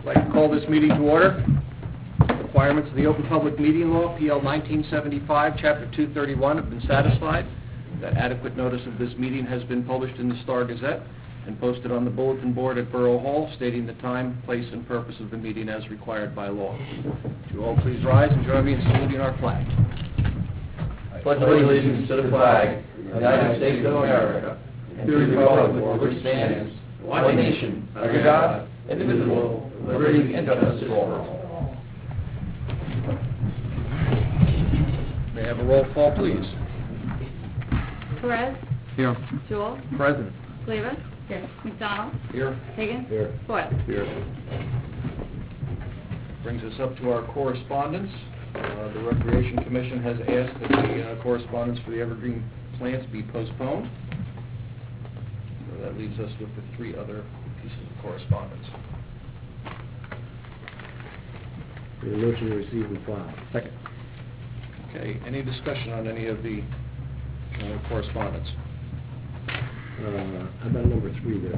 I'd like to call this meeting to order. Requirements of the Open Public Meeting Law, PL 1975, Chapter 231, have been satisfied. That adequate notice of this meeting has been published in the Star Gazette and posted on the bulletin board at Borough Hall, stating the time, place, and purpose of the meeting as required by law. Would you all please rise and join me in saluting our flag. I pledge allegiance to the flag of the United States of America and to the republic for which it stands, one nation, under God, indivisible, with liberty and justice for all. May I have a roll call, please? Perez? Here. Jewell? Present. Cleaver? Here. McDonald? Here. Higgins? Here. Boyle? Here. Brings us up to our correspondence. The Recreation Commission has asked that the correspondence for the evergreen plants be postponed. So that leaves us with the three other pieces of correspondence. The motion to receive and file. Second. Okay, any discussion on any of the correspondence? How about number 3 there?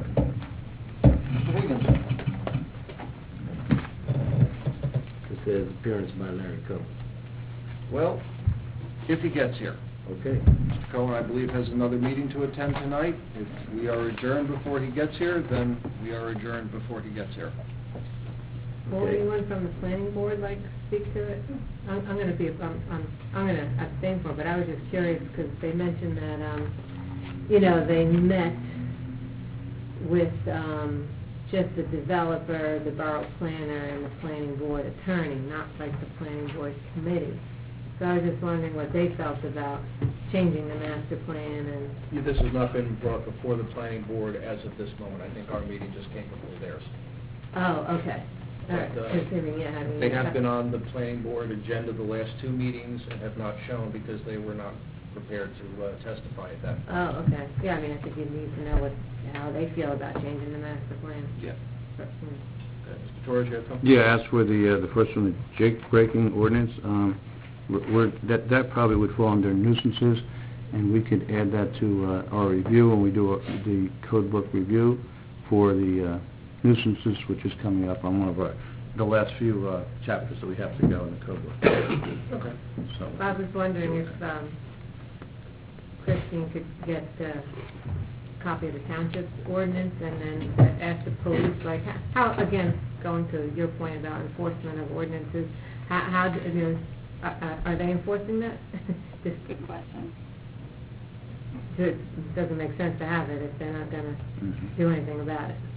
It says appearance by Larry Coe. Well, if he gets here. Okay. Mr. Cohen, I believe, has another meeting to attend tonight. If we are adjourned before he gets here, then we are adjourned before he gets here. Will Okay. anyone from the planning board like to speak to it? I'm going to abstain for it, but I was just curious because they mentioned that, they met with just the developer, the borough planner, and the planning board attorney, not like the planning board committee. So I was just wondering what they felt about changing the master plan and... This has not been brought before the planning board as of this moment. I think our meeting just came before theirs. Oh, okay. All right. But, they have been on the planning board agenda the last 2 meetings and have not shown because they were not prepared to testify at that. Oh, okay. Yeah, I think you need to know how they feel about changing the master plan. Yeah. But, Mr. Torres, you have something? Yeah, as for the first one, the jake breaking ordinance, that probably would fall under nuisances, and we could add that to our review when we do the code book review for the nuisances, which is coming up on one of the last few chapters that we have to go in the code book. Okay. So I was wondering if Christine could get a copy of the township's ordinance and then ask the police, like, how, again, going to your point about enforcement of ordinances, how are they enforcing that? Good question. It doesn't make sense to have it if they're not going to do anything about it.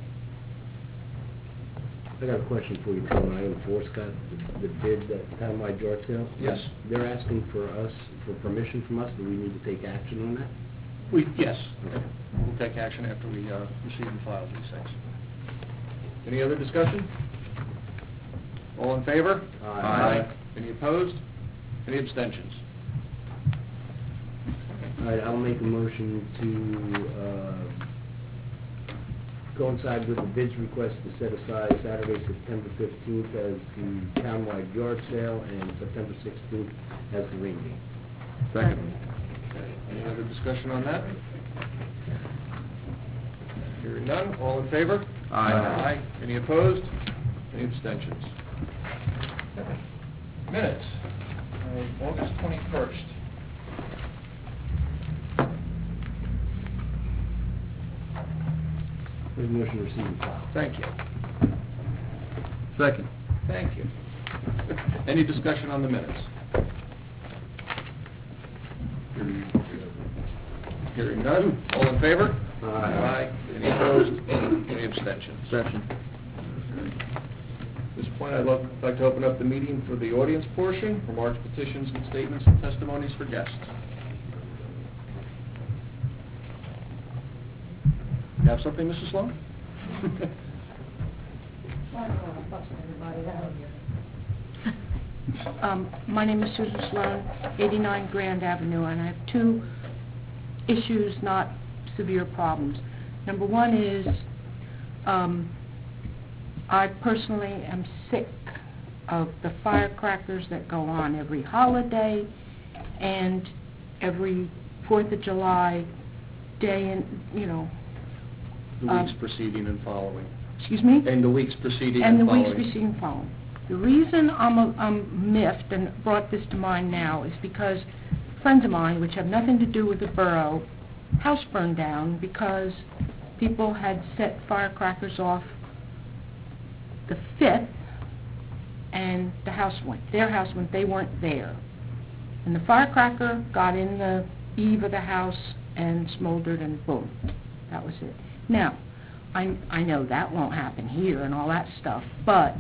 I got a question for you, Tom. I enforce the bid that townwide yard sale. Yes. They're asking for permission from us. Do we need to take action on that? Yes. Okay. We'll take action after we receive and file these things. Any other discussion? All in favor? Aye. Any opposed? Any abstentions? All right, I'll make a motion to coincide with the bids request to set aside Saturday, September 15th as the townwide yard sale and September 16th as the ring meeting. second. Okay. Any other discussion on that? Hearing none, all in favor? Aye. Any opposed? Any abstentions? Minutes of August 21st. Make a motion to receive and file. Thank you. Second. Thank you. Any discussion on the minutes? Hearing none, all in favor? Aye. Any opposed? Any abstentions? Session. At this point, I'd like to open up the meeting for the audience portion, remarks, petitions, and statements and testimonies for guests. You have something, Mrs. Sloan? My name is Susan Sloan, 89 Grand Avenue, and I have 2 issues, not severe problems. Number one is I personally am sick of the firecrackers that go on every holiday and every 4th of July day, and The weeks preceding and following. Excuse me? And the weeks preceding And and the weeks following. preceding following. The reason I'm miffed and brought this to mind now is because friends of mine, which have nothing to do with the borough, house burned down because people had set firecrackers off the 5th, and their house went, they weren't there. And the firecracker got in the eave of the house and smoldered, and boom, that was it. Now, I know that won't happen here and all that stuff, but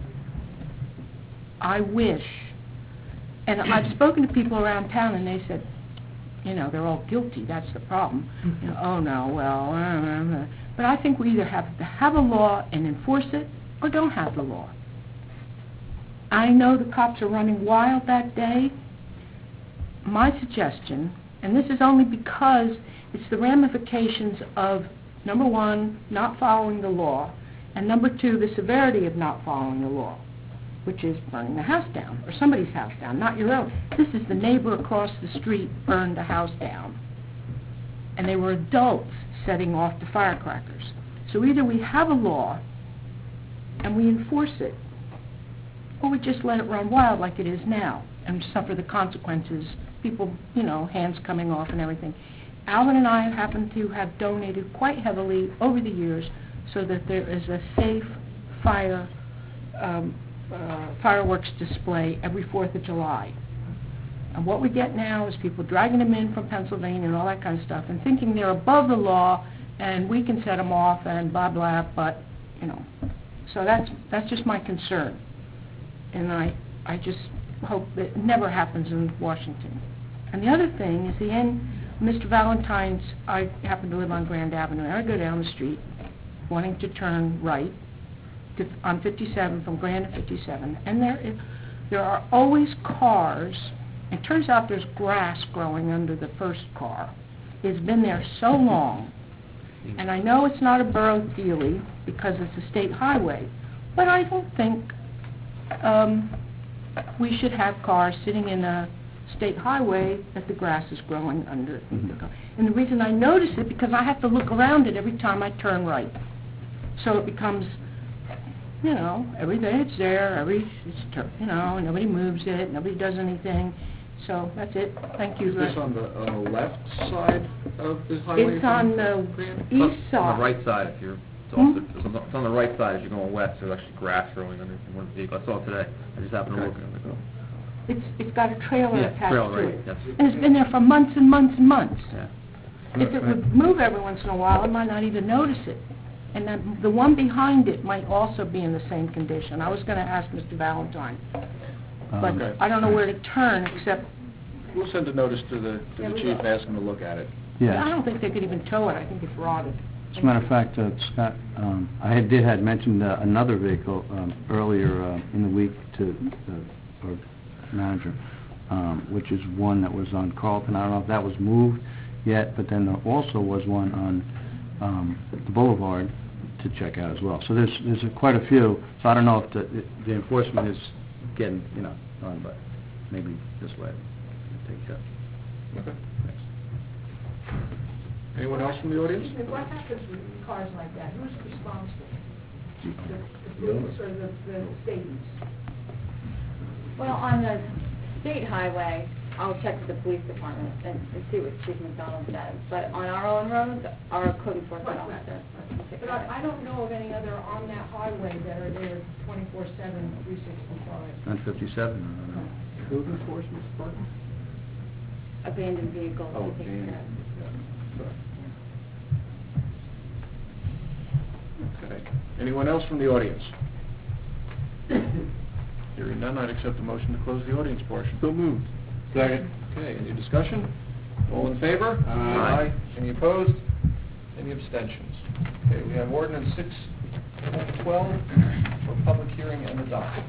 I wish, and I've spoken to people around town, and they said, you know, they're all guilty, that's the problem. You know, oh no, well, but I think we either have to have a law and enforce it, or don't have the law. I know the cops are running wild that day. My suggestion, and this is only because it's the ramifications of, number one, not following the law, and number two, the severity of not following the law, which is burning the house down, or somebody's house down, not your own. This is the neighbor across the street burned a house down, and they were adults setting off the firecrackers. So either we have a law and we enforce it, or we just let it run wild like it is now and suffer the consequences, people, you know, hands coming off and everything. Alvin and I happen to have donated quite heavily over the years so that there is a safe fireworks display every 4th of July. And what we get now is people dragging them in from Pennsylvania and all that kind of stuff and thinking they're above the law and we can set them off and blah, blah, but, you know. So that's just my concern. And I just hope that it never happens in Washington. And the other thing is the end, Mr. Valentine's, I happen to live on Grand Avenue, and I go down the street wanting to turn right on 57, from Grand to 57, and there are always cars. It turns out there's grass growing under the first car. It's been there so long, and I know it's not a borough dealie because it's a state highway, but I don't think we should have cars sitting in a state highway that the grass is growing under. And the reason I notice it, because I have to look around it every time I turn right. So it becomes, you know, every day it's there, you know, nobody moves it, nobody does anything. So that's it. Thank you. Is this on the left side of the highway? It's on the east side. On the right side, if you're, it's also, it's on the right side as you're going west, there's actually grass growing under one of the vehicles. I saw it today. I just happened to look at it. It's got a trailer Yeah, attached trailer, to right, it. yes. And it's been there for months and months and months. Yeah. If it would move every once in a while, I might not even notice it. And then the one behind it might also be in the same condition. I was going to ask Mr. Valentine, but Okay. I don't know where to turn except, We'll send a notice to the chief and ask him to look at it. I Yeah. don't think they could even tow it. I think it's rotted. As a matter of fact, Scott, I had mentioned another vehicle earlier in the week to our manager, which is one that was on Carlton. I don't know if that was moved yet, but then there also was one on the Boulevard to check out as well. So there's quite a few. So I don't know if the enforcement is getting, you know, done, but maybe this way. Take care. Okay. Thanks. Anyone else from the audience? What happens with cars like that? Who's responsible? The police or the state? Well, on the state highway, I'll check with the police department and see what Chief McDonald says. But on our own roads, our code enforcement officer. But I don't know of any other on that highway that are there 24/7, 365. On 57. Code enforcement department? Abandoned vehicles. Oh, I think, abandoned. Okay. Anyone else from the audience? Hearing none, I'd accept the motion to close the audience portion. So moved. Second. Okay, any discussion? All in favor? Aye. Any opposed? Any abstentions? Okay, we have ordinance 612 for public hearing and adoption.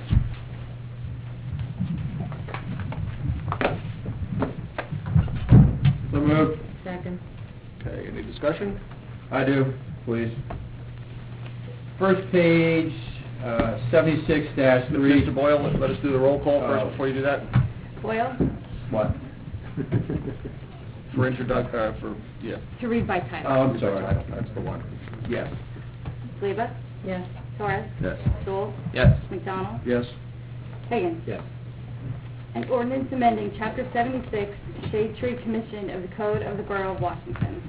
So moved. Second. Okay, any discussion? I do, please. First page, 76-3. Mr. Boyle, let us do the roll call first Oh. before you do that. Boyle, What? For introduction, yeah. to read by title. Oh, I'm sorry. That's the one. Yes. Sleva, Yes. Torres? Yes. Stoll? Yes. McDonald? Yes. Higgins? Yes. An ordinance amending Chapter 76, Shade Tree Commission of the Code of the Borough of Washington.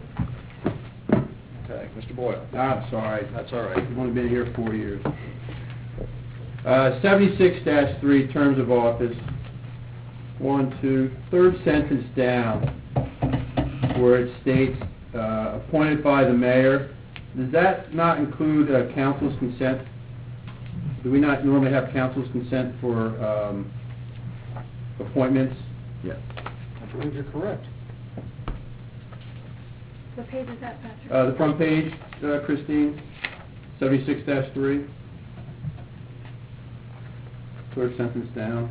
Okay, Mr. Boyle. I'm sorry. That's all right. I've only been here 4 years. 76-3, terms of office. 1, 2, third sentence down, where it states, appointed by the mayor. Does that not include council's consent? Do we not normally have council's consent for appointments? Yes. I believe you're correct. What page is that, Patrick? The front page, Christine, 76-3. Third sentence down.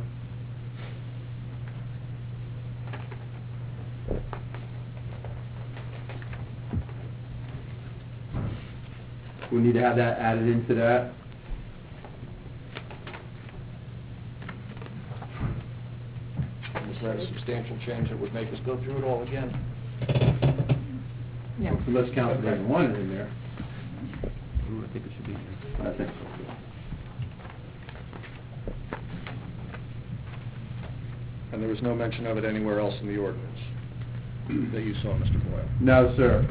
We need to have that added into that. Is that a substantial change that would make us go through it all again? No. Unless council doesn't want it in there. Ooh, I think it should be here. I think so. And there was no mention of it anywhere else in the ordinance that you saw, Mr. Boyle? No, sir.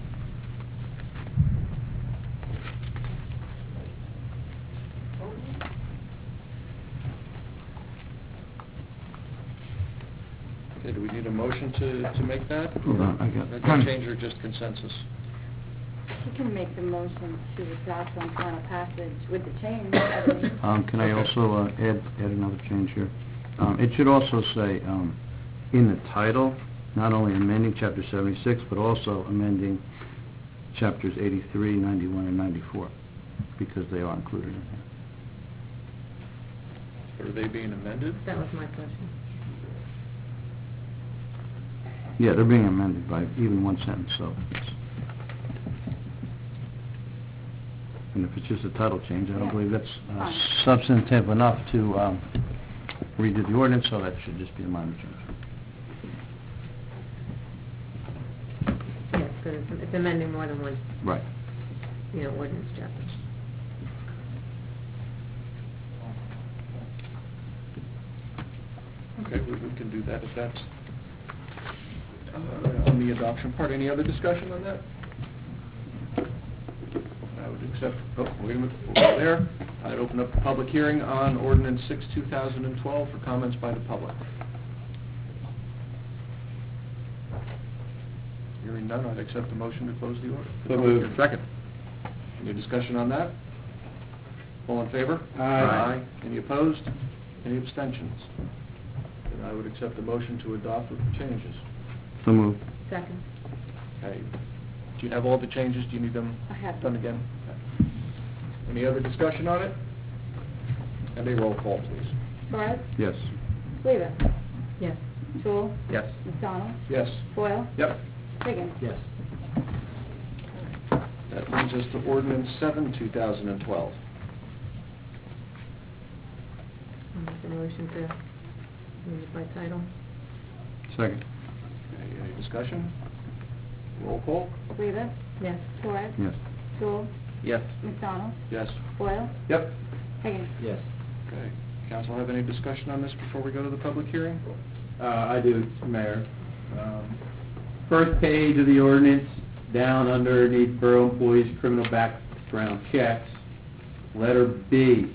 Okay, do we need a motion to make that? Hold on, I got- That change or just consensus? You can make the motion to adopt on final passage with the change, I believe. Can I also add another change here? It should also say, in the title, not only amending Chapter 76, but also amending Chapters 83, 91, and 94, because they are included in there. Are they being amended? That was my question. Yeah, they're being amended by even one sentence, so it's... And if it's just a title change, I don't Yeah. believe that's Fine. substantive enough to redo the ordinance, so that should just be a minor change. Yes, because it's amending more than one, Right. ordinance chapter. Okay, we can do that if that's on the adoption part. Any other discussion on that? I would accept, wait a minute, before we're there, I'd open up the public hearing on ordinance 6, 2012 for comments by the public. Hearing none, I'd accept the motion to close the order. So moved. Second. Any discussion on that? All in favor? Aye. Any opposed? Any abstentions? Then I would accept the motion to adopt with the changes. So moved. Second. Okay. Do you have all the changes? Do you need them I have done them. again? Okay. Any other discussion on it? And a roll call, please. Torres? Yes. Rivas? Yes. Stoll? Yes. McDonald? Yes. Boyle? Yep. Higgins? Yes. That brings us to ordinance 7, 2012. I'll make the motion to read it by title. Second. Any discussion? Roll call? Rivas? Yes. Torres? Yes. Stoll? Yes. McDonald? Yes. Boyle? Yep. Higgins? Yes. Okay. Council have any discussion on this before we go to the public hearing? I do, Mayor. First page of the ordinance, down underneath borough employees' criminal background checks, letter B.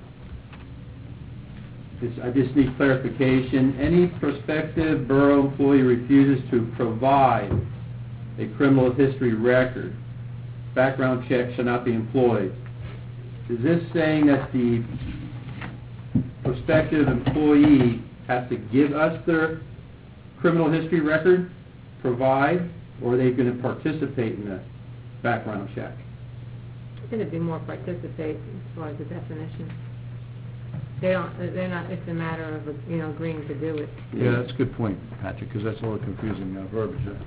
I just need clarification. Any prospective borough employee refuses to provide a criminal history record, background check shall not be employed. Is this saying that the prospective employee has to give us their criminal history record, provide, or are they going to participate in the background check? I think it'd be more participate as far as the definition. They're not, it's a matter of, agreeing to do it. Yeah, that's a good point, Patrick, because that's a little confusing verbiage there.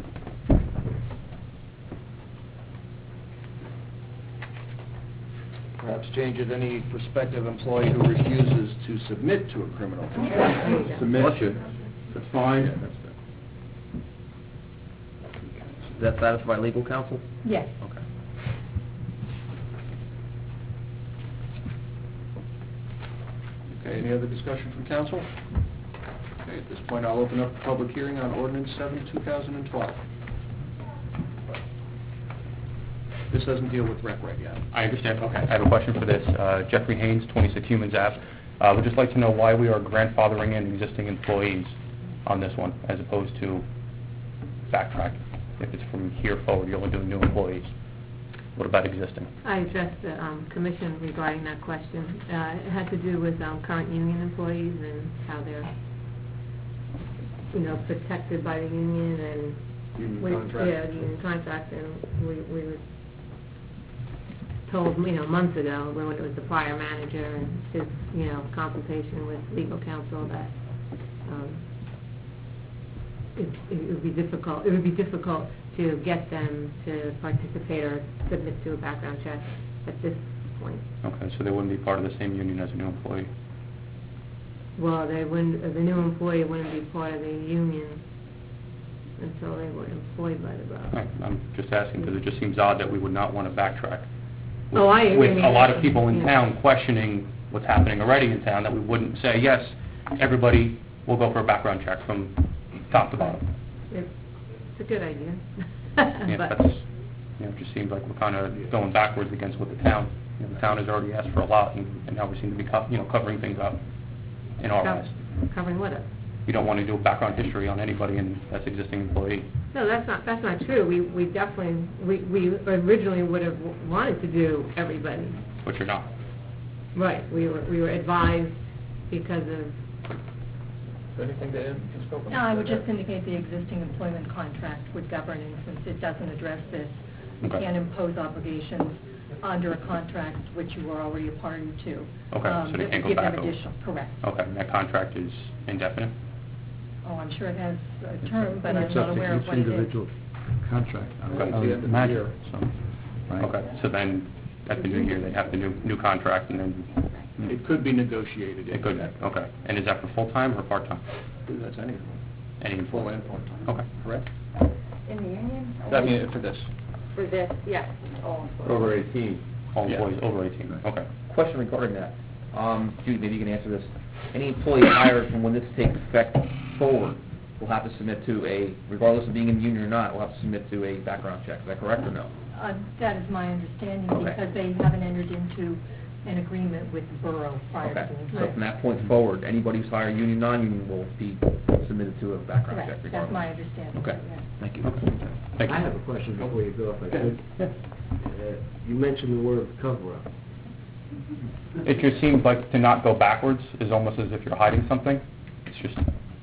Perhaps change it, any prospective employee who refuses to submit to a criminal check. Submit to. That's fine. Does that satisfy legal counsel? Yes. Okay. Okay, any other discussion from council? Okay, at this point, I'll open up the public hearing on ordinance 7, 2012. This doesn't deal with rec right yet. I understand. Okay. I have a question for this. Jeffrey Haynes, 26 Humans Ave. Would just like to know why we are grandfathering in existing employees on this one, as opposed to backtrack. If it's from here forward, you're only doing new employees. What about existing? I addressed the commission regarding that question. It had to do with current union employees and how they're, protected by the union and... Union contract. Yeah, the union contract, and we were told, months ago, when it was the prior manager and his, consultation with legal counsel, that it would be difficult. It would be difficult to get them to participate or submit to a background check at this point. Okay, so they wouldn't be part of the same union as a new employee? Well, they wouldn't. The new employee wouldn't be part of the union until they were employed by the borough. Right. I'm just asking because it just seems odd that we would not want to backtrack. Oh, I agree. With a lot of people in Yeah. town questioning what's happening already in town, that we wouldn't say, yes, everybody will go for a background check from top to bottom. It's a good idea. Yeah, But that's, it just seems like we're kind of going backwards against what the town, the town has already asked for a lot, and now we seem to be, covering things up in our eyes. Covering what up? We don't want to do a background history on anybody, and that's existing employee. No, that's not true. We definitely, we originally would have wanted to do everybody. But you're not. Right, we were advised because of... Anything to add, Ms. Copeland? No, I would just indicate the existing employment contract would govern, and since it doesn't address this, you Okay. can't impose obligations under a contract which you were already a party to. Okay, so they can't go give back them over. additional, correct. Okay, and that contract is indefinite? Oh, I'm sure it has a term, but I'm It's not up to aware of each what it is. individual contract. Okay. I would imagine, so, right? Okay, so then, at the new year, they'd have the new contract, and then It could be negotiated. it could, okay. And is that for full-time or part-time? That's anything. Any Full and part-time. Okay. Correct? In the union? I mean, for this. For this, yes, all employees. Over 18. All Yeah. employees over 18, okay. Question regarding that. Judy, maybe you can answer this. Any employee hired from when this takes effect forward will have to submit to regardless of being in the union or not, will have to submit to a background check. Is that correct or no? That is my understanding, Okay. because they haven't entered into an agreement with the borough prior Okay. to doing So that. from that point forward, anybody who's hired union, non-union will be submitted to a background check Correct, regardless. that's my understanding. Okay. yes. Thank you. Thank you. I have a question before you go, if I could. You mentioned the word cover-up. It just seems like to not go backwards is almost as if you're hiding something. It's just,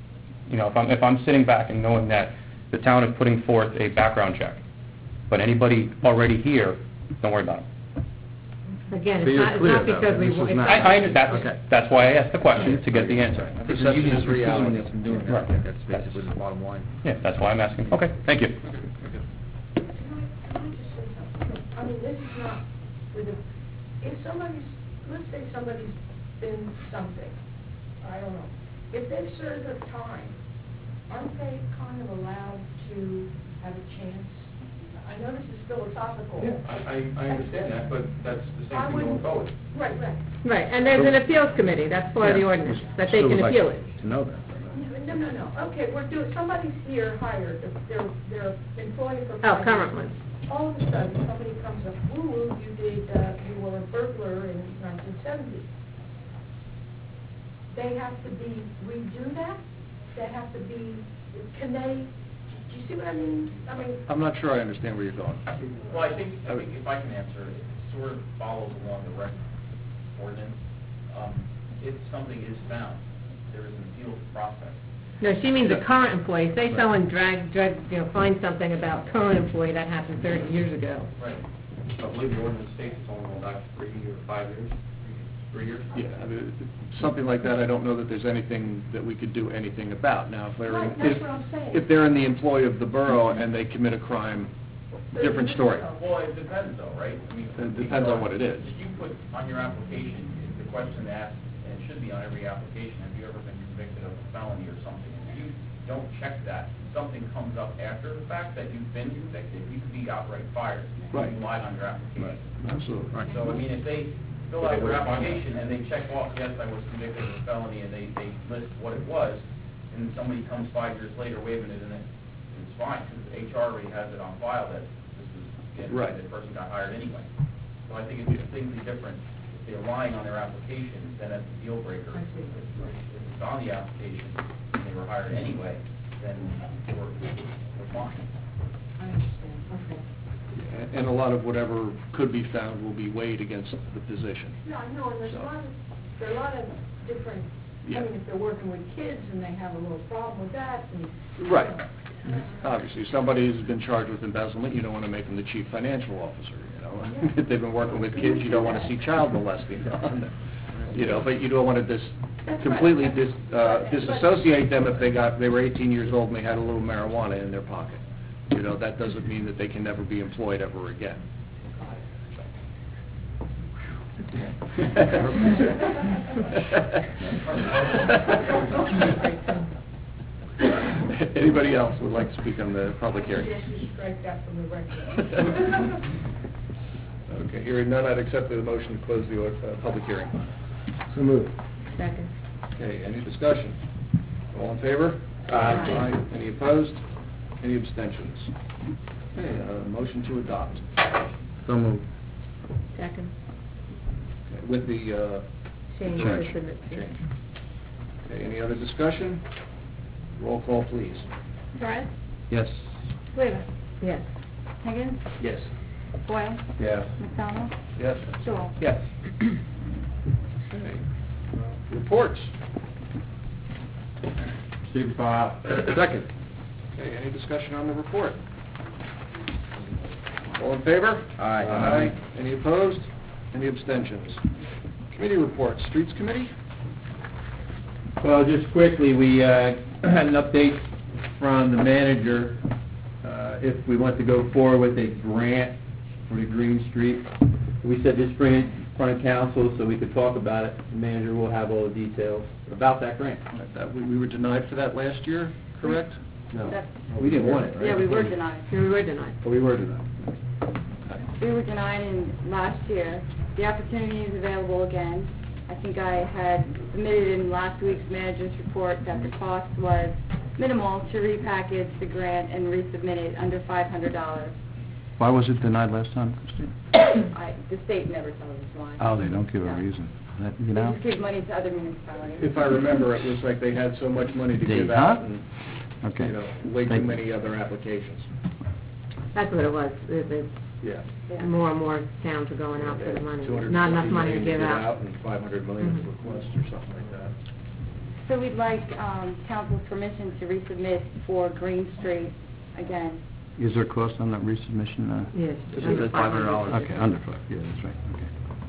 if I'm sitting back and knowing that the town is putting forth a background check, but anybody already here, don't worry about it. Again, Be it's not clear, because though, we... this is it's not- That's why I asked the question, to get the answer. Perception is reality. That's been doing Right. that. That's basically the bottom line. Yeah, that's why I'm asking. Okay, thank you. Can I just say something? I mean, this is not with a, if somebody's, let's say somebody's been something, I don't know. If they've served their time, aren't they kind of allowed to have a chance? I know this is philosophical. I understand that, but that's the I wouldn't- Right. Right, and there's an appeals committee, that's part of the ordinance, that they Still can would like appeal it. to know that. No. Okay, somebody's here hired, they're employed for... Oh, current ones. All of a sudden, somebody comes up, woo-woo, you were a burglar in 1970. They have to redo that? They have to be, can they, do you see what I mean? I'm not sure I understand where you're going. Well, I think if I can answer, it sort of follows along the rec ordinance. If something is found, there is an appeals process. No, she means a current employee. Say someone finds something about current employee that happened 30 years ago. Right. I believe the ordinance states it's only going back 3 or 5 years. 3 years? Yeah, I mean, something like that, I don't know that there's anything that we could do anything about. Now, Right, that's what I'm saying. if they're in the employ of the borough and they commit a crime, different story. Well, it depends though, right? I mean, It depends on what it is. If you put on your application, the question asked, and it should be on every application, have you ever been convicted of a felony or something? If you don't check that, something comes up after the fact that you've been convicted, you could be outright fired. Right. You lied on your application. Absolutely. So, I mean, if they fill out their application and they check off, yes, I was convicted of a felony, and they list what it was, and somebody comes 5 years later waving it in it, it's fine, because HR already has it on file that this was, again, Right. the person got hired anyway. So I think it's distinctly different if they're lying on their application than as a deal breaker. I see. If it's on the application and they were hired anyway, then we're fine. I understand, okay. And a lot of whatever could be found will be weighed against the position. Yeah, I know, and So- there are a lot of different, Yeah. I mean, if they're working with kids and they have a little problem with that, and... Right. Obviously, somebody who's been charged with embezzlement, you don't want to make them the chief financial officer, you know? If they've been working with kids, you don't want to see child molesting on them, you know? But you don't want to completely disassociate them if they were 18 years old and they had a little marijuana in their pocket. You know, that doesn't mean that they can never be employed ever again. Anybody else would like to speak on the public hearing? Yes, you strike that from the record. Okay, hearing none, I'd accept the motion to close the public hearing. So moved. Second. Okay, any discussion? All in favor? Aye. Any opposed? Any abstentions? Okay, motion to adopt. So moved. Second. Okay, with the Change Change. to submit. change. Okay, any other discussion? Roll call, please. Torres? Yes. Rivas? Yes. Higgins? Yes. Boyle? Yes. McDonald? Yes. Joel? Yes. Okay. Reports. Receive file. Second. Okay, any discussion on the report? All in favor? Aye. Any opposed? Any abstentions? Committee reports. Streets Committee? Well, just quickly, we had an update from the manager, if we want to go forward with a grant for the Green Street. We said just bring it in front of council so we could talk about it. The manager will have all the details about that grant. We were denied for that last year, correct? No, That's- we didn't want it, right? Yeah, we were denied. We were denied. Oh, we were denied. We were denied in last year. The opportunity is available again. I think I had submitted in last week's manager's report that the cost was minimal to repackage the grant and resubmit it under $500. Why was it denied last time, Christine? The state never tells us why. Oh, they don't give a No. reason. That, They you know? just give money to other municipalities. If I remember, it was like they had so much money to give Huh? out and, Okay. you know, way too Thank you. many other applications. That's what it was. Yeah. Yeah. More and more towns are going out for the money. 250 Not enough money to million give out. and 500 million Mhm. request or something like that. So we'd like council's permission to resubmit for Green Street again. Is there a cost on that resubmission? Yes. This under is $500. Okay, under five, yeah, that's right, okay.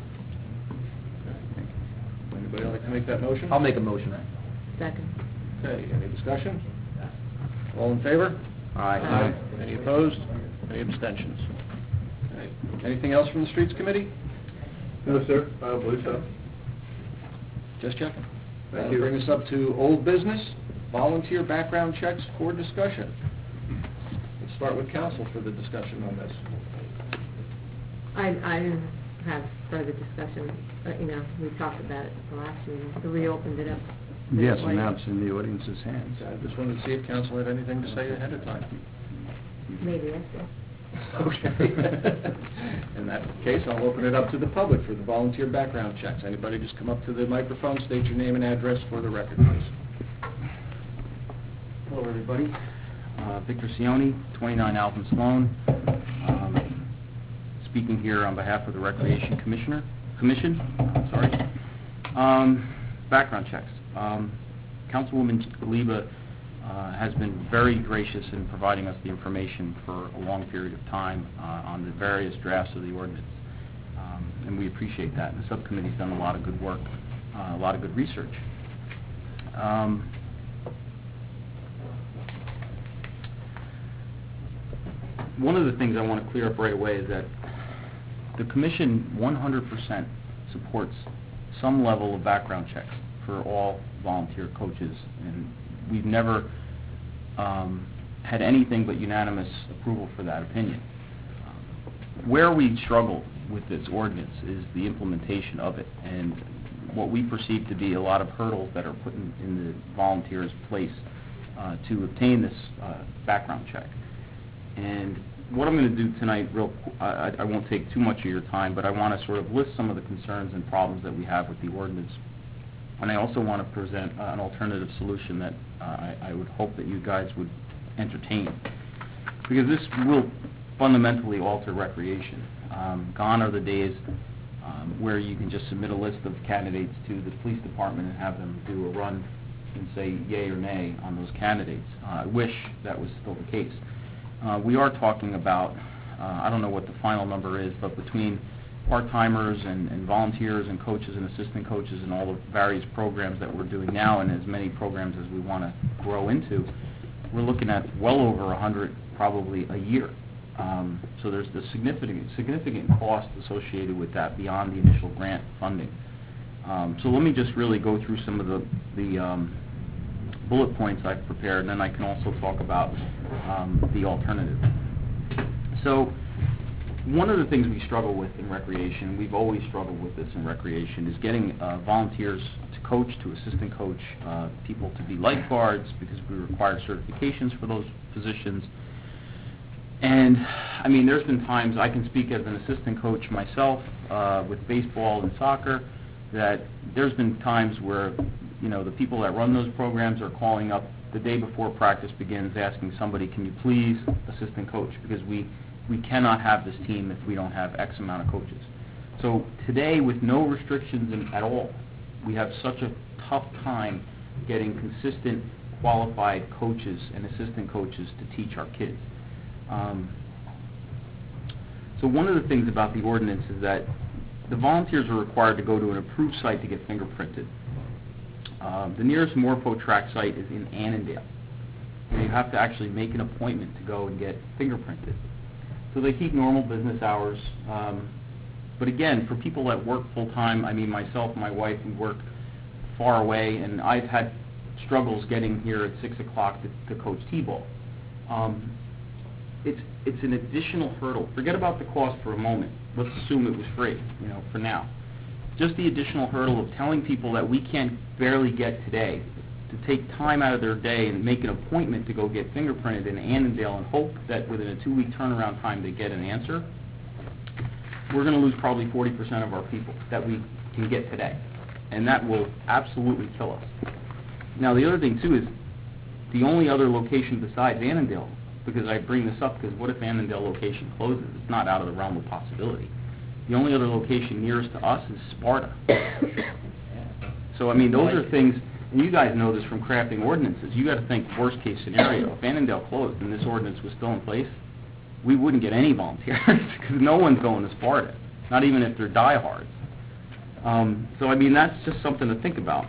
Anybody like to make that motion? I'll make a motion. Second. Okay, any discussion? All in favor? Aye. Any opposed? Any abstentions? Okay. Anything else from the Streets Committee? No, sir, I don't believe so. Just checking. Thank That'll you. bring us up to old business, volunteer background checks for discussion. Let's start with council for the discussion on this. I didn't have further discussion, you know, we talked about it the last meeting, so we opened it up. Yes, and now it's in the audience's hands. I just wanted to see if council had anything to say ahead of time. Maybe, yes, sir. Okay. In that case, I'll open it up to the public for the volunteer background checks. Anybody just come up to the microphone, state your name and address for the record, please. Hello, everybody. Victor Sioni, 29 Alvin Sloan, speaking here on behalf of the Recreation Commission. Background checks. Councilwoman Liba has been very gracious in providing us the information for a long period of time on the various drafts of the ordinance, and we appreciate that. And the subcommittee's done a lot of good work, a lot of good research. One of the things I want to clear up right away is that the Commission 100% supports some level of background checks for all volunteer coaches, and we've never had anything but unanimous approval for that opinion. Where we struggle with this ordinance is the implementation of it, and what we perceive to be a lot of hurdles that are put in the volunteers' place to obtain this background check. And what I'm going to do tonight, I won't take too much of your time, but I want to sort of list some of the concerns and problems that we have with the ordinance. And I also want to present an alternative solution that I would hope that you guys would entertain. Because this will fundamentally alter recreation. Gone are the days where you can just submit a list of candidates to the police department and have them do a run and say yay or nay on those candidates. I wish that was still the case. We are talking about, I don't know what the final number is, but between part-timers and volunteers and coaches and assistant coaches and all the various programs that we're doing now and as many programs as we want to grow into, we're looking at well over 100 probably a year. So there's the significant cost associated with that beyond the initial grant funding. So let me just really go through some of the bullet points I've prepared, and then I can also talk about the alternative. So one of the things we struggle with in recreation, we've always struggled with this in recreation, is getting volunteers to coach, to assistant coach, people to be lifeguards, because we require certifications for those positions. And, I mean, there's been times, I can speak as an assistant coach myself with baseball and soccer, that there's been times where, you know, the people that run those programs are calling up the day before practice begins asking somebody, can you please assistant coach, because we cannot have this team if we don't have X amount of coaches. So today, with no restrictions at all, we have such a tough time getting consistent, qualified coaches and assistant coaches to teach our kids. So one of the things about the ordinance is that the volunteers are required to go to an approved site to get fingerprinted. The nearest Morpho track site is in Annandale, where you have to actually make an appointment to go and get fingerprinted. So they keep normal business hours. But again, for people that work full-time, I mean myself and my wife, we work far away, and I've had struggles getting here at 6 o'clock to coach T-ball. It's an additional hurdle. Forget about the cost for a moment. Let's assume it was free, you know, for now. Just the additional hurdle of telling people that we can't barely get today to take time out of their day and make an appointment to go get fingerprinted in Annandale and hope that within a 2-week turnaround time they get an answer, we're going to lose probably 40% of our people that we can get today. And that will absolutely kill us. Now, the other thing, too, is the only other location besides Annandale, because I bring this up because what if Annandale location closes? It's not out of the realm of possibility. The only other location nearest to us is Sparta. So, I mean, those are things, and you guys know this from crafting ordinances. You got to think worst case scenario. If Annandale closed and this ordinance was still in place, we wouldn't get any volunteers because no one's going to Sparta, not even if they're diehards. So, I mean, that's just something to think about.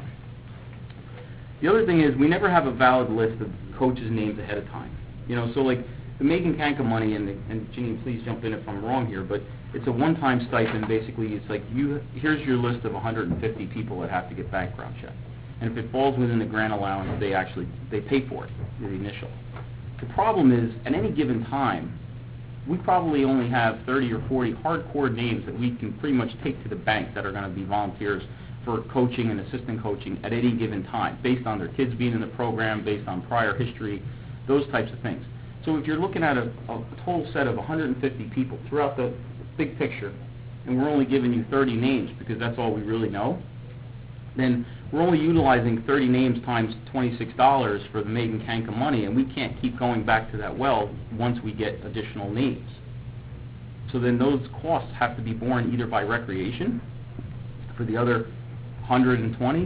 The other thing is we never have a valid list of coaches' names ahead of time. You know, so like the Megan Kanka money, and Jeannie, please jump in if I'm wrong here, but it's a one-time stipend. Basically, it's like here's your list of 150 people that have to get background checked. And if it falls within the grant allowance, they pay for it, the initial. The problem is, at any given time, we probably only have 30 or 40 hardcore names that we can pretty much take to the bank that are going to be volunteers for coaching and assistant coaching at any given time, based on their kids being in the program, based on prior history, those types of things. So if you're looking at a total set of 150 people throughout the big picture, and we're only giving you 30 names because that's all we really know, then we're only utilizing 30 names times $26 for the Megan Kanka money, and we can't keep going back to that well once we get additional names. So then those costs have to be borne either by recreation for the other 120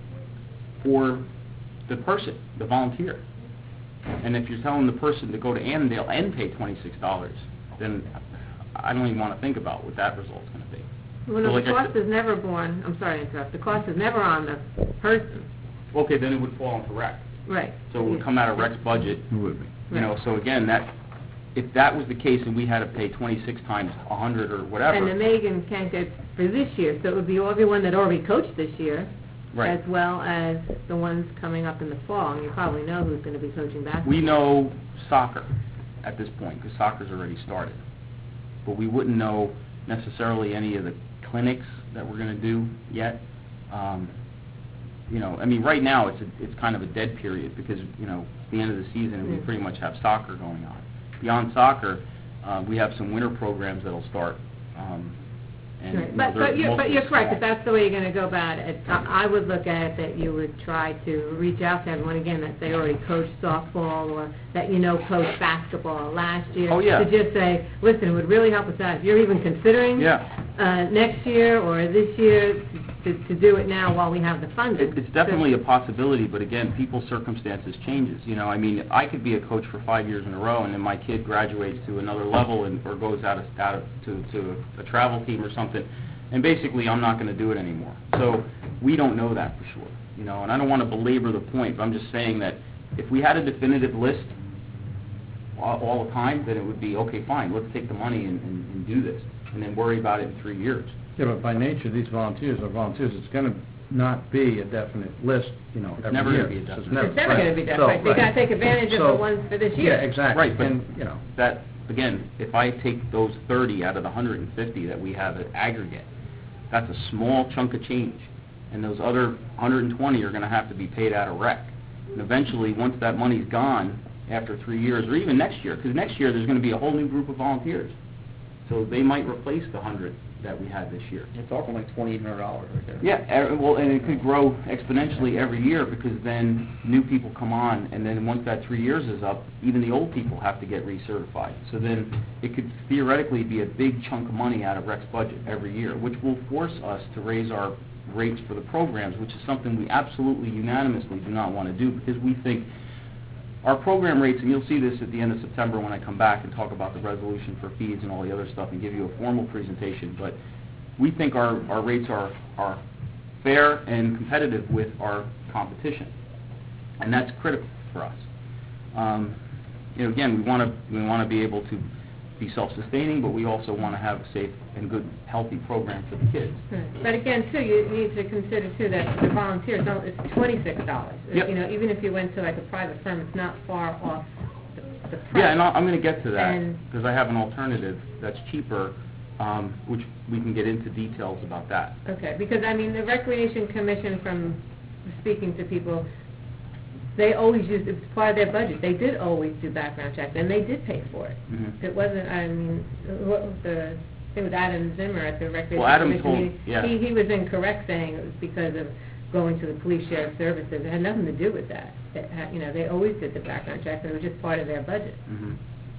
or the person, the volunteer. And if you're telling the person to go to Annandale and pay $26, then I don't even want to think about what that result's going to be. Well, no, the cost is never borne, I'm sorry to interrupt, the cost is never on the person. Okay, then it would fall into rec. Right. So it would come out of rec's budget. It would be. You know, so again, if that was the case and we had to pay 26 times 100 or whatever. And the Megan Kanka for this year, so it would be everyone that already coached this year, right, as well as the ones coming up in the fall, and you probably know who's going to be coaching basketball. We know soccer at this point, because soccer's already started. But we wouldn't know necessarily any of the clinics that we're going to do yet. You know, I mean, right now it's kind of a dead period because, you know, it's the end of the season and we pretty much have soccer going on. Beyond soccer, we have some winter programs that'll start. And, Right. you know, But you're mostly correct, small. if that's the way you're going to go about it, I would look at it that you would try to reach out to everyone, again, that they already coached softball or that you know coached basketball last year. Oh, yeah. To just say, listen, it would really help us out. If you're even considering next year or this year to do it now while we have the funding. It's definitely a possibility, but again, people's circumstances changes. You know, I mean, I could be a coach for 5 years in a row, and then my kid graduates to another level or goes out to a travel team or something, and basically I'm not going to do it anymore. So we don't know that for sure. You know, and I don't want to belabor the point, but I'm just saying that if we had a definitive list all the time, then it would be, okay, fine, let's take the money and do this, and then worry about it in 3 years. Yeah, but by nature, these volunteers are volunteers. It's going to not be a definite list, you know, every never year. gonna be a definite. It's never going to be definite. They got to take advantage of the ones for this year. Yeah, exactly. Right, but And, you know, that, again, if I take those 30 out of the 150 that we have at aggregate, that's a small chunk of change. And those other 120 are going to have to be paid out of rec. And eventually, once that money's gone, after 3 years, or even next year, because next year there's going to be a whole new group of volunteers. So they might replace the 100 that we had this year. It's talking like $2,800 right there. Yeah, well, and it could grow exponentially every year because then new people come on, and then once that 3 years is up, even the old people have to get recertified. So then it could theoretically be a big chunk of money out of Rec's budget every year, which will force us to raise our rates for the programs, which is something we absolutely unanimously do not want to do because we think our program rates, and you'll see this at the end of September when I come back and talk about the resolution for fees and all the other stuff and give you a formal presentation, but we think our rates are fair and competitive with our competition, and that's critical for us. You know, again, we want to be able to be self-sustaining, but we also want to have a safe and good, healthy program for the kids. Right. But again, too, you need to consider, too, that the volunteers, it's $26. Yep. You know, even if you went to, like, a private firm, it's not far off the price. Yeah, and I'm going to get to that And- because I have an alternative that's cheaper, which we can get into details about that. Okay, because, I mean, the Recreation Commission, from speaking to people, they always used, it's part of their budget. They did always do background checks, and they did pay for it. Mhm. It wasn't, I mean, what was the thing with Adam Zimmer at the Recreation Well, Adam Commission told- meeting? yeah. He was incorrect saying it was because of going to the police sheriff services. It had nothing to do with that. It had, you know, they always did the background checks, and it was just part of their budget. Mhm.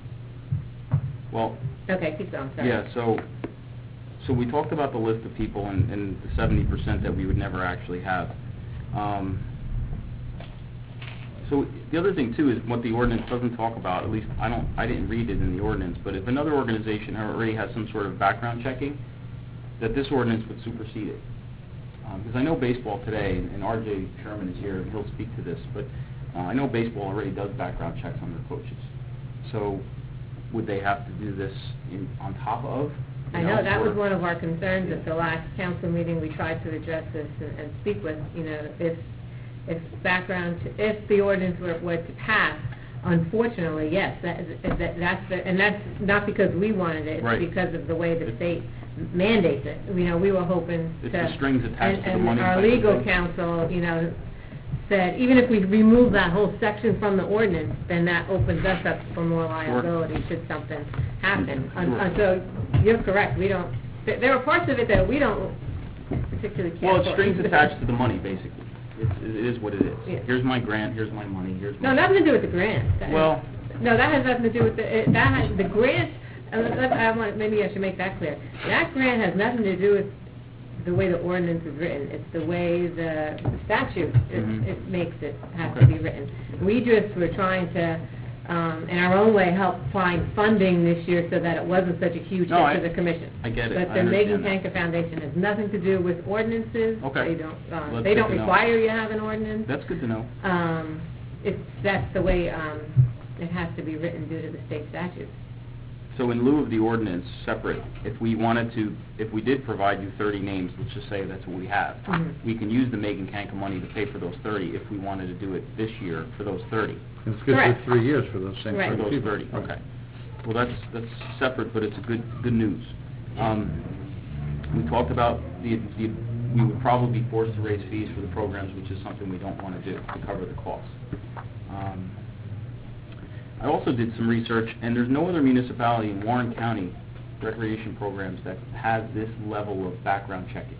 Well, Okay, keep going, sorry. yeah, so we talked about the list of people and the 70% that we would never actually have. So the other thing too is what the ordinance doesn't talk about, at least I didn't read it in the ordinance, but if another organization already has some sort of background checking, that this ordinance would supersede it. Because I know baseball today, and R.J. Sherman is here, and he'll speak to this, but I know baseball already does background checks on their coaches. So would they have to do this on top of? I know, that was one of our concerns at the last council meeting. We tried to address this and speak with, you know, if the ordinance were to pass, unfortunately, yes, and that's not because we wanted it, Right. it's because of the way the state mandates it. You know, we were hoping It's to... the strings attached to the and money our type of legal thing. counsel, you know, said even if we remove that whole section from the ordinance, then that opens us up for more liability should something happen. Sure. So you're correct, we don't... There are parts of it that we don't particularly care Well, for. it's strings attached to the money, basically. It is what it is. Yeah. Here's my grant, here's my money, here's my... No, nothing to do with the grant. Well- No, that has nothing to do with the grant, maybe I should make that clear. That grant has nothing to do with the way the ordinance is written. It's the way the statute, it makes it have to be written. We just were trying to, in our own way, help find funding this year so that it wasn't such a huge No, hit to the commission. I get it. But I the Megan understand Tanker Foundation has nothing to do with ordinances. Okay. They don't, Well, they that's don't good to know. require you to have an ordinance. That's good to know. That's the way it has to be written due to the state statute. So in lieu of the ordinance, separate, if we did provide you 30 names, let's just say that's what we have, we can use the Megan Kanka money to pay for those 30 if we wanted to do it this year for those 30. it's good Correct. for 3 years for those same Right. For 30 those people. 30, okay. Well, that's separate, but it's a good news. We talked about we would probably be forced to raise fees for the programs, which is something we don't want to do to cover the costs. I also did some research, and there's no other municipality in Warren County recreation programs that has this level of background checking.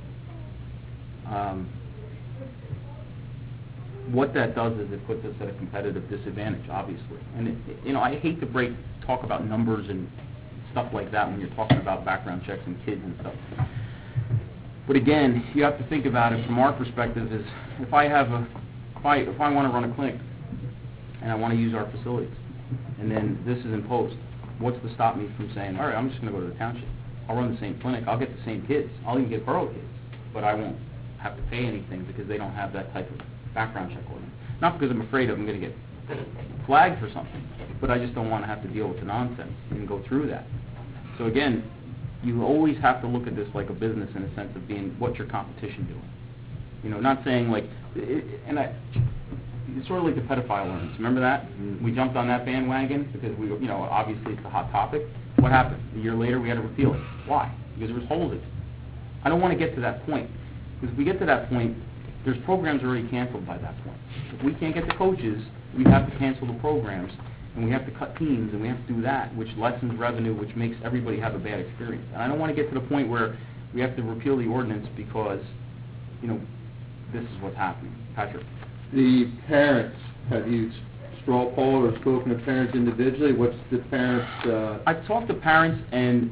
What that does is it puts us at a competitive disadvantage, obviously. And I hate to talk about numbers and stuff like that when you're talking about background checks and kids and stuff. But again, you have to think about it from our perspective. Is if I want to run a clinic and I want to use our facilities, and then this is imposed, what's to stop me from saying, all right, I'm just going to go to the township. I'll run the same clinic. I'll get the same kids. I'll even get borough kids, but I won't have to pay anything because they don't have that type of background check ordinance. Not because I'm afraid I'm going to get flagged for something, but I just don't want to have to deal with the nonsense and go through that. So again, you always have to look at this like a business in a sense of being, what's your competition doing? Not saying like, it's sort of like the pedophile ordinance. Remember that? Mm-hmm. We jumped on that bandwagon because obviously it's a hot topic. What happened? A year later, we had to repeal it. Why? Because there was holes in it. I don't want to get to that point, because if we get to that point, there's programs already canceled by that point. If we can't get the coaches, we have to cancel the programs, and we have to cut teams, and we have to do that, which lessens revenue, which makes everybody have a bad experience. And I don't want to get to the point where we have to repeal the ordinance because, this is what's happening. Patrick? The parents, have you straw polled or spoken to parents individually? What's the parents... I've talked to parents, and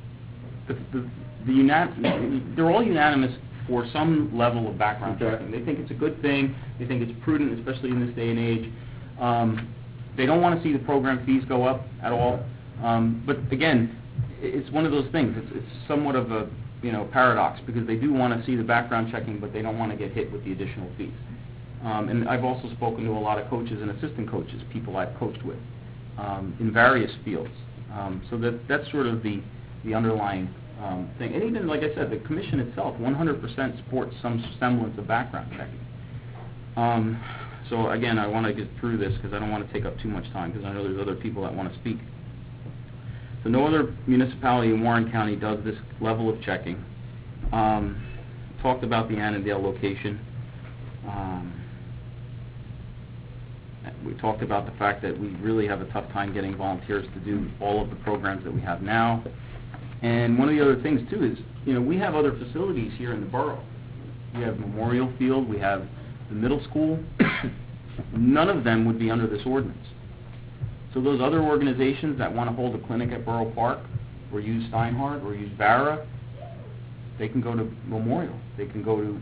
they're all unanimous for some level of background checking. They think it's a good thing. They think it's prudent, especially in this day and age. They don't want to see the program fees go up at all. But again, it's one of those things. It's somewhat of a paradox, because they do want to see the background checking, but they don't want to get hit with the additional fees. And I've also spoken to a lot of coaches and assistant coaches, people I've coached with, in various fields. So that's sort of the underlying thing. And even, like I said, the commission itself 100% supports some semblance of background checking. So again, I want to get through this because I don't want to take up too much time, because I know there's other people that want to speak. So no other municipality in Warren County does this level of checking. Talked about the Annandale location. We talked about the fact that we really have a tough time getting volunteers to do all of the programs that we have now. And one of the other things, too, is, we have other facilities here in the borough. We have Memorial Field, we have the middle school. None of them would be under this ordinance. So those other organizations that want to hold a clinic at Borough Park, or use Steinhardt, or use Barra, they can go to Memorial. They can go to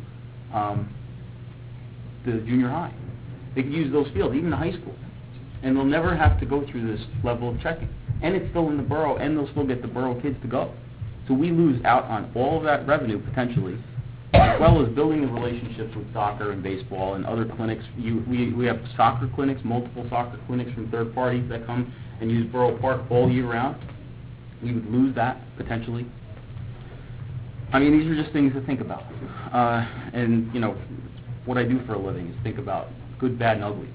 the junior high. They can use those fields, even the high school. And they'll never have to go through this level of checking. And it's still in the borough, and they'll still get the borough kids to go. So we lose out on all of that revenue, potentially, as well as building the relationships with soccer and baseball and other clinics. We have soccer clinics, multiple soccer clinics from third parties that come and use Borough Park all year round. We would lose that, potentially. I mean, these are just things to think about. And, what I do for a living is think about good, bad, and ugly.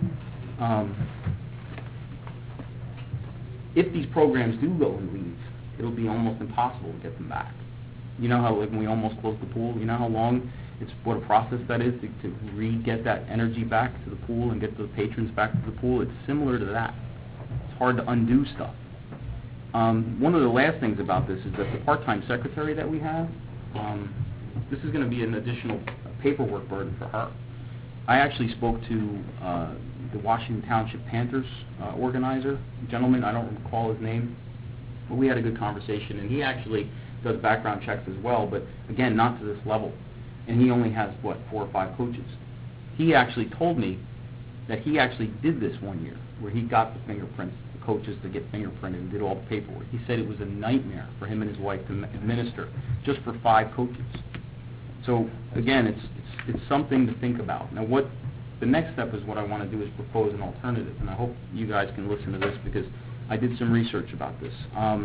If these programs do go and leave, it'll be almost impossible to get them back. You know how, like, when we almost closed the pool, you know how long what a process that is to re-get that energy back to the pool and get the patrons back to the pool? It's similar to that. It's hard to undo stuff. One of the last things about this is that the part-time secretary that we have, this is going to be an additional paperwork burden for her. I actually spoke to the Washington Township Panthers organizer, gentleman, I don't recall his name, but we had a good conversation, and he actually does background checks as well, but again, not to this level. And he only has, 4 or 5 coaches. He actually told me that he actually did this one year, where he got the fingerprints, the coaches to get fingerprinted and did all the paperwork. He said it was a nightmare for him and his wife to administer, just for 5 coaches. So again, it's something to think about. Now, what the next step is, what I want to do is propose an alternative, and I hope you guys can listen to this, because I did some research about this.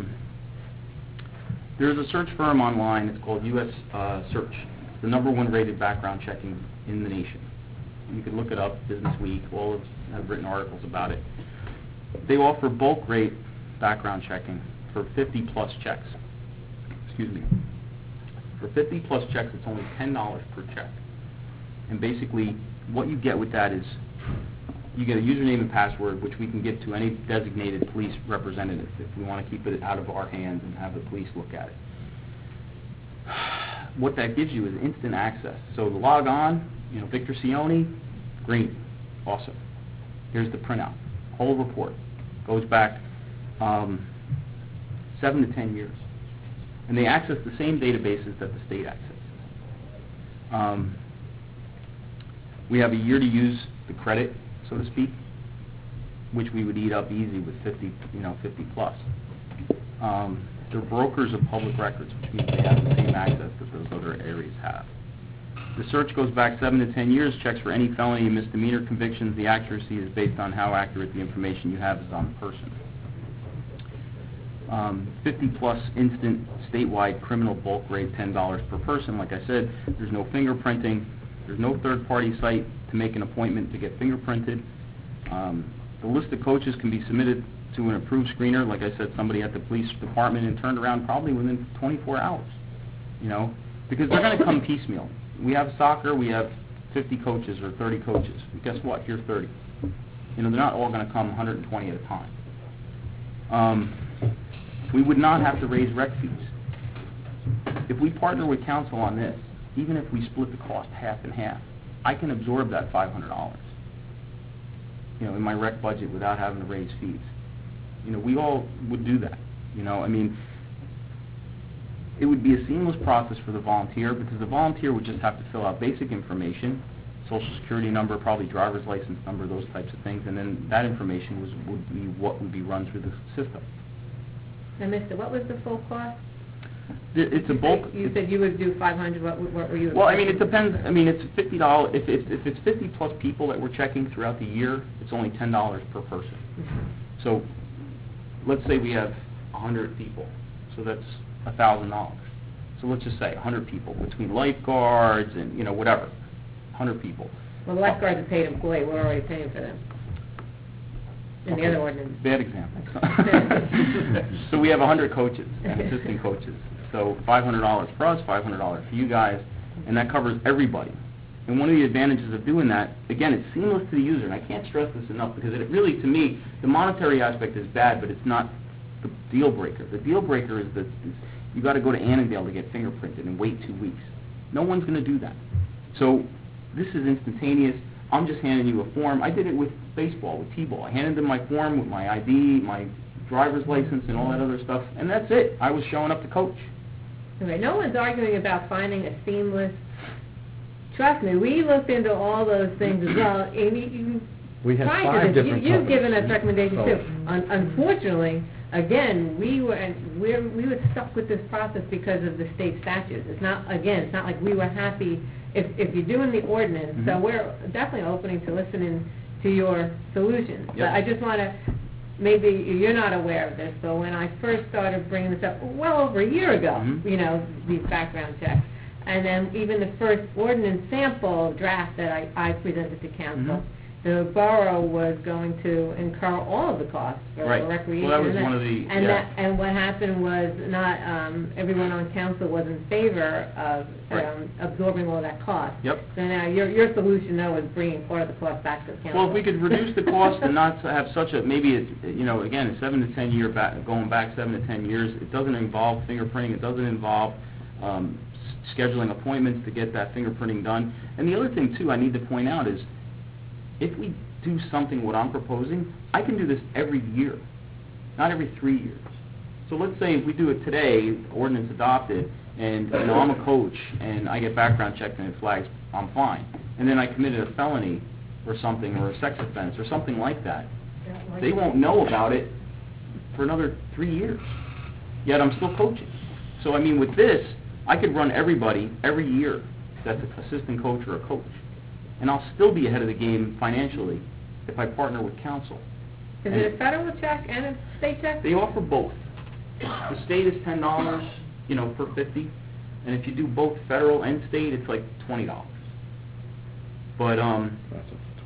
There's a search firm online. It's called U.S. Search. It's the #1 rated background checking in the nation. You can look it up, Business Week. All have written articles about it. They offer bulk rate background checking for 50-plus checks. excuse me. For 50-plus checks, it's only $10 per check. And basically, what you get with that is you get a username and password, which we can give to any designated police representative if we want to keep it out of our hands and have the police look at it. What that gives you is instant access. So to log on, Victor Cioni, green, awesome. Here's the printout, whole report. Goes back 7 to 10 years. And they access the same databases that the state accesses. We have a year to use the credit, so to speak, which we would eat up easy with 50 plus. They're brokers of public records, which means they have the same access that those other areas have. The search goes back 7 to 10 years, checks for any felony and misdemeanor convictions. The accuracy is based on how accurate the information you have is on the person. 50-plus instant statewide criminal bulk rate, $10 per person. Like I said, there's no fingerprinting. There's no third-party site to make an appointment to get fingerprinted. The list of coaches can be submitted to an approved screener, like I said, somebody at the police department, and turned around probably within 24 hours, because they're going to come piecemeal. We have soccer, we have 50 coaches or 30 coaches. And guess what? Here's 30. They're not all going to come 120 at a time. We would not have to raise rec fees. If we partner with council on this, even if we split the cost half and half, I can absorb that $500, in my rec budget without having to raise fees. We all would do that. It would be a seamless process for the volunteer, because the volunteer would just have to fill out basic information, social security number, probably driver's license number, those types of things, and then that information would be what would be run through the system. Now, mister, what was the full cost? It's a bulk. You said you would do 500. What were you? Well, it depends. It's $50. If it's 50-plus people that we're checking throughout the year, it's only $10 per person. Mm-hmm. So let's say we have 100 people, so that's $1,000. So let's just say 100 people between lifeguards and whatever, 100 people. Well, the lifeguards are paid employee. We're already paying for them. In the other ordinance. Bad example. So we have 100 coaches and assistant coaches. So $500 for us, $500 for you guys, and that covers everybody. And one of the advantages of doing that, again, it's seamless to the user, and I can't stress this enough, because it really, to me, the monetary aspect is bad, but it's not the deal breaker. The deal breaker is that you got to go to Annandale to get fingerprinted and wait 2 weeks. No one's going to do that. So this is instantaneous. I'm just handing you a form. I did it with baseball, with T-ball. I handed them my form with my ID, my driver's license, and all that other stuff, and that's it. I was showing up to coach. Okay, no one's arguing about finding a seamless. Trust me, we looked into all those things as well. And we have 5 different You've given us companies. recommendations too. Unfortunately, again, we were stuck with this process because of the state statutes. It's not like we were happy. If you're doing the ordinance, so we're definitely opening to listening to your solutions. Yep. But I just want to, maybe you're not aware of this, but when I first started bringing this up, well over a year ago, these background checks, and then even the first ordinance sample draft that I presented to council, the borough was going to incur all of the costs for recreation. Well, that was one of the... And what happened was not everyone on council was in favor of absorbing all that cost. Yep. So now your solution, though, is bringing part of the cost back to the council. Well, if we could reduce the cost and not have such a, maybe, again, a 7 to 10 year going back 7 to 10 years, it doesn't involve fingerprinting, it doesn't involve scheduling appointments to get that fingerprinting done. And the other thing, too, I need to point out is, if we do something what I'm proposing, I can do this every year, not every 3 years. So let's say if we do it today, ordinance adopted, and I'm a coach, and I get background checked and it flags, I'm fine. And then I committed a felony or something, or a sex offense, or something like that. They won't know about it for another 3 years. Yet I'm still coaching. So, with this, I could run everybody every year that's an assistant coach or a coach. And I'll still be ahead of the game financially if I partner with council. Is it a federal check and a state check? They offer both. The state is $10, per 50, and if you do both federal and state, it's like $20. But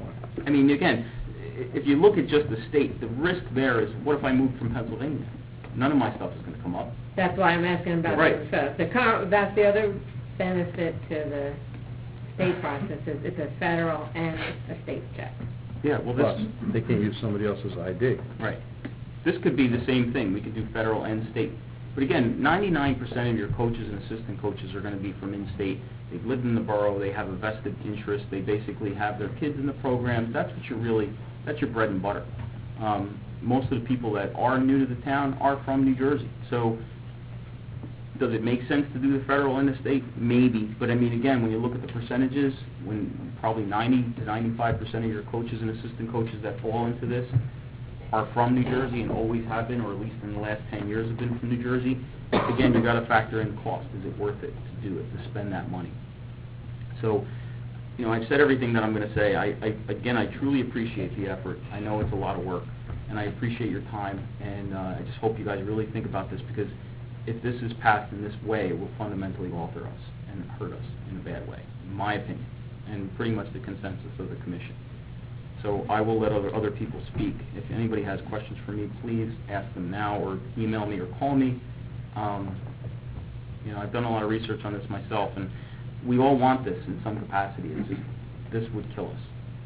again, if you look at just the state, the risk there is, what if I move from Pennsylvania? none of my stuff is going to come up. That's why I'm asking about Right. that's the other benefit to the state process, is it's a federal and a state check. Yeah, well, Plus, this, they can't use somebody else's ID. right. This could be the same thing. We could do federal and state. But again, 99% of your coaches and assistant coaches are going to be from in-state. They've lived in the borough. They have a vested interest. They basically have their kids in the programs. That's what that's your bread and butter. Most of the people that are new to the town are from New Jersey. So does it make sense to do the federal and the state? Maybe. But I mean, again, when you look at the percentages, when probably 90 to 95% of your coaches and assistant coaches that fall into this are from New Jersey and always have been, or at least in the last 10 years have been from New Jersey, again, you've got to factor in cost. Is it worth it to do it, to spend that money? So, you know, I've said everything that I'm going to say. Again, I truly appreciate the effort. I know it's a lot of work, and I appreciate your time, and I just hope you guys really think about this, because if this is passed in this way, it will fundamentally alter us and hurt us in a bad way, in my opinion, and pretty much the consensus of the commission. So I will let other people speak. If anybody has questions for me, please ask them now, or email me, or call me. You know, I've done a lot of research on this myself, and we all want this in some capacity. It's just, this would kill us.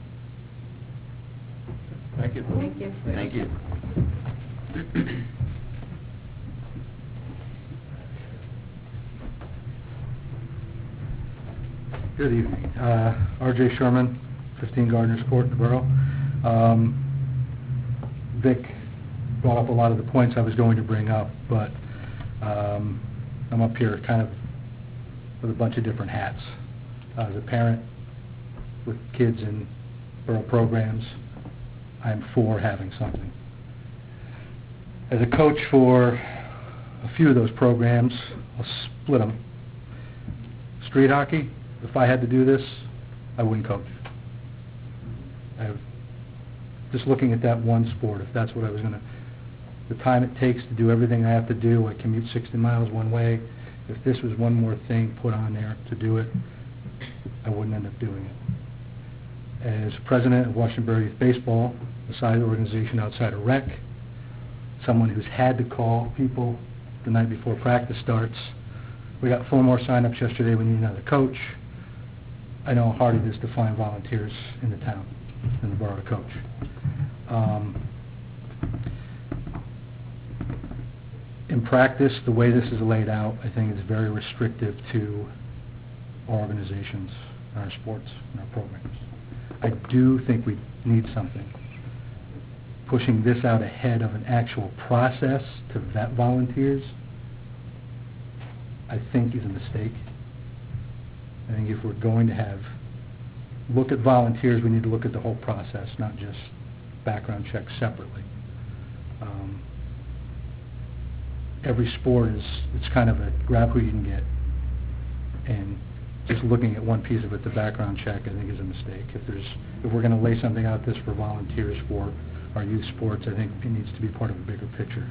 Thank you. Thank you. Thank you. Good evening. R.J. Sherman, 15 Gardner's Court in the borough. Vic brought up a lot of the points I was going to bring up, but I'm up here kind of with a bunch of different hats. As a parent with kids in borough programs, I'm for having something. As a coach for a few of those programs, I'll split them. Street hockey, if I had to do this, I wouldn't coach. Just looking at that one sport, if that's what I was going to, the time it takes to do everything I have to do, I commute 60 miles one way, if this was one more thing put on there to do it, I wouldn't end up doing it. As president of Washington Borough Youth Baseball, a side organization outside of rec, someone who's had to call people the night before practice starts, we got 4 more sign-ups yesterday, we need another coach. I know how hard it is to find volunteers in the town, in the borough to coach. In practice, the way this is laid out, I think is very restrictive to our organizations, our sports, and our programs. I do think we need something. Pushing this out ahead of an actual process to vet volunteers, I think is a mistake. I think if we're going to look at volunteers, we need to look at the whole process, not just background checks separately. Every sport it's kind of a grab who you can get, and just looking at one piece of it, the background check, I think is a mistake. If we're going to lay something out this for volunteers for our youth sports, I think it needs to be part of a bigger picture.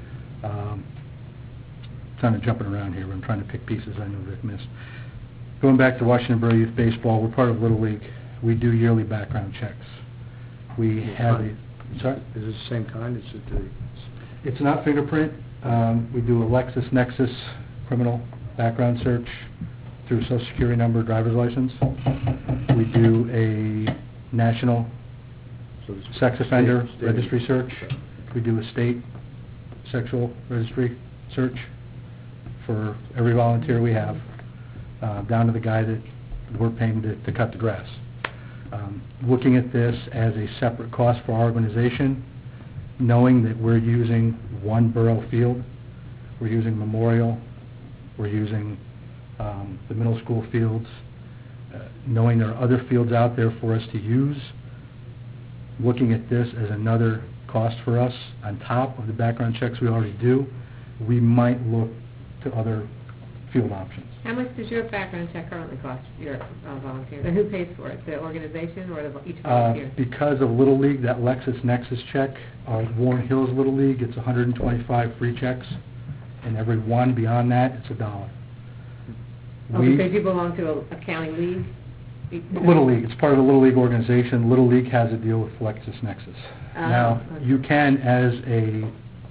Kind of jumping around here, but I'm trying to pick pieces I know Vic missed. Going back to Washington Borough Youth Baseball, we're part of Little League. We do yearly background checks. We have sorry? Is it the same kind? It's not fingerprint. We do a LexisNexis criminal background search through Social Security number, driver's license. We do a national sex offender registry search. We do a state sexual registry search for every volunteer we have, down to the guy that we're paying to cut the grass. Looking at this as a separate cost for our organization, knowing that we're using one borough field, we're using Memorial, we're using the middle school fields, knowing there are other fields out there for us to use, looking at this as another cost for us on top of the background checks we already do, we might look to other field options. How much does your background check currently cost your volunteers? And who pays for it? The organization or each volunteer? Because of Little League, that LexisNexis check, Warren Hills Little League, it's 125 free checks, and every one beyond that, it's $1. Because you belong to a county league? Little League, it's part of the Little League organization. Little League has a deal with LexisNexis. Now, you can, as a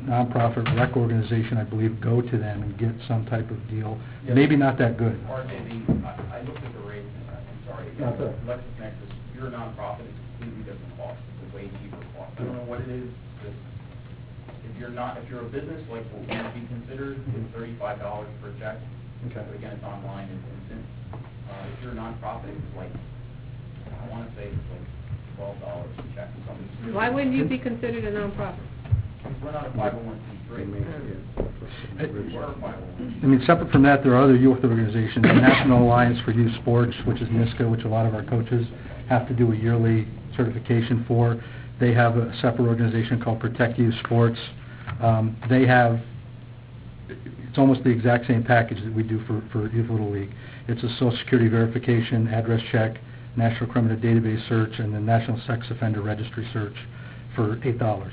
nonprofit rec organization, I believe, go to them and get some type of deal. Maybe not that good. RJ, I looked at the rates, I'm sorry, No, sir. LexisNexis, you're a nonprofit, it's completely different cost, it's a way cheaper cost. I don't know what it is, just, if you're a business, like what would be considered, it's $35 per check. Okay. But again, it's online, and since, if you're a nonprofit, it's like, I want to say it's like $12 a check or something. Why wouldn't you be considered a nonprofit? We're not a 501c3. We're a 501c3. I mean, separate from that, there are other youth organizations, the National Alliance for Youth Sports, which is NISCA, which a lot of our coaches have to do a yearly certification for. They have a separate organization called Protect Youth Sports. They have, it's almost the exact same package that we do for Youth Little League. It's a Social Security verification, address check, National Criminal Database search, and the National Sex Offender Registry search for $8.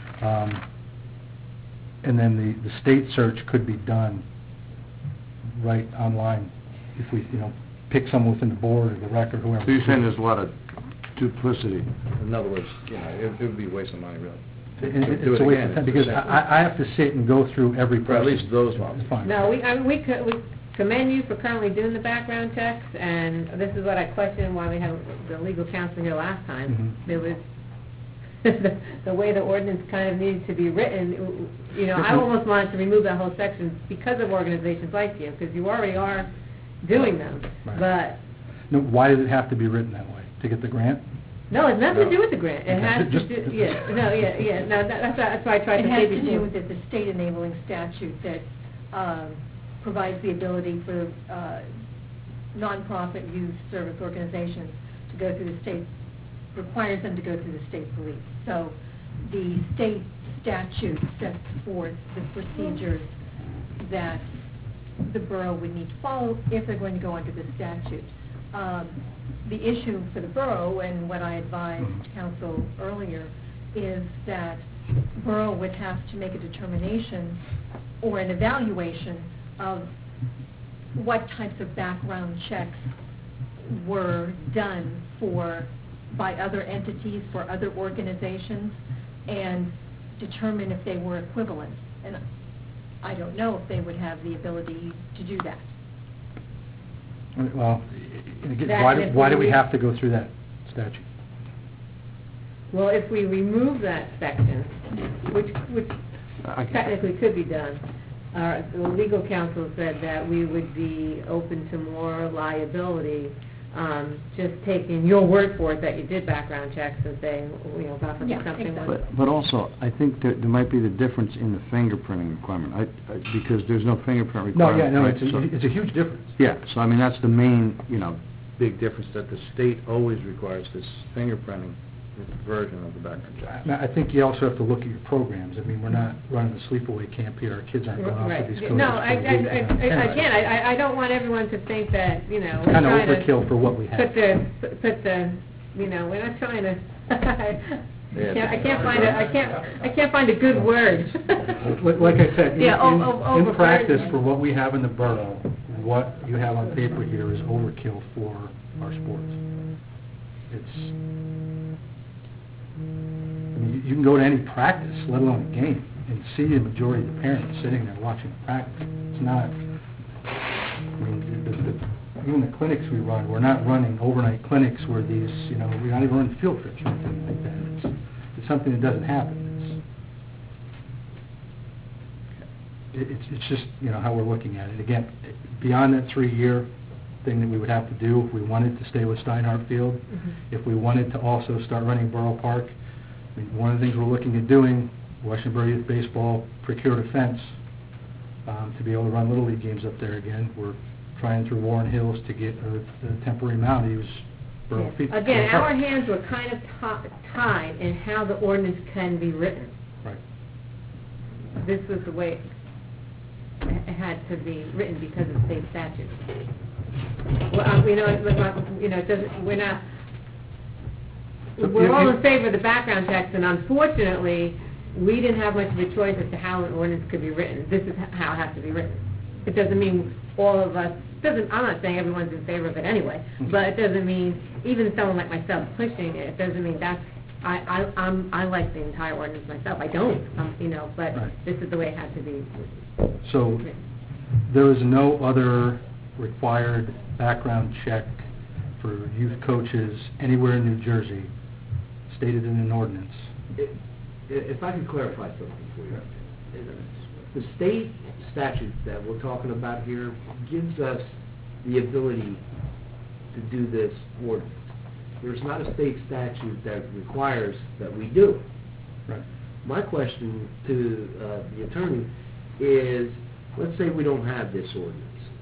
And then the state search could be done right online if we, pick someone within the board or the rec or whoever. So you're saying there's a lot of duplicity? In other words, it would be a waste of money, really. It's a waste of time, because I have to sit and go through every For at person. least those ones. It's fine. No, we commend you for currently doing the background checks, and this is what I questioned why we had the legal counsel here last time. Mhm. There was, the way the ordinance kind of needed to be written, I almost wanted to remove that whole section because of organizations like you, because you already are doing them. Right. But, No, why does it have to be written that way? To get the grant? no, it's nothing to do with the grant. It Okay. has to Just- do, no, that's why I tried It to has say to do before. with the state enabling statute that provides the ability for nonprofit youth service organizations to go through the state, requires them to go through the state police. So the state statute sets forth the procedures that the borough would need to follow if they're going to go under the statute. The issue for the borough, and what I advised council earlier, is that borough would have to make a determination or an evaluation of what types of background checks were done by other entities, for other organizations, and determine if they were equivalent. And I don't know if they would have the ability to do that. Well, and again, That why do we have to go through that statute? Well, if we remove that section, which I- technically could be done, the legal counsel said that we would be open to more liability, just taking your word for it that you did background checks and saying, God forbid something was... But also, I think there might be the difference in the fingerprinting requirement, because there's no fingerprint No, requirement. right? it's a huge difference. Yeah, so I mean, that's the main, big difference, that the state always requires this fingerprinting version of the background check. Now, I think you also have to look at your programs. I mean, we're not running a sleepaway camp here. Our kids aren't going off Right. to these coaches. No, for a week, again, I don't want everyone to think that, we're Kind of trying to... overkill for what we have. Put the, we're not trying to... I can't find a good word. Like I said, Yeah, in practice, for what we have in the borough, what you have on paper here is overkill for our sports. You can go to any practice, let alone a game, and see the majority of the parents sitting there watching the practice. It's not, even the clinics we run, we're not running overnight clinics where these, we're not even running field trips or anything like that. It's something that doesn't happen. It's just, how we're looking at it. Again, beyond that 3-year thing that we would have to do if we wanted to stay with Steinhardt Field, if we wanted to also start running Borough Park. I mean, one of the things we're looking at doing, Washington Borough Youth Baseball procured a fence to be able to run Little League games up there again. We're trying through Warren Hills to get a temporary mound to use Borough Field. Again, our hands were kind of tied in how the ordinance can be written. Right. This was the way it had to be written because of state statute. Well, it doesn't, we're all in favor of the background checks, and unfortunately, we didn't have much of a choice as to how an ordinance could be written. This is how it has to be written. It doesn't mean all of us, I'm not saying everyone's in favor of it anyway, but it doesn't mean, even someone like myself pushing it, doesn't mean that's I like the entire ordinance myself. I don't, but Right. this is the way it has to be. So there is no other required background check for youth coaches anywhere in New Jersey stated in an ordinance. If I could clarify something for you. The state statute that we're talking about here gives us the ability to do this ordinance. There's not a state statute that requires that we do it. Right. My question to the attorney is, let's say we don't have this ordinance.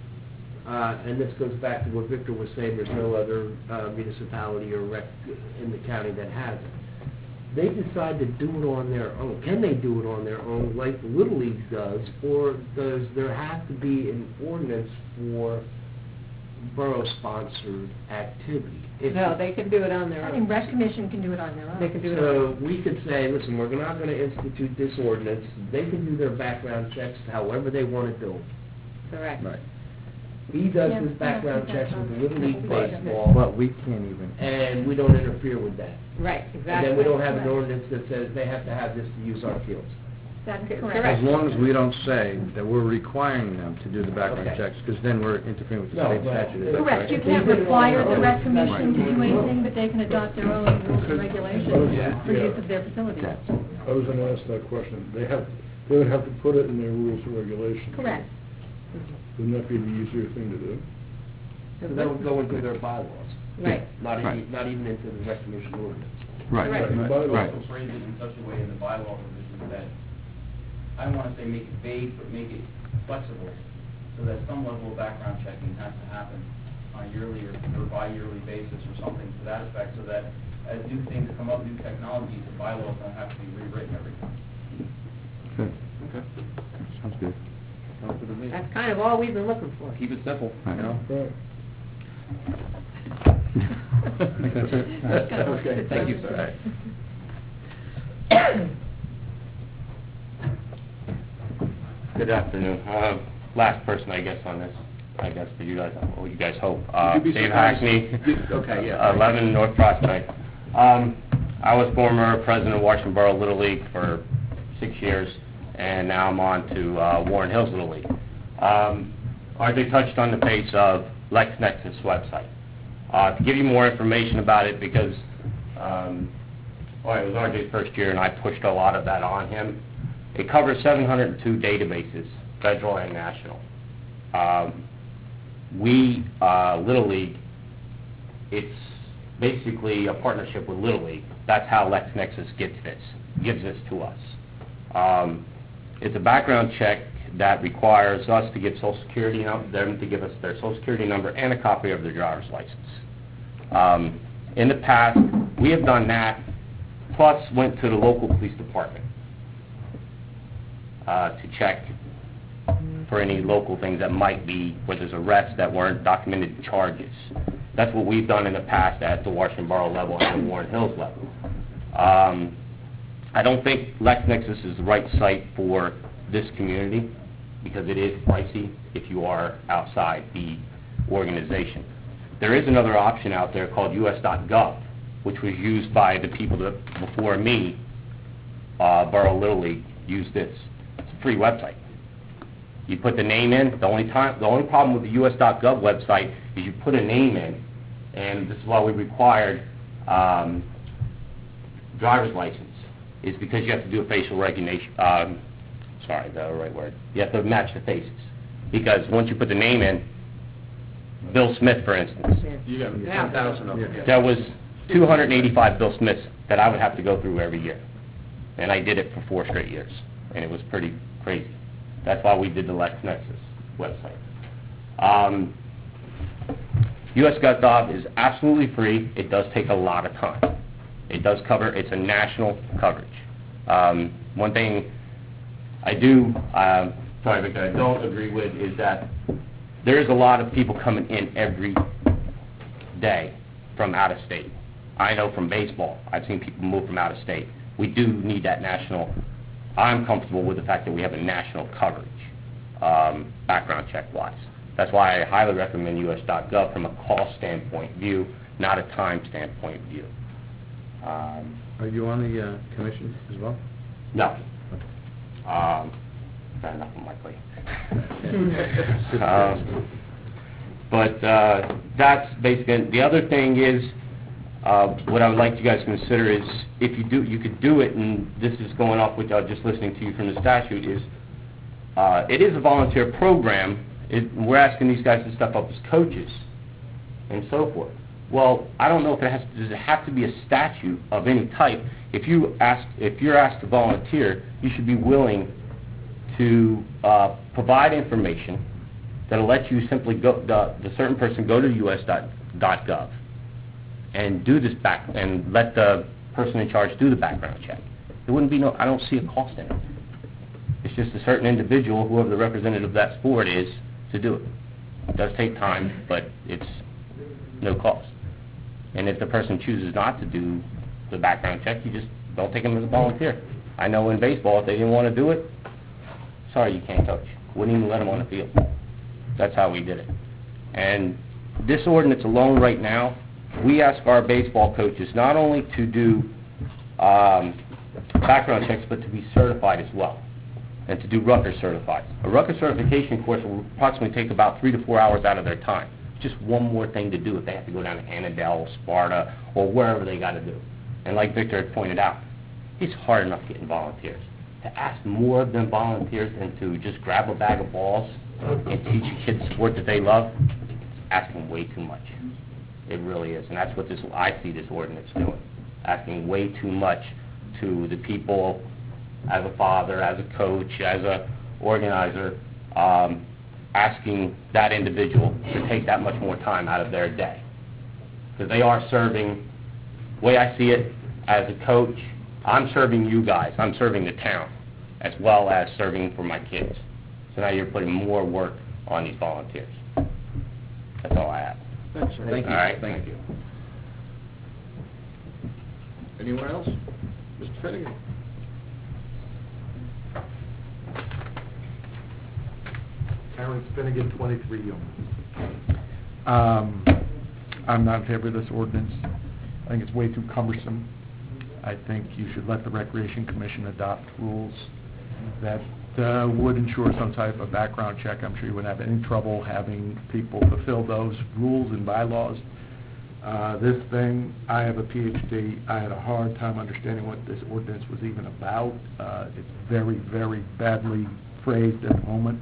And this goes back to what Victor was saying, there's no other municipality or rec in the county that has it. They decide to do it on their own. Can they do it on their own like Little League does, or does there have to be an ordinance for borough-sponsored activity? No, they can do it on their I own. think Rec Commission can do it on their own. They can do it on So we could say, listen, we're not going to institute this ordinance. They can do their background checks however they want to do them. Correct. Right. He does Yeah, his background I don't think checks with that's the Little League right. baseball, But we can't even... and we don't interfere with that. Right, And exactly. then we don't have an Correct. ordinance that says they have to have this to use our fields. That's Correct. correct. As long as we don't say that we're requiring them to do the background Okay. checks, because then we're interfering with the No, state right. statute. is that Correct, you correct? can't require the Rec Commission to do anything, but they can adopt their own rules and regulations for use of their facilities. I was gonna ask that question. They would have to put it in their rules and regulations. Correct. Wouldn't that be the easier thing to do? So they'll go into their bylaws, Right. not Right. even into the Rec Commission ordinance. Right, Correct. In the bylaws. right. Also phrase it in such a way in the bylaw provisions that, I don't want to say make it vague, but make it flexible, so that some level of background checking has to happen on a yearly or bi-yearly basis or something to that effect, so that as new things come up, new technologies, the bylaws don't have to be rewritten every time. Okay. Okay. Sounds good. That's kind of all we've been looking for. Keep it simple, Right. you know? Right. I think that's it. Okay, thank you, sir. Good afternoon. Last person, I guess, on this, I guess, for you guys, what you guys hope. You'd be Dave surprised. Hackney. Okay, yeah. 11 North Prospect. I was former president of Washington Borough Little League for 6 years, and now I'm on to Warren Hills Little League. RJ touched on the pace of LexNexus website. To give you more information about it, because it was RJ's first year, and I pushed a lot of that on him. It covers 702 databases, federal and national. Little League, it's basically a partnership with Little League. That's how LexNexus gives this to us. It's a background check that requires us to give Social Security them to give us their Social Security number and a copy of their driver's license. In the past, we have done that, plus went to the local police department to check for any local things that might be, where there's arrests that weren't documented charges. That's what we've done in the past at the Washington Borough level and the Warren Hills level. I don't think LexNexus is the right site for this community because it is pricey if you are outside the organization. There is another option out there called US.gov, which was used by the people that before me, Borough Little League, used this. It's a free website. You put the name in. The only problem with the US.gov website is you put a name in, and this is why we required driver's license, is because you have to do a facial recognition. You have to match the faces. Because once you put the name in, Bill Smith, for instance, You got 10,000 of them. there was 285 Bill Smiths that I would have to go through every year. And I did it for 4 straight years. And it was pretty crazy. That's why we did the LexNexus website. US.gov is absolutely free. It does take a lot of time. It does cover, it's a national coverage. One thing I do, Victor, I don't agree with is that there is a lot of people coming in every day from out of state. I know from baseball, I've seen people move from out of state. We do need that national. I'm comfortable with the fact that we have a national coverage, background check-wise. That's why I highly recommend US.gov from a cost standpoint view, not a time standpoint view. Are you on the commission as well? No. Got enough on my plate. But that's basically, the other thing is, what I would like you guys to consider is, if you do, you could do it, and this is going off with just listening to you from the statute, is it is a volunteer program. We're asking these guys to step up as coaches and so forth. Well, I don't know if does it have to be a statute of any type. If you're asked to volunteer, you should be willing to provide information that'll let you simply go, the certain person go to us.gov and do this and let the person in charge do the background check. There wouldn't be I don't see a cost in it. It's just a certain individual, whoever the representative of that sport is, to do it. It does take time, but it's no cost. And if the person chooses not to do the background check, you just don't take them as a volunteer. I know in baseball, if they didn't want to do it, sorry, you can't coach. Wouldn't even let them on the field. That's how we did it. And this ordinance alone right now, we ask our baseball coaches not only to do background checks, but to be certified as well, and to do Rutgers certified. A Rutgers certification course will approximately take about 3 to 4 hours out of their time. Just one more thing to do if they have to go down to Annandale, Sparta, or wherever they got to do. And like Victor had pointed out, it's hard enough getting volunteers. To ask more of them volunteers than to just grab a bag of balls and teach a kid the sport that they love, it's asking way too much. It really is. And that's what I see this ordinance doing. Asking way too much to the people, as a father, as a coach, as a organizer, asking that individual to take that much more time out of their day. Because they are serving, the way I see it, as a coach, I'm serving you guys, I'm serving the town, as well as serving for my kids. So now you're putting more work on these volunteers. That's all I have. Thanks, sir. Thank you. All right, Thank you. Anyone else? Mr. Finnegan? Terrence Finnegan, 23 Yeoman. I'm not in favor of this ordinance. I think it's way too cumbersome. I think you should let the Recreation Commission adopt rules that would ensure some type of background check. I'm sure you wouldn't have any trouble having people fulfill those rules and bylaws. This thing, I have a PhD. I had a hard time understanding what this ordinance was even about. It's very, very badly phrased at the moment.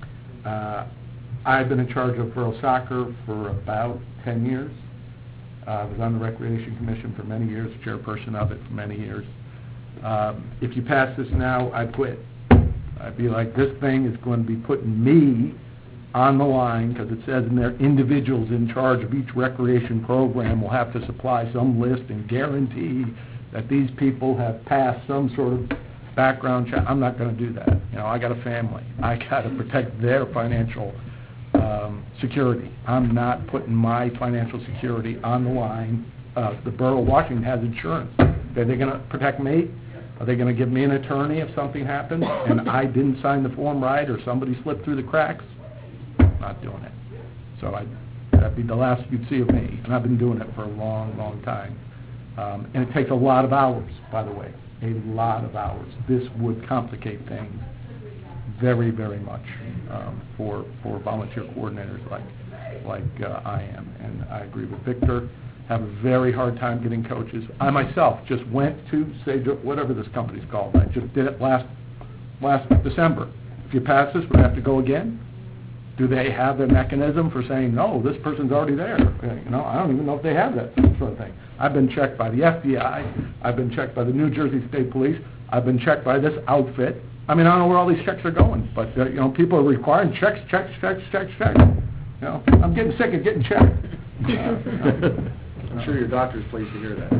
I've been in charge of girls soccer for about 10 years. I was on the Recreation Commission for many years, chairperson of it for many years. If you pass this now, I'd quit. I'd be like, this thing is going to be putting me on the line, because it says in there, individuals in charge of each recreation program will have to supply some list and guarantee that these people have passed some sort of background check. I'm not going to do that. You know, I got a family. I got to protect their financial security. I'm not putting my financial security on the line. The Borough of Washington has insurance. Are they going to protect me? Are they going to give me an attorney if something happens and I didn't sign the form right or somebody slipped through the cracks? Not doing it. So that'd be the last you'd see of me. And I've been doing it for a long, long time. And it takes a lot of hours, by the way. A lot of hours. This would complicate things very, very much for volunteer coordinators like I am. And I agree with Victor. Have a very hard time getting coaches. I myself just went to, say, whatever this company's called. I just did it last December. If you pass this, would I have to go again? Do they have a mechanism for saying, no, this person's already there? You know, I don't even know if they have that sort of thing. I've been checked by the FBI. I've been checked by the New Jersey State Police. I've been checked by this outfit. I mean, I don't know where all these checks are going, but, you know, people are requiring checks. You know, I'm getting sick of getting checked. I'm sure your doctor's pleased to hear that.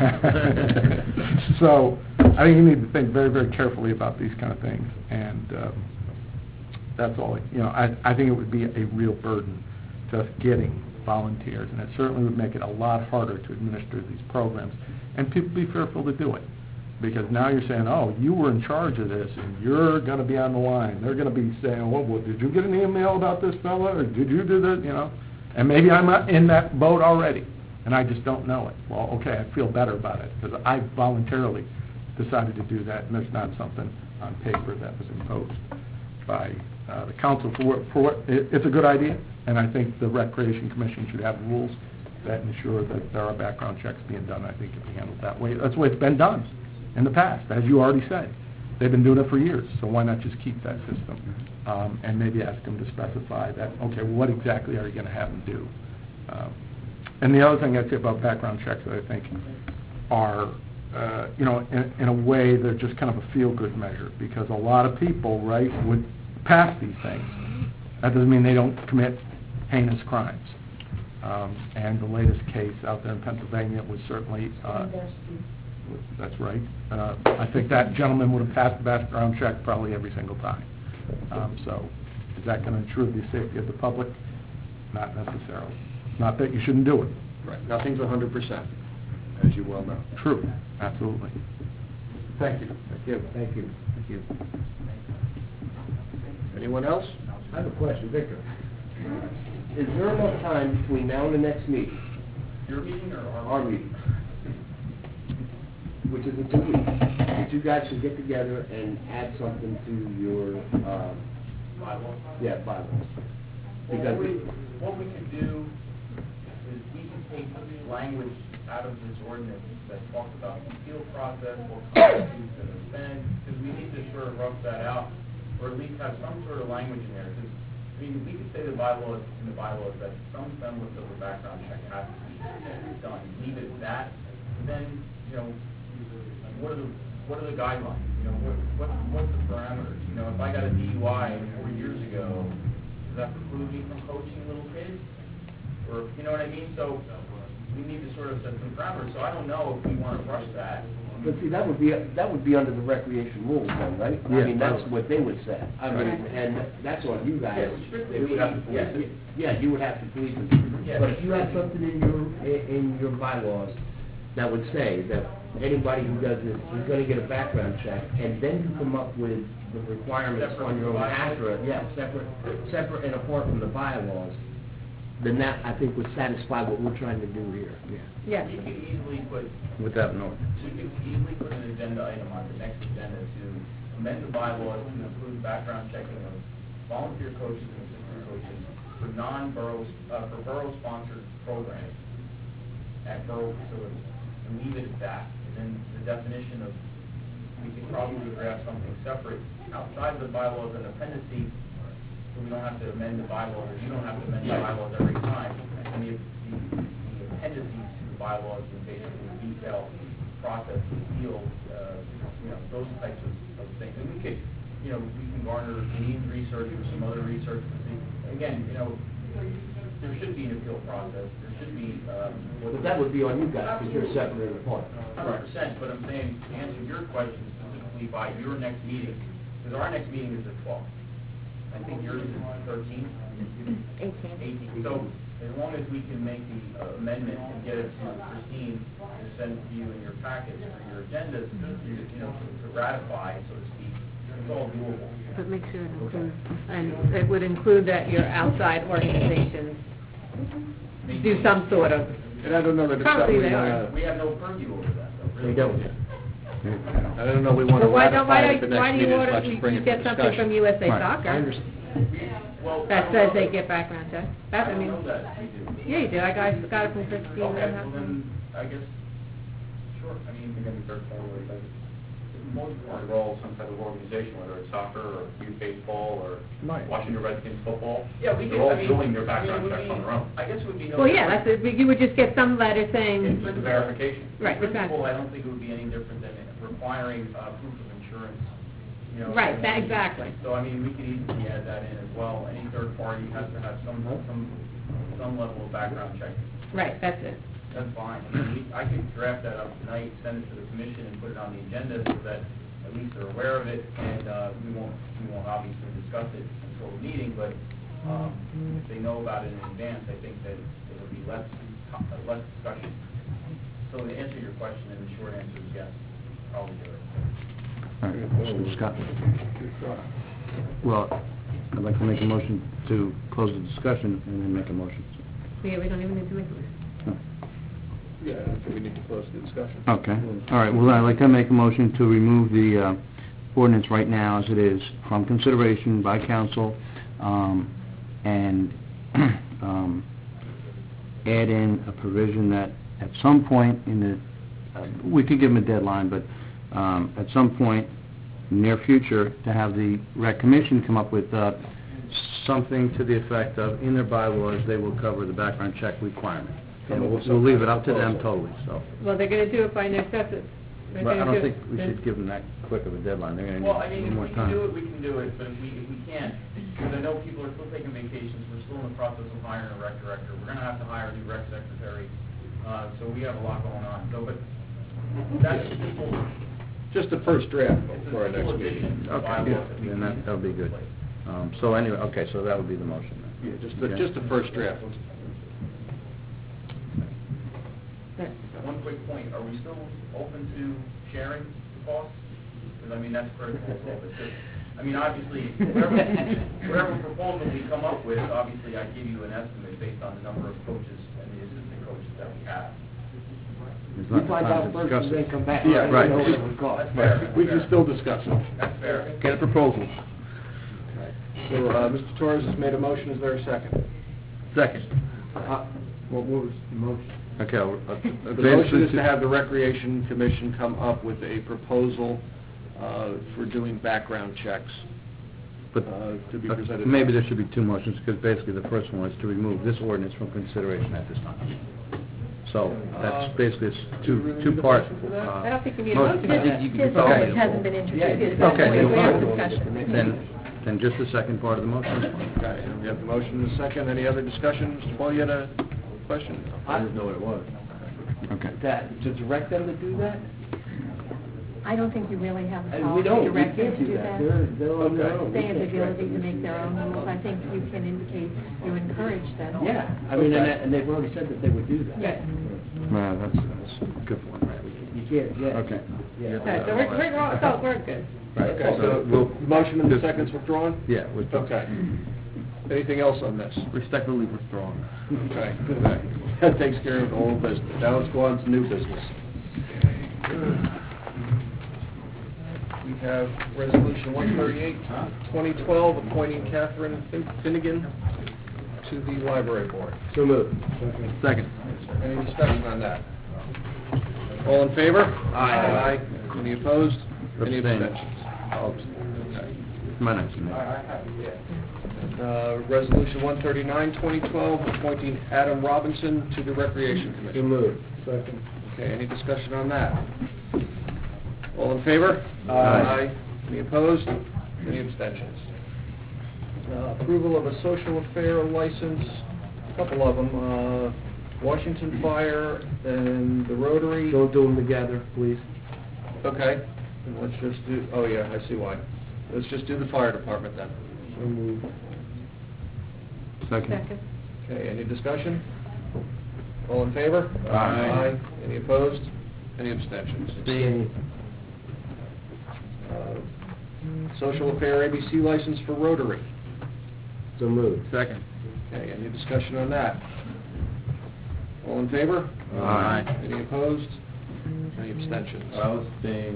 So I think you need to think very, very carefully about these kind of things, and that's all. You know, I think it would be a real burden to getting volunteers, and it certainly would make it a lot harder to administer these programs, and people be fearful to do it, because now you're saying, oh, you were in charge of this, and you're going to be on the line. They're going to be saying, well, did you get an email about this fella, or did you do this, you know? And maybe I'm not in that boat already. and I just don't know it. Well, okay, I feel better about it, because I voluntarily decided to do that, and there's not something on paper that was imposed by the council it's a good idea, and I think the Recreation Commission should have rules that ensure that there are background checks being done. I think it be handled that way. That's the way it's been done in the past, as you already said. They've been doing it for years, so why not just keep that system? And maybe ask them to specify that, okay, what exactly are you going to have them do? And the other thing I'd say about background checks that I think are, in a way, they're just kind of a feel-good measure, because a lot of people, right, would pass these things. That doesn't mean they don't commit heinous crimes. And the latest case out there in Pennsylvania was certainly, that's right. I think that gentleman would have passed the background check probably every single time. So is that going to ensure the safety of the public? Not necessarily. Not that you shouldn't do it. Right. Nothing's 100%, as you well know. True. Absolutely. Thank you. Thank you. Thank you. Thank you. Anyone else? I have a question, Victor. Is there enough time between now and the next meeting, Your meeting or our meeting, which is in 2 weeks, that you guys should get together and add something to your, bylaw? yeah, bylaws? Well, what we could do is we can take language out of this ordinance that talks about the appeal process, what constitutes an offense, because we need to sort of rough that out, or at least have some sort of language in there. Because, I mean, we could say the bylaws that some semblance of a background check has to be done. Leave it at that. And then, what are the guidelines? What's the parameters? If I got a DUI 4 years ago, does that preclude me from coaching little kids? Or, you know what I mean? So we need to sort of set some parameters. So I don't know if we want to rush that. But see, that would be under the recreation rules then, right? Yeah. I mean, that's what they would say. I mean, and that's on you guys. They would have to police it. Yeah, you would have to police it. Yeah. But if you had something in your bylaws that would say that anybody who does this is gonna get a background check, and then you come up with the requirements on your own after, separate and apart from the bylaws, then that, I think, would satisfy what we're trying to do here. Yes. You could easily put Without an ordinance. We could easily put an agenda item on the next agenda to amend the bylaws to include background checking of volunteer coaches and assistant coaches for for borough-sponsored programs at borough facilities, and leave it at that. And then the definition of, we could probably draft something separate outside the bylaws and appendices, so we don't have to amend the bylaws, or you don't have to amend the bylaws every time. And the appendices to the bylaws would basically detail process, appeal, those types of things. And we could, we can garner needs research or some other research to see. Again, there should be an appeal process. There should be. But that would be on you guys, because you're separate and apart. 100%. But I'm saying to answer your question specifically by your next meeting, because our next meeting is the 12th. I think yours is the 13th. 18th. So as long as we can make the amendment and get it to Christine to send to you in your packets for your agendas, to ratify, so to speak, it's all doable. But make sure it includes, and it would include that your outside organizations do some sort of, And I don't know that it's Probably something, they are. We have no purview over that, though. We don't. I don't know we want to so why ratify it at the do next you meeting, order, let's bring you it get for something from discussion. USA Right. I Soccer understand. Well, that says they get background checks? That, I I mean, know that we do. yeah, you do, I got it from Christine. Okay, well then, I guess, sure, I mean, You're going to start formally, but most of our role, some type of organization, whether it's soccer or youth baseball or Right. Washington Redskins football, yeah, we they're could, all I mean. doing their I mean, background it would checks be- on their own. I guess it would be no. Well, yeah, different. that's it, you would just get some letter saying, It's the verification. right, In exactly. principle, I don't think it would be any different than requiring proof of insurance, Right, that, exactly. So, I mean, we could easily add that in as well. Any third party has to have some level of background check. Right, that's it. That's fine. I mean, I could draft that up tonight, send it to the commission, and put it on the agenda so that at least they're aware of it, and we won't obviously discuss it until the meeting, but if they know about it in advance, I think that it'll be less discussion. So to answer your question, and the short answer is yes, probably do it. All right, Mr. Scott. Well, I'd like to make a motion to close the discussion and then make a motion. Yeah, we don't even need to make a motion. No. Yeah, I think we need to close the discussion. Okay, all right, well, I'd like to make a motion to remove the ordinance right now as it is from consideration by council, and add in a provision that at some point in the, we could give them a deadline, but at some point near future, to have the rec commission come up with something to the effect of, in their bylaws, they will cover the background check requirement. And we'll leave it up to them totally, so. Well, they're gonna do it by next September. But I don't think we should give them that quick of a deadline, they're gonna Well, I need mean, more if we can do time. it, we can do it, but if we can't, because I know people are still taking vacations, we're still in the process of hiring a rec director, we're gonna have to hire a new rec secretary, so we have a lot going on, so, but that's a simple, Just the first draft it's for our a next simple meeting. addition to the Okay, bylaws yeah, that we then can that'll be good. So anyway, okay, so that would be the motion then. Yeah, Okay. just the first draft. One quick point, are we still open to sharing the costs? Because, I mean, that's critical as well, but just, I mean, obviously, whatever proposal we come up with, obviously, I give you an estimate based on the number of coaches and the assistant coaches that we have. There's You not find time out to first discuss and then it. come back. Yeah, right. You know what it would cost. That's fair. We can still discuss it. That's fair. Get a proposal. So, Mr. Torres has made a motion, is there a second? Second. What was the motion? Okay, The motion is to have the Recreation Commission come up with a proposal for doing background checks But to be presented. maybe there should be two motions, because basically the first one is to remove this ordinance from consideration at this time. So that's basically do we really need a two-part. motion for that? I don't think you need a motion. motion for that. His Okay. ordinance hasn't been introduced at this Okay, point, we have then discussion. then just the second part of the motion. Okay, we have the motion and the second. Any other discussion? Mr. Paul, you had a question? I didn't know what it was. Okay. To direct them to do that? I don't think you really have the And power we to don't, we direct them can't to do do that. that. They're on their own. They have the We can't ability to direct them. make their own rules. I think you can indicate you encourage them. Yeah, I mean, and they've already said that they would do that. Yes. Well, that's a good one, right? You can't, yeah. Okay. Yeah. Okay, so we're good. Right, Okay, so so we'll... the motion and the second's withdrawn? Yeah, we'll... Okay. Anything else on this? Respectfully withdrawn. Okay, okay. That takes care of old business. Now let's go on to new business. We have Resolution 138, 2012, appointing Catherine Finnegan to the Library Board. So moved. Second. Any discussion on that? All in favor? Aye. Any opposed? Any Abstain. abstentions? Okay. My next name. Resolution 139, 2012, appointing Adam Robinson to the Recreation So Commission. moved. Second. Okay, any discussion on that? All in favor? Aye. Any opposed? Any abstentions? Approval of a social affair license, a couple of them, Washington Fire and the Rotary. Don't do them together, please. Okay, and let's just do, oh yeah, I see why. Let's just do the fire department then. So moved. Second. Okay, any discussion? All in favor? Aye. Any opposed? Any abstentions? Abstain. Social affair ABC license for Rotary. So moved. Second. Okay, any discussion on that? All in favor? Aye. Any opposed? Any abstentions? I'll abstain.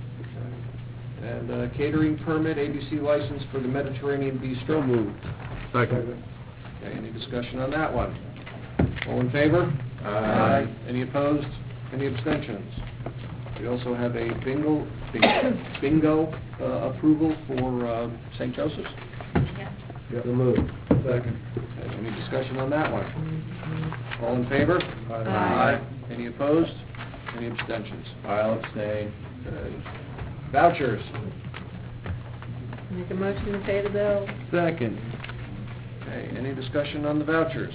And catering permit, ABC license for the Mediterranean Bistro. Moved. Second. Okay, any discussion on that one? All in favor? Aye. Any opposed? Any abstentions? We also have a bingo approval for St. Joseph's. So moved. Second. Okay, any discussion on that one? All in favor? Aye. Any opposed? Any abstentions? I'll abstain. Okay. Vouchers. Make a motion to pay the bill. Second. Okay, any discussion on the vouchers?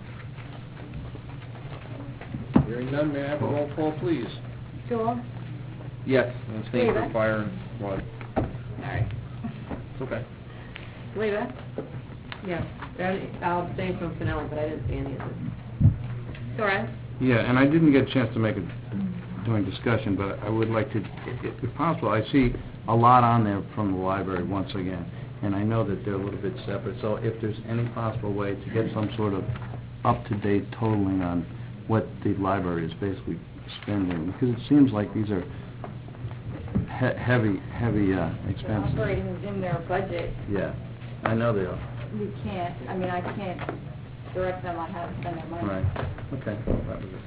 Hearing none, may I have a roll call, please? Joel? Yes. and same for fire and water. All right. Okay. Rita? Yeah, I'll abstain from Fennella, but I didn't see any of this. Dora? Yeah, and I didn't get a chance to make it during discussion, but I would like to, if possible, I see a lot on there from the library once again, and I know that they're a little bit separate, so if there's any possible way to get some sort of up-to-date totaling on what the library is basically spending, because it seems like these are heavy expenses. Operating is in their budget. Yeah, I know they are. We can't, I can't direct them on how to spend their money. Right, okay. Well, that was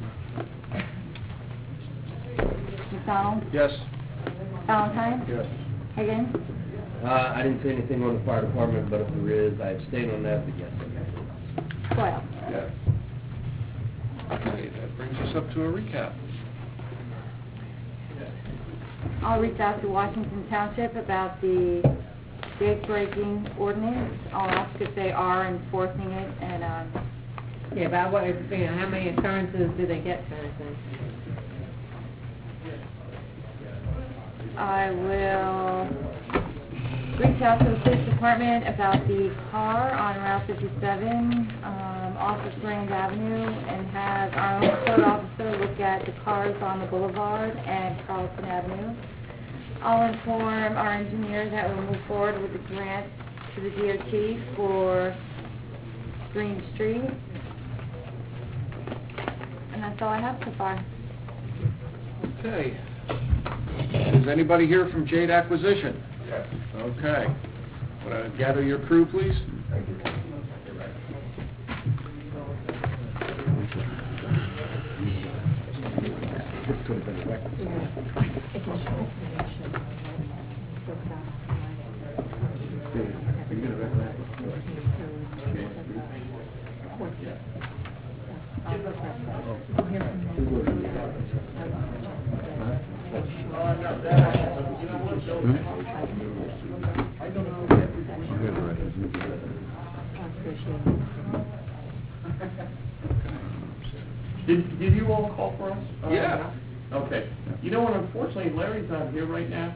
it. McDonald? Yes. Valentine? Yes. Higgins? I didn't see anything on the fire department, but if there is, I abstain on that, but yes, I may. Doyle? Yes. Okay, that brings us up to a recap. I'll reach out to Washington Township about the gate-breaking ordinance. I'll ask if they are enforcing it, and, Yeah, about what, how many occurrences do they get, kind of thing? I will reach out to the police department about the car on Route 57, off of Grand Avenue, and have our own code officer look at the cars on the boulevard and Carlton Avenue. I'll inform our engineer that we'll move forward with the grant to the DOT for Green Street. And that's all I have so far. Okay. Is anybody here from Jade Acquisition? Yes. Okay. Gather your crew, please. Thank you. Did you all call for us? Yeah. Okay. You know what, unfortunately, Larry's not here right now.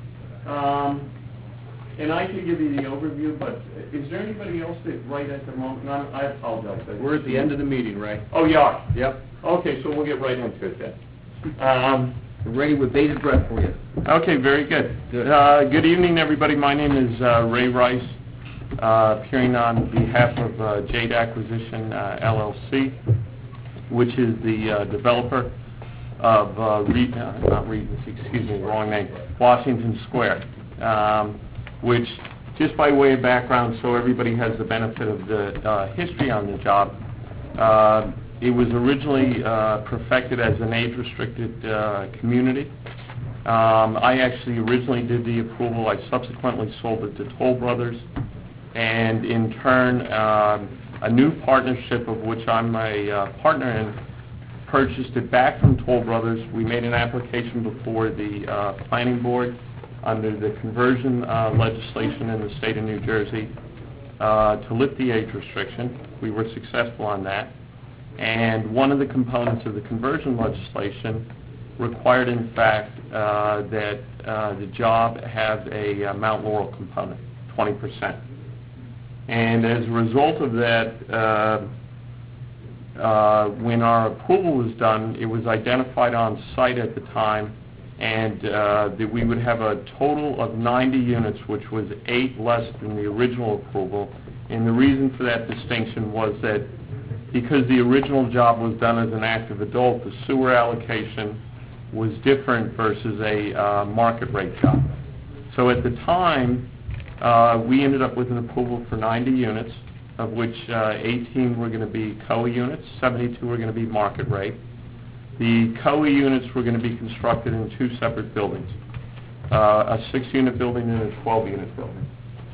And I can give you the overview, but is there anybody else that right at the moment? No, I apologize. We're at the end of the meeting, right? Oh, you are? Yep. Okay, so we'll get right into it then. We're ready with bated breath for you. Okay, very good. Good evening, everybody. My name is Ray Rice, appearing on behalf of Jade Acquisition, LLC, which is the developer of Washington Square, which, just by way of background, so everybody has the benefit of the history on the job, it was originally perfected as an age-restricted community. I actually originally did the approval. I subsequently sold it to Toll Brothers, and in turn, a new partnership of which I'm a partner in purchased it back from Toll Brothers. We made an application before the planning board under the conversion legislation in the state of New Jersey to lift the age restriction. We were successful on that. And one of the components of the conversion legislation required, in fact, that the job have a Mount Laurel component, 20%. And as a result of that, when our approval was done, it was identified on site at the time, and that we would have a total of 90 units, which was 8 less than the original approval. And the reason for that distinction was that because the original job was done as an active adult, the sewer allocation was different versus a market rate job. So at the time, we ended up with an approval for 90 units, of which 18 were going to be COA units, 72 were going to be market rate. The COA units were going to be constructed in 2 separate buildings, a 6-unit building and a 12-unit building.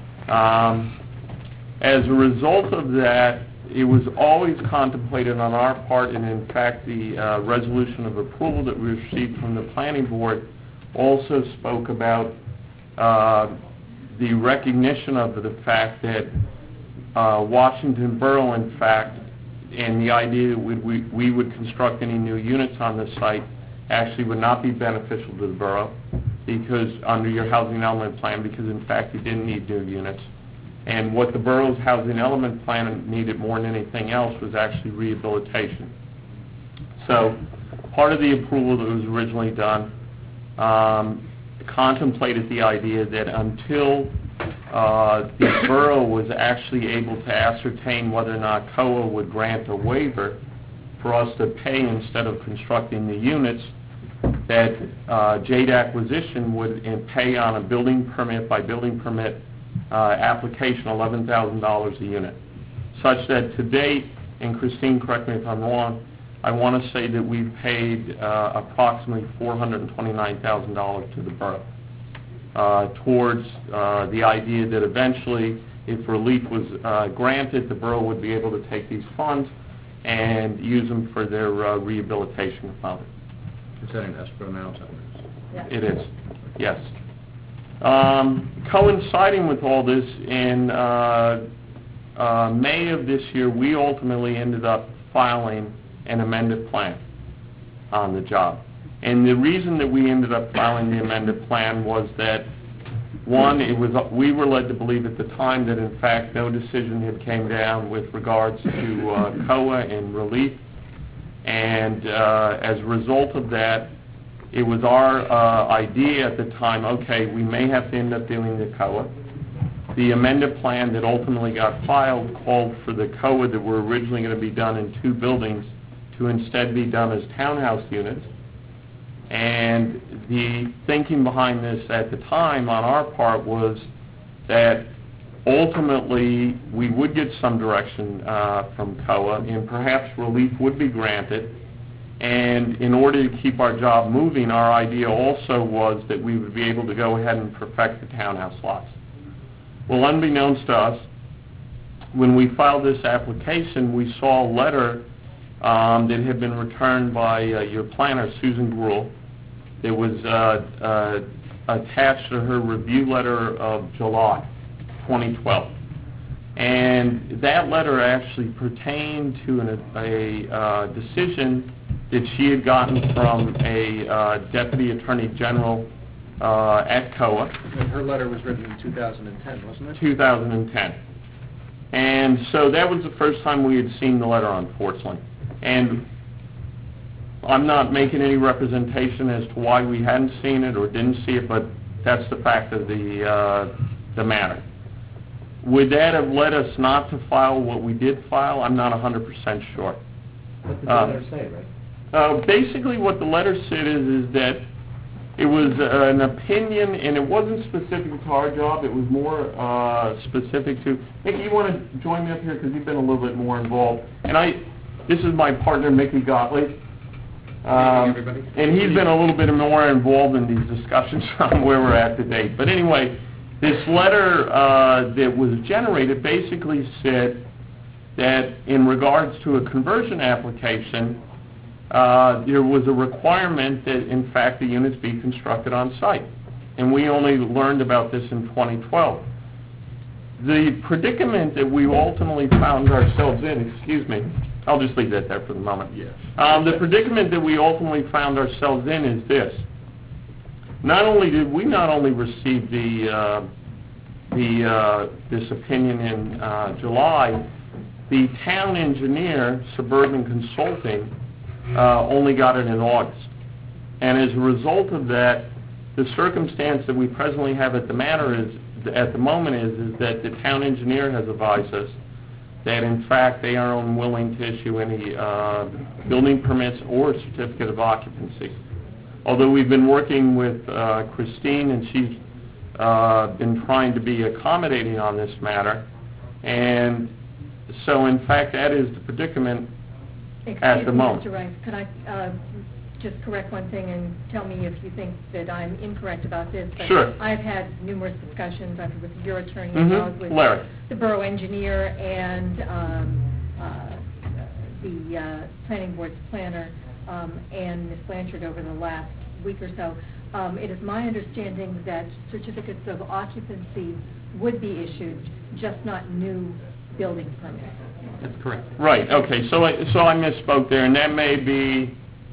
As a result of that, it was always contemplated on our part, and in fact the resolution of approval that we received from the planning board also spoke about the recognition of the fact that Washington Borough, in fact, and the idea that we would construct any new units on this site actually would not be beneficial to the borough because under your housing element plan, because in fact you didn't need new units. And what the borough's housing element plan needed more than anything else was actually rehabilitation. So part of the approval that was originally done contemplated the idea that until the borough was actually able to ascertain whether or not COA would grant a waiver, for us to pay instead of constructing the units, that Jade Acquisition would pay on a building permit by building permit application $11,000 a unit, such that to date, and Christine, correct me if I'm wrong, I want to say that we've paid approximately $429,000 to the borough towards the idea that eventually, if relief was granted, the borough would be able to take these funds and use them for their rehabilitation fund. Is that an escrow now? It is, yes. Coinciding with all this, in May of this year, we ultimately ended up filing an amended plan on the job. And the reason that we ended up filing the amended plan was that, one, we were led to believe at the time that in fact no decision had came down with regards to COA and relief. And as a result of that, it was our idea at the time, okay, we may have to end up doing the COA. The amended plan that ultimately got filed called for the COA that were originally going to be done in 2 buildings to instead be done as townhouse units. And the thinking behind this at the time on our part was that ultimately we would get some direction from COA and perhaps relief would be granted. And in order to keep our job moving, our idea also was that we would be able to go ahead and perfect the townhouse lots. Well, unbeknownst to us, when we filed this application, we saw a letter that had been returned by your planner, Susan Gruhl. It was attached to her review letter of July 2012. And that letter actually pertained to a decision that she had gotten from a Deputy Attorney General at COA. And her letter was written in 2010, wasn't it? 2010. And so that was the first time we had seen the letter, unfortunately. And I'm not making any representation as to why we hadn't seen it or didn't see it, but that's the fact of the matter. Would that have led us not to file what we did file? I'm not 100% sure. What did the letter say, right? Basically what the letter said is that it was an opinion, and it wasn't specific to our job, it was more specific to... Mickey, you want to join me up here because you've been a little bit more involved. And this is my partner, Mickey Gottlieb. And he's been a little bit more involved in these discussions on where we're at today. But anyway, this letter that was generated basically said that in regards to a conversion application, there was a requirement that, in fact, the units be constructed on site. And we only learned about this in 2012. The predicament that we ultimately found ourselves in, I'll just leave that there for the moment. Yes. The predicament that we ultimately found ourselves in is this. Not only did we receive this opinion in July, the town engineer, Suburban Consulting, only got it in August. And as a result of that, the circumstance that we presently have at the moment is that the town engineer has advised us that in fact they are unwilling to issue any building permits or certificate of occupancy. Although we've been working with Christine, and she's been trying to be accommodating on this matter, and so in fact that is the predicament at the moment. Mr. Rice, could I just correct one thing and tell me if you think that I'm incorrect about this? But sure. I've had numerous discussions, either with your attorney as well as with Larry, the borough engineer and the planning board's planner and Ms. Blanchard over the last week or so. It is my understanding that certificates of occupancy would be issued, just not new building permits. that's correct. Right, okay, so I misspoke there, and that may be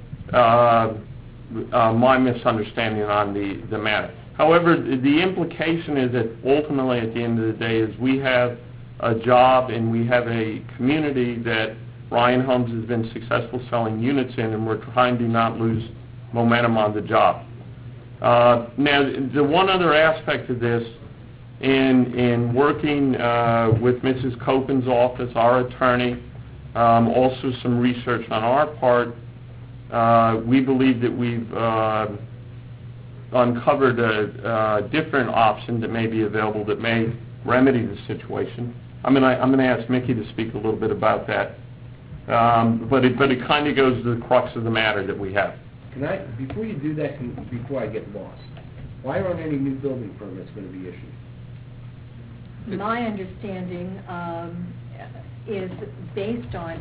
my misunderstanding on the matter. However, the implication is that ultimately at the end of the day is we have a job and we have a community that Ryan Homes has been successful selling units in, and we're trying to not lose momentum on the job. Now, the one other aspect of this, in working with Mrs. Copen's office, our attorney, also some research on our part, we believe that we've uncovered a different option that may be available that may remedy the situation. I'm going to ask Mickey to speak a little bit about that. But it kind of goes to the crux of the matter that we have. Can I, before you do that, before I get lost, why aren't any new building permits going to be issued? My understanding is based on,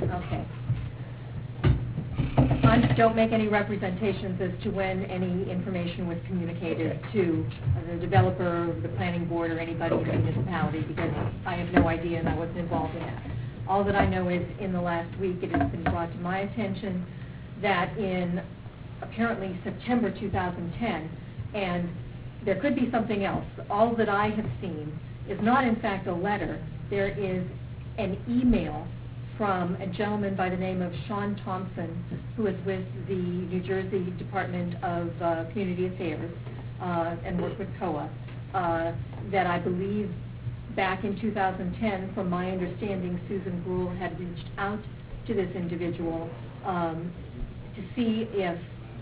don't make any representations as to when any information was communicated to the developer, the planning board, or anybody in the municipality, because I have no idea and I wasn't involved in that. All that I know is in the last week it has been brought to my attention that in apparently September 2010, and there could be something else, all that I have seen is not in fact a letter. There is an email from a gentleman by the name of Sean Thompson, who is with the New Jersey Department of Community Affairs and works with COA, that I believe back in 2010, from my understanding, Susan Gruhl had reached out to this individual to see if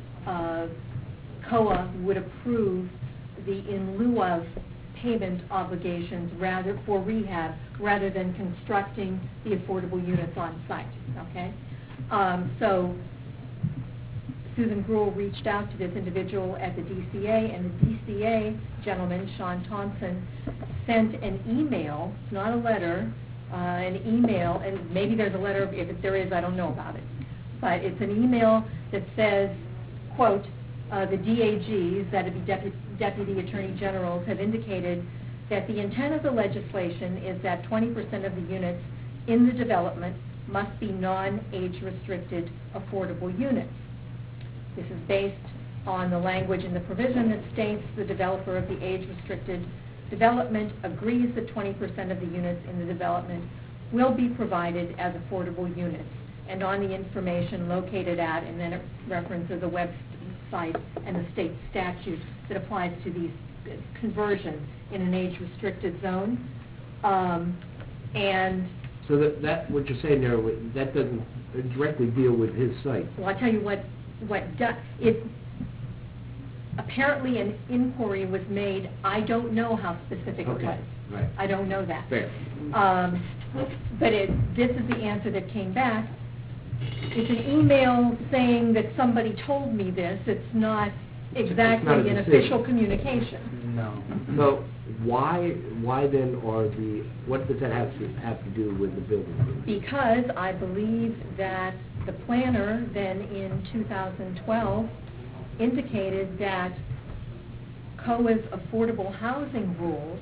COA would approve the in lieu of payment obligations for rehab rather than constructing the affordable units on site, okay? So Susan Gruhl reached out to this individual at the DCA, and the DCA gentleman, Sean Thompson, sent an email, not a letter, an email, and maybe there's a letter, if there is, I don't know about it, but it's an email that says, quote, the DAGs, that would be Deputy Attorney Generals, have indicated that the intent of the legislation is that 20% of the units in the development must be non-age restricted affordable units. This is based on the language in the provision that states the developer of the age-restricted development agrees that 20% of the units in the development will be provided as affordable units, and on the information located at, and then it references a website and the state statute that applies to these conversions in an age-restricted zone. And so that what you're saying there, that doesn't directly deal with his site. well, I'll tell you what apparently an inquiry was made. I don't know how specific it was. Right. I don't know that. Fair. But this is the answer that came back. It's an email saying that somebody told me this. It's not exactly an official communication. No. So why then what does that have to do with the building permit? Because I believe that the planner then in 2012 indicated that COA's affordable housing rules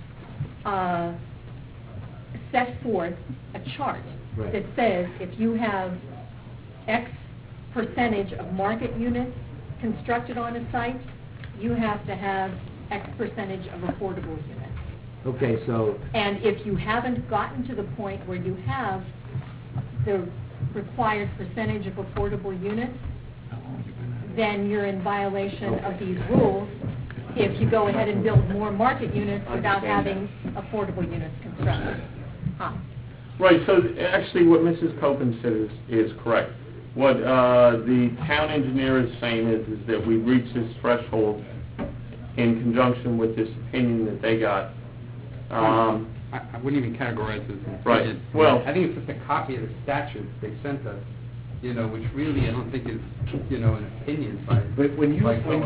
set forth a chart that says if you have X percentage of market units constructed on a site, you have to have X percentage of affordable units. Okay, so... And if you haven't gotten to the point where you have the required percentage of affordable units, then you're in violation of these rules if you go ahead and build more market units without having affordable units constructed. Right, so actually what Mrs. Copeland said is correct. What the town engineer is saying is that we reached this threshold in conjunction with this opinion that they got. I wouldn't even categorize this as an right. opinion. Well, I think it's just a copy of the statute they sent us, which really I don't think is, an opinion by... But when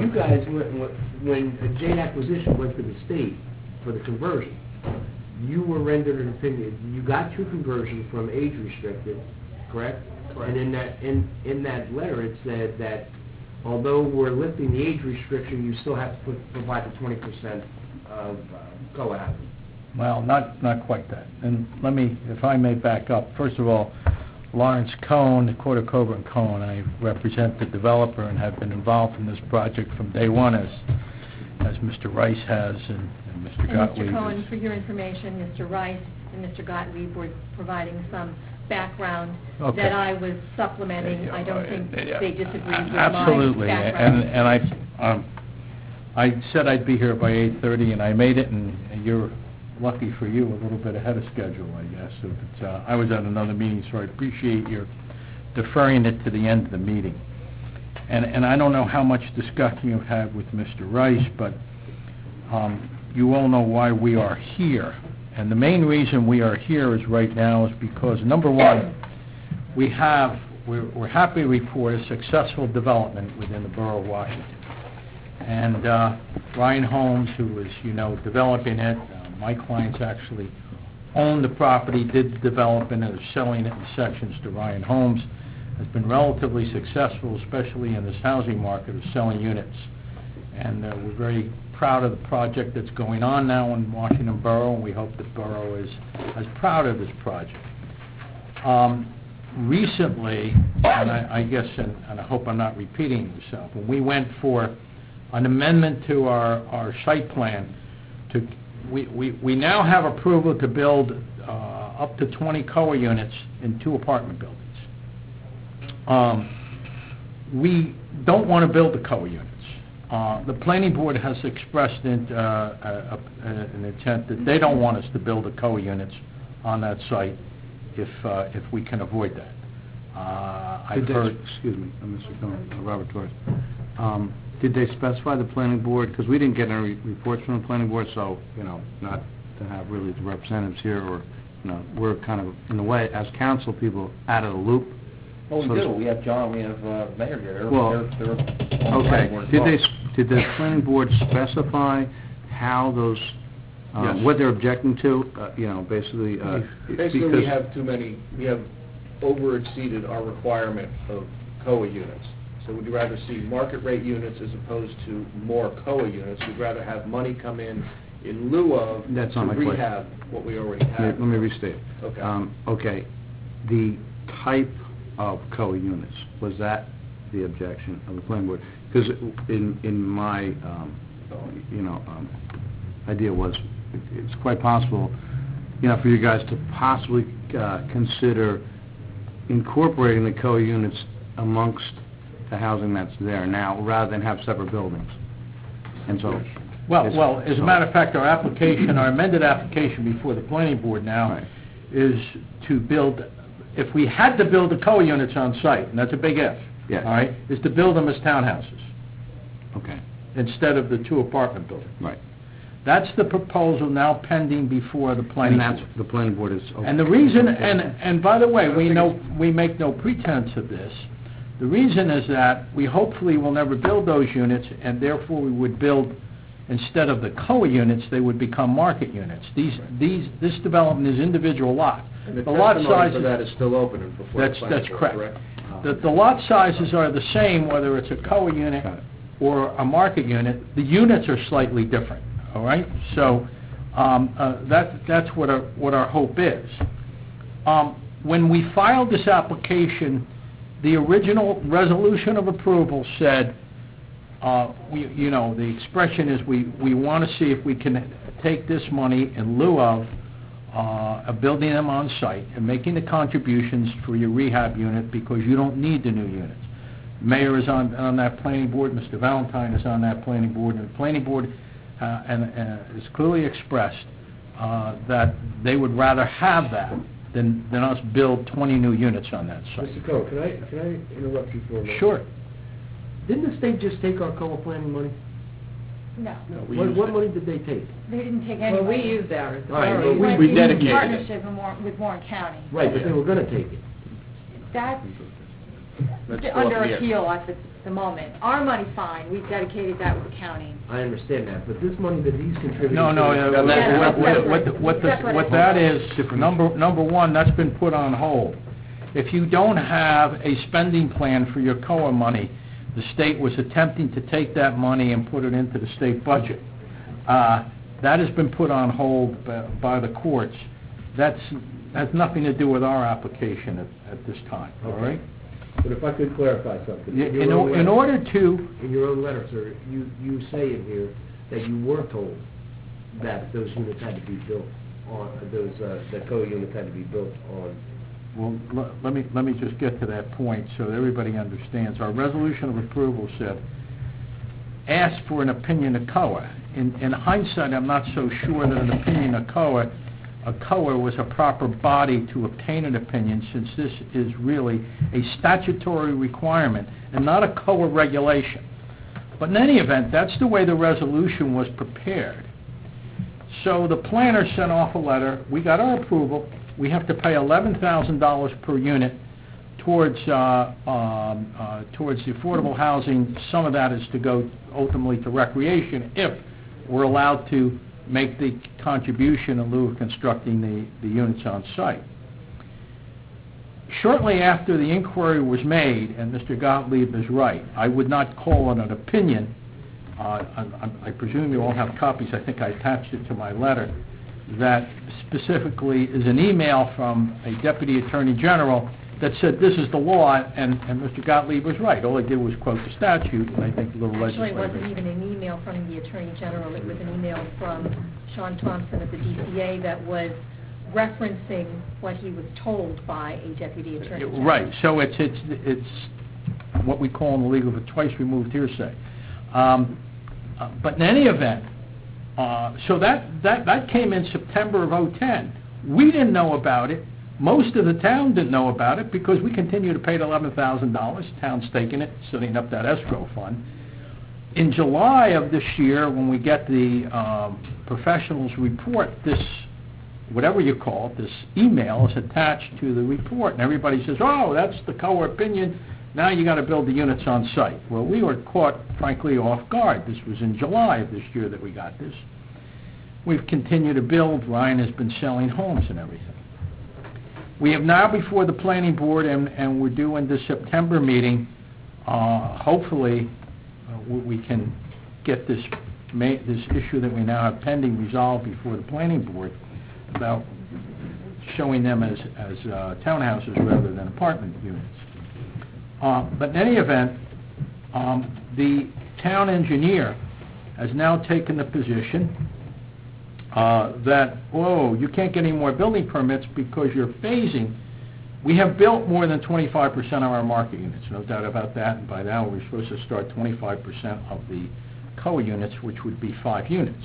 Jade Acquisition went to the state for the conversion, you were rendered an opinion. You got your conversion from age restricted, correct? Correct. And in that letter it said that although we're lifting the age restriction, you still have to provide the 20% of COA housing. Well, not quite that. And if I may back up, first of all, Lawrence Cohn, the Court of Cobra and Cohn, I represent the developer and have been involved in this project from day one as Mr. Rice has and Mr. Gottlieb. And Mr. Cohen, for your information, Mr. Rice and Mr. Gottlieb were providing some background that I was supplementing. I don't think they disagreed with absolutely. My background. And I said I'd be here by 8:30, and I made it, and you're lucky for you, a little bit ahead of schedule, I guess. But, I was at another meeting, so I appreciate your deferring it to the end of the meeting. And I don't know how much discussion you've had with Mr. Rice, but you all know why we are here. And the main reason we are here is right now is because, number one, we're happy to report a successful development within the borough of Washington. And Ryan Holmes, who is, developing it, my clients actually own the property, did the development, and are selling it in sections to Ryan Holmes, has been relatively successful, especially in this housing market, of selling units. And we're very proud of the project that's going on now in Washington Borough, and we hope the borough is as proud of this project. Recently, and I guess, and I hope I'm not repeating myself, when we went for an amendment to our site plan, we now have approval to build up to 20 COA units in 2 apartment buildings. We don't want to build the COA units. The planning board has expressed an intent that they don't want us to build the COA units on that site if we can avoid that. I've heard... Excuse me, Mr. Robert Torres. Did they specify the planning board? Because we didn't get any reports from the planning board, so, not to have really the representatives here, or, we're kind of, in a way, as council people, out of the loop. Well, we do. We have John, we have Mayor here. Well, they're on the planning board as well. Did the planning board specify how those, Yes. what they're objecting to, basically? Basically, we have over-exceeded our requirement of COA units. So we'd rather see market rate units as opposed to more COA units. We'd rather have money come in lieu of That's to not my question. rehab what we already have. Let me restate. Okay. Okay, the type of COA units, was that the objection of the planning board? Because in my, idea was, it's quite possible, for you guys to possibly consider incorporating the COA units amongst the housing that's there now, rather than have separate buildings. And so... Well, as a matter of fact, our amended application before the planning board now is to build, if we had to build the COA units on site, and that's a big if, Yes. all right, is to build them as townhouses Okay, instead of the 2 apartment buildings. right. That's the proposal now pending before the planning And board. that's, the planning board is... And the reason, and by the way, we make no pretense of this. The reason is that we hopefully will never build those units, and therefore we would build, instead of the COA units, they would become market units. This development is individual lot. And the lot testimony for sizes... that is still open before the planning That's board, correct. The lot sizes are the same, whether it's a COA unit or a market unit. The units are slightly different, all right? So that's what our hope is. When we filed this application, the original resolution of approval said, the expression is we want to see if we can take this money in lieu of building them on site and making the contributions for your rehab unit because you don't need the new units. Mayor is on that planning board, Mr. Valentine is on that planning board, and the planning board is clearly expressed that they would rather have that than us build 20 new units on that site. Mr. Coe, can I interrupt you for a minute? Sure. Didn't the state just take our COA planning money? No, What money did they take? they didn't take any Well, we money. used ours. All right, It but went we in dedicated it. partnership with Warren County. Right, but they were gonna take it. That's That's still under up in the air. appeal at the moment. Our money's fine, we've dedicated that with the county. I understand that, but this money that he's contributing... No, what that is, number one, that's been put on hold. If you don't have a spending plan for your COA money, the state was attempting to take that money and put it into the state budget. That has been put on hold by the courts. That has nothing to do with our application at this time, all right? But if I could clarify something. In order to... In your own letter, sir, you say in here that you were told that those units had to be built on, the COA units had to be built on... Well, let me just get to that point so that everybody understands. Our resolution of approval said asked for an opinion of COA. In hindsight, I'm not so sure that an opinion of COA was a proper body to obtain an opinion, since this is really a statutory requirement and not a COA regulation. But in any event, that's the way the resolution was prepared. So the planner sent off a letter. We got our approval. We have to pay $11,000 per unit towards the affordable housing. Some of that is to go ultimately to recreation if we're allowed to make the contribution in lieu of constructing the units on site. Shortly after the inquiry was made, and Mr. Gottlieb is right, I would not call it an opinion. I presume you all have copies. I think I attached it to my letter. That specifically is an email from a Deputy Attorney General that said this is the law, and Mr. Gottlieb was right. All he did was quote the statute, and I think the little Actually, it legislator... wasn't even an email from the Attorney General. It was an email from Sean Thompson of the DCA that was referencing what he was told by a Deputy Attorney General. Right. So it's what we call in the legal of a twice removed hearsay. But in any event, so that came in September of 2010. We didn't know about it. Most of the town didn't know about it because we continue to pay the $11,000. Town's taking it, setting up that escrow fund. In July of this year, when we get the professionals report, this, whatever you call it, this email is attached to the report, and everybody says, oh, that's the COA opinion. Now you got to build the units on site. Well, we were caught, frankly, off guard. This was in July of this year that we got this. We've continued to build. Ryan has been selling homes and everything. We have now before the planning board, and we're doing the September meeting. Hopefully, we can get this issue that we now have pending resolved before the planning board about showing them as townhouses rather than apartment units. But in any event, the town engineer has now taken the position that, whoa, you can't get any more building permits because you're phasing. We have built more than 25% of our market units, no doubt about that, and by now we're supposed to start 25% of the COA units, which would be 5 units.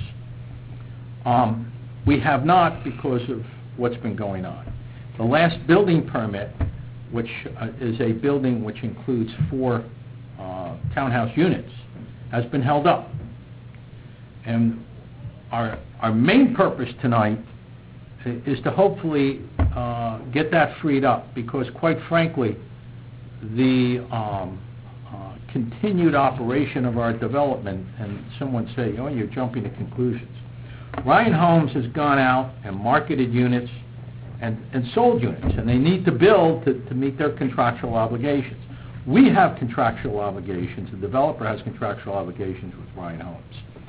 We have not because of what's been going on. The last building permit, which is a building which includes 4 townhouse units, has been held up. And our main purpose tonight is to hopefully get that freed up, because quite frankly, the continued operation of our development, and someone say, oh, you're jumping to conclusions. Ryan Homes has gone out and marketed units and sold units, and they need to build to meet their contractual obligations. We have contractual obligations. The developer has contractual obligations with Ryan Homes.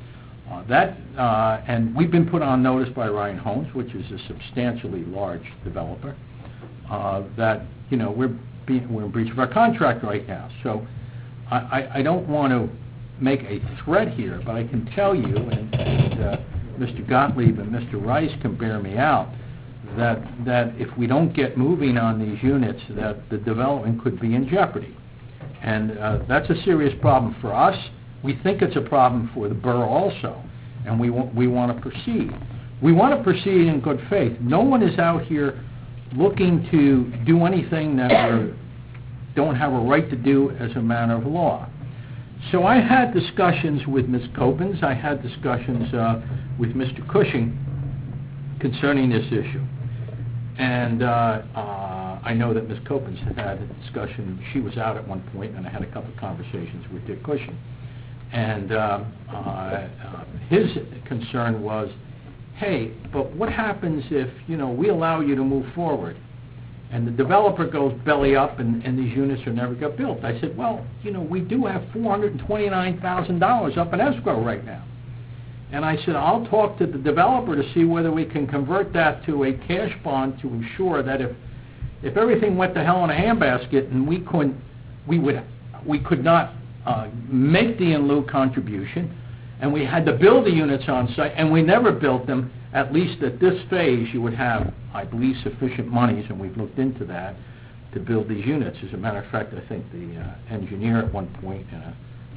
And we've been put on notice by Ryan Homes, which is a substantially large developer, that we're in breach of our contract right now. So I don't want to make a threat here, but I can tell you, and Mr. Gottlieb and Mr. Rice can bear me out, that if we don't get moving on these units, that the development could be in jeopardy. And that's a serious problem for us. We think it's a problem for the borough also, and we want to proceed. We want to proceed in good faith. No one is out here looking to do anything that we don't have a right to do as a matter of law. So I had discussions with Ms. Copens. I had discussions with Mr. Cushing concerning this issue. And I know that Ms. Copens had a discussion. She was out at one point, and I had a couple of conversations with Dick Cushing. And his concern was, hey, but what happens if, we allow you to move forward, and the developer goes belly up, and these units are never get built? I said, well, we do have $429,000 up in escrow right now. And I said, I'll talk to the developer to see whether we can convert that to a cash bond to ensure that if everything went to hell in a handbasket and we could not make the in lieu contribution, and we had to build the units on site, and we never built them, at least at this phase you would have, I believe, sufficient monies, and we've looked into that, to build these units. As a matter of fact, I think the engineer at one point, and a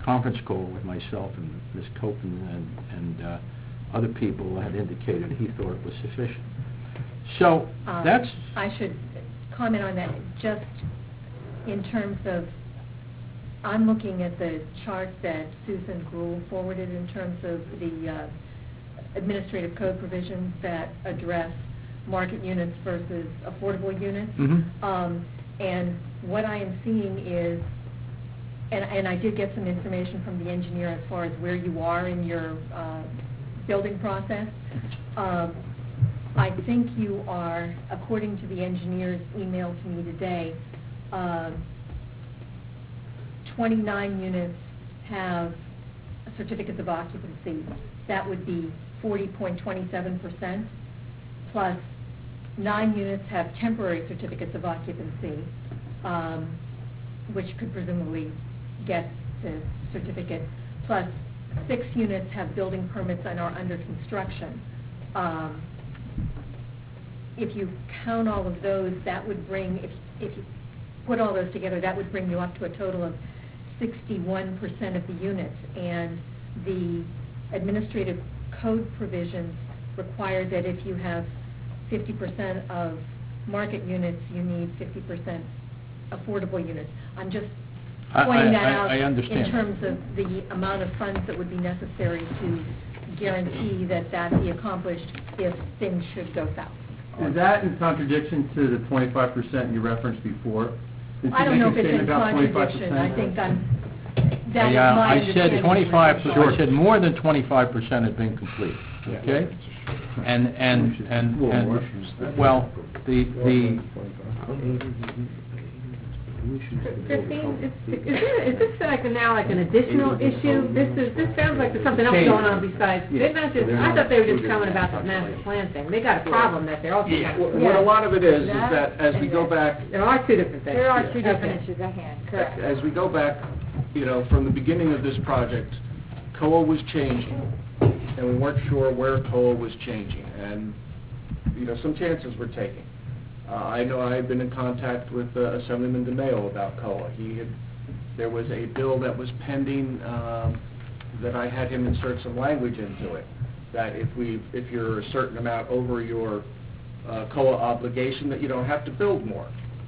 conference call with myself and Ms. Copeland and other people had indicated he thought it was sufficient. So that's... I should comment on that, just in terms of, I'm looking at the chart that Susan Gruhl forwarded in terms of the administrative code provisions that address market units versus affordable units. And what I am seeing is, and I did get some information from the engineer as far as where you are in your building process. I think you are, according to the engineer's email to me today, 29 units have certificates of occupancy. That would be 40.27%, plus 9 units have temporary certificates of occupancy, which could presumably get the certificate, plus 6 units have building permits and are under construction. If you count all of those, that would bring, if you put all those together, that would bring you up to a total of 61% of the units. And the administrative code provisions require that if you have 50% of market units, you need 50% affordable units. I'm just pointing that out in terms of the amount of funds that would be necessary to guarantee that that be accomplished if things should go south. Is that in contradiction to the 25% you referenced before? I don't know if it's in contradiction. I think that is my understanding. I said 25. I said more than 25% had been complete. Okay, and well, the Christine, is this like now like an additional issue? This sounds like there's something else going on besides. They're not just. I thought they were just coming about the master plan thing. They got a problem that they're also. What a lot of it is that as we go back, there are two different things. There are two different issues at hand. Correct. as we go back, from the beginning of this project, COA was changing, and we weren't sure where COA was changing, and some chances were taking. I know I had been in contact with Assemblyman DeMayo about COA. There was a bill that was pending that I had him insert some language into it, that if you're a certain amount over your COA obligation, that you don't have to build more.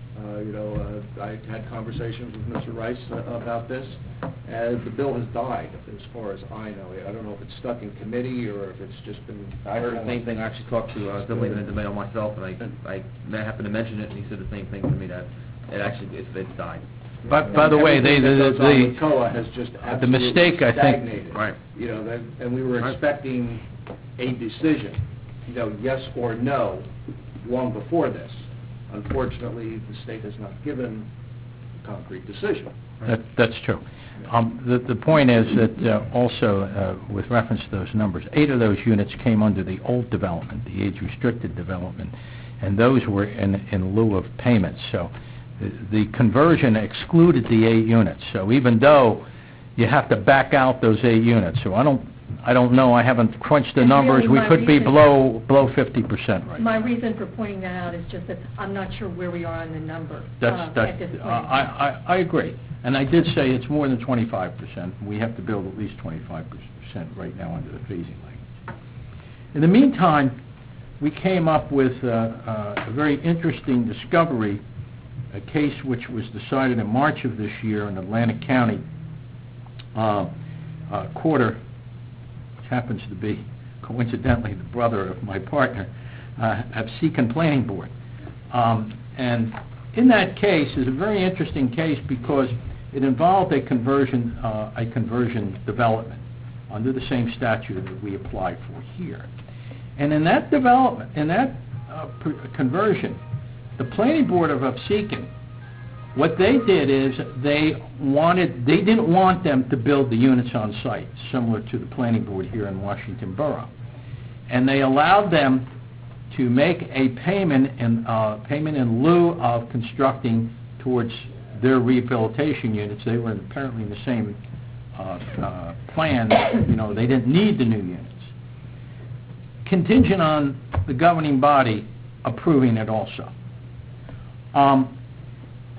I had conversations with Mr. Rice about this, and the bill has died as far as I know. I don't know if it's stuck in committee or if it's just been... I heard the same thing. I actually talked to Assemblyman DeMayo myself, and I happened to mention it, and he said the same thing to me, that it's died. But by the way, the COA has just the mistake, I think, stagnated. Right. And we were expecting a decision, yes or no, long before this. Unfortunately, the state has not given a concrete decision. That's true. The point is that also, with reference to those numbers, 8 of those units came under the old development, the age-restricted development, and those were in lieu of payments. So the conversion excluded the 8 units. So even though you have to back out those 8 units, so I don't know. I haven't crunched the numbers. We could be below 50% right My reason for pointing that out is just that I'm not sure where we are on the number at this point. I agree. And I did say it's more than 25%. We have to build at least 25% right now under the phasing language. In the meantime, we came up with a very interesting discovery, a case which was decided in March of this year in Atlantic County Quarter, happens to be, coincidentally, the brother of my partner, at Seacon Planning Board. And in that case is a very interesting case because it involved a conversion development under the same statute that we applied for here. And in that development, conversion, the Planning Board of Seacon, what they did is they didn't want them to build the units on site, similar to the Planning Board here in Washington Borough. And they allowed them to make a payment in lieu of constructing towards their rehabilitation units. They were apparently in the same plan. They didn't need the new units. Contingent on the governing body approving it also.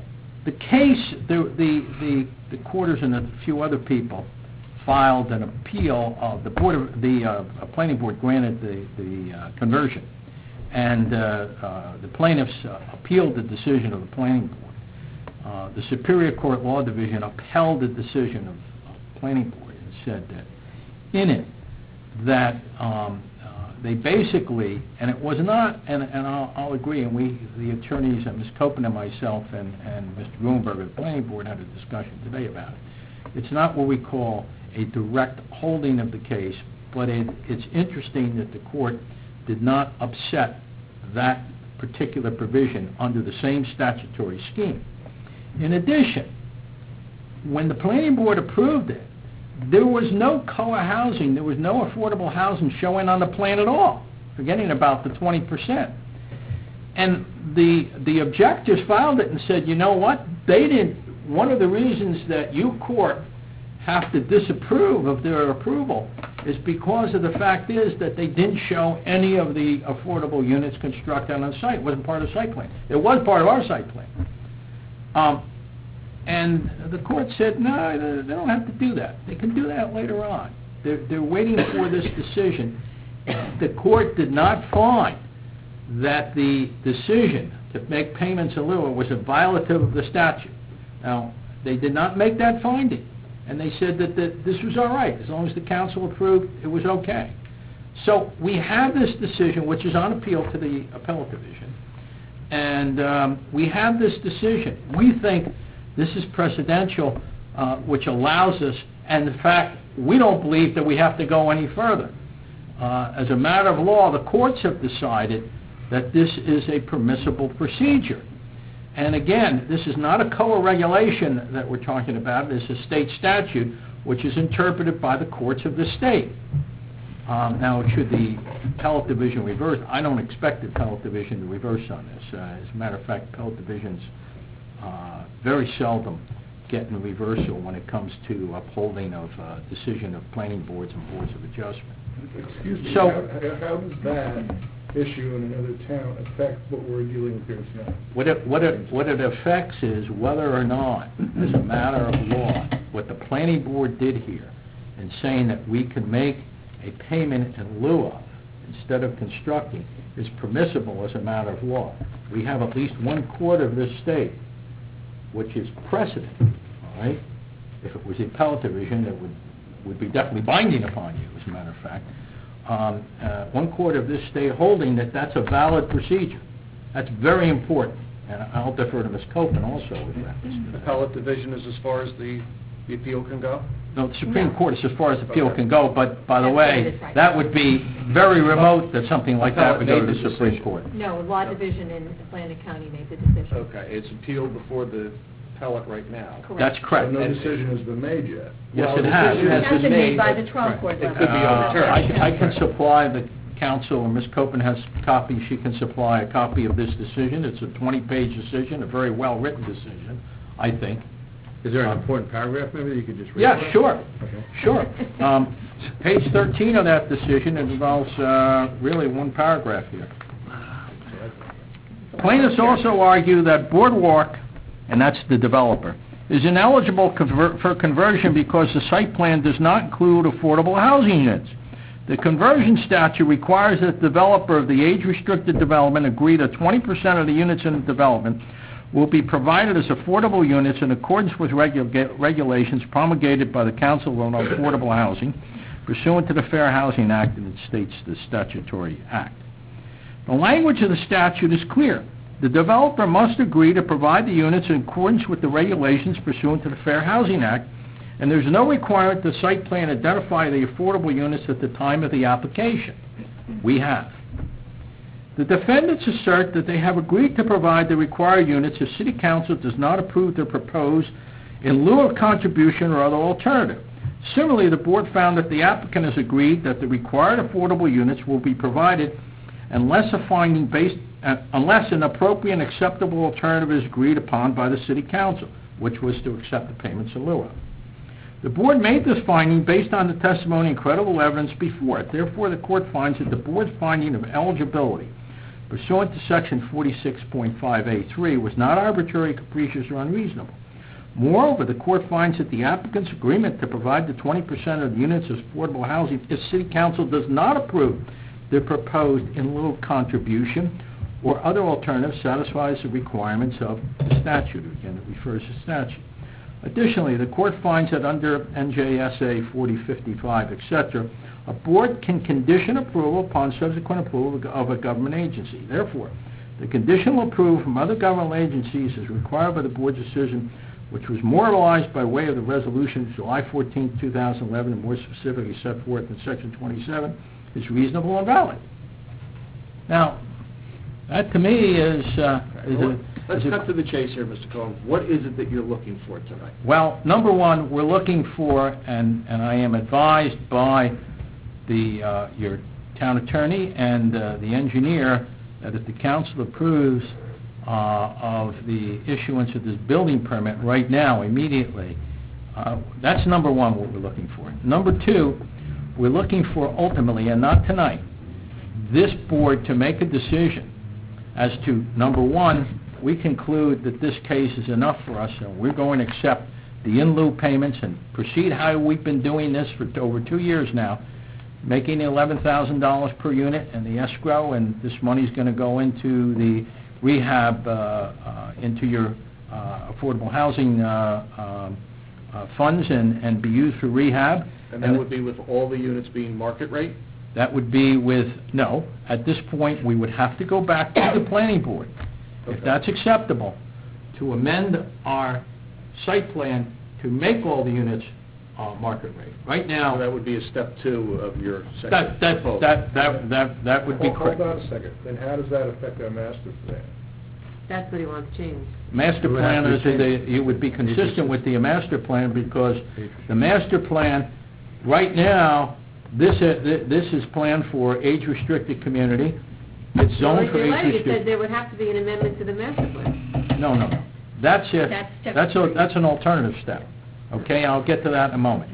The case, the quarters and a few other people filed an appeal of the planning board granted the conversion, and the plaintiffs appealed the decision of the planning board. The Superior Court Law Division upheld the decision of the planning board and said that in it that they basically, and it was not, and I'll agree, and the attorneys, Ms. Copen and myself and Mr. Grunberg of the planning board had a discussion today about it. It's not what we call a direct holding of the case, but it's interesting that the court did not upset that particular provision under the same statutory scheme. In addition, when the planning board approved it, there was no COA housing, there was no affordable housing showing on the plan at all, forgetting about the 20%. And the objectors filed it and said, you know what, one of the reasons that you, court, have to disapprove of their approval is because of the fact is that they didn't show any of the affordable units constructed on the site. It wasn't part of the site plan. It was part of our site plan. And the court said, no, they don't have to do that. They can do that later on. They're waiting for this decision. The court did not find that the decision to make payments in lieu was a violative of the statute. Now, they did not make that finding. And they said that this was all right. As long as the council approved, it was okay. So we have this decision, which is on appeal to the appellate division. And we have this decision. We think this is precedential, which allows us, and in fact, we don't believe that we have to go any further. As a matter of law, the courts have decided that this is a permissible procedure. And again, this is not a COA regulation that we're talking about. It's a state statute, which is interpreted by the courts of the state. Now, should the appellate division reverse? I don't expect the appellate division to reverse on this. As a matter of fact, appellate divisions very seldom get in reversal when it comes to upholding of decision of planning boards and boards of adjustment. Excuse me, So, how does that issue in another town affect what we're dealing with here tonight? What it affects is whether or not, as a matter of law, what the planning board did here in saying that we can make a payment in lieu of, instead of constructing, is permissible as a matter of law. We have at least one court of this state, which is precedent, all right? If it was the appellate division, it would be definitely binding upon you, as a matter of fact. One court of this state holding that that's a valid procedure. That's very important, and I'll defer to Ms. Copen also with that. The appellate division is as far as the appeal can go? No, the Supreme Court is as far as the appeal can go, but by the way, that would be very remote that something like that would go to the Supreme Court. No, Law Division in Atlantic County made the decision. Okay, it's appealed before the appellate right now. Correct. That's correct. So no decision has been made yet. Yes, it has. It has been made by the trial court It level. could be overturned. I can supply the counsel, or Ms. Copen has a copy, she can supply a copy of this decision. It's a 20-page decision, a very well-written decision, I think. Is there an important paragraph maybe that you could just read? Yeah, sure. Okay. Sure. Page 13 of that decision involves really one paragraph here. Plaintiffs also argue that Boardwalk, and that's the developer, is ineligible for conversion because the site plan does not include affordable housing units. The conversion statute requires that the developer of the age-restricted development agree that 20% of the units in the development will be provided as affordable units in accordance with regulations promulgated by the Council on Affordable Housing pursuant to the Fair Housing Act, and it states the statutory act. The language of the statute is clear. The developer must agree to provide the units in accordance with the regulations pursuant to the Fair Housing Act, and there's no requirement the site plan identify the affordable units at the time of the application. We have. The defendants assert that they have agreed to provide the required units if City Council does not approve their proposed in lieu of contribution or other alternative. Similarly, the board found that the applicant has agreed that the required affordable units will be provided unless an appropriate and acceptable alternative is agreed upon by the City Council, which was to accept the payments in lieu of. The board made this finding based on the testimony and credible evidence before it. Therefore, the court finds that the board's finding of eligibility pursuant to Section 46.5A3 was not arbitrary, capricious, or unreasonable. Moreover, the court finds that the applicant's agreement to provide the 20% of the units as affordable housing if City Council does not approve the proposed in lieu of contribution or other alternative satisfies the requirements of the statute. Again, it refers to statute. Additionally, the court finds that under NJSA 4055, etc., a board can condition approval upon subsequent approval of a government agency. Therefore, the conditional approval from other governmental agencies is required by the board's decision, which was memorialized by way of the resolution July 14, 2011, and more specifically set forth in Section 27, is reasonable and valid. Now, that to me is... Let's cut to the chase here, Mr. Cohen. What is it that you're looking for tonight? Well, number one, we're looking for, and I am advised by your town attorney and the engineer, that if the council approves of the issuance of this building permit right now, immediately, that's number one, what we're looking for. Number two, we're looking for ultimately, and not tonight, this board to make a decision as to, number one, we conclude that this case is enough for us, and we're going to accept the in lieu payments and proceed how we've been doing this for over 2 years now, making $11,000 per unit in the escrow, and this money's going to go into the rehab, into your affordable housing funds and be used for rehab. And that would be with all the units being market rate? That would be with, no, at this point, we would have to go back to the planning board, if that's acceptable, to amend our site plan to make all the units market rate. Right now... So that would be a step 2 of your second proposal. That would be correct. Hold on a second. Then how does that affect our master plan? That's what he wants changed. Master plan, it would be consistent with the master plan, because the master plan, right now, this is planned for age-restricted community. It's zoned for age-restricted. You said there would have to be an amendment to the master plan. No. That's it. That's step 3. That's an alternative step. Okay, I'll get to that in a moment.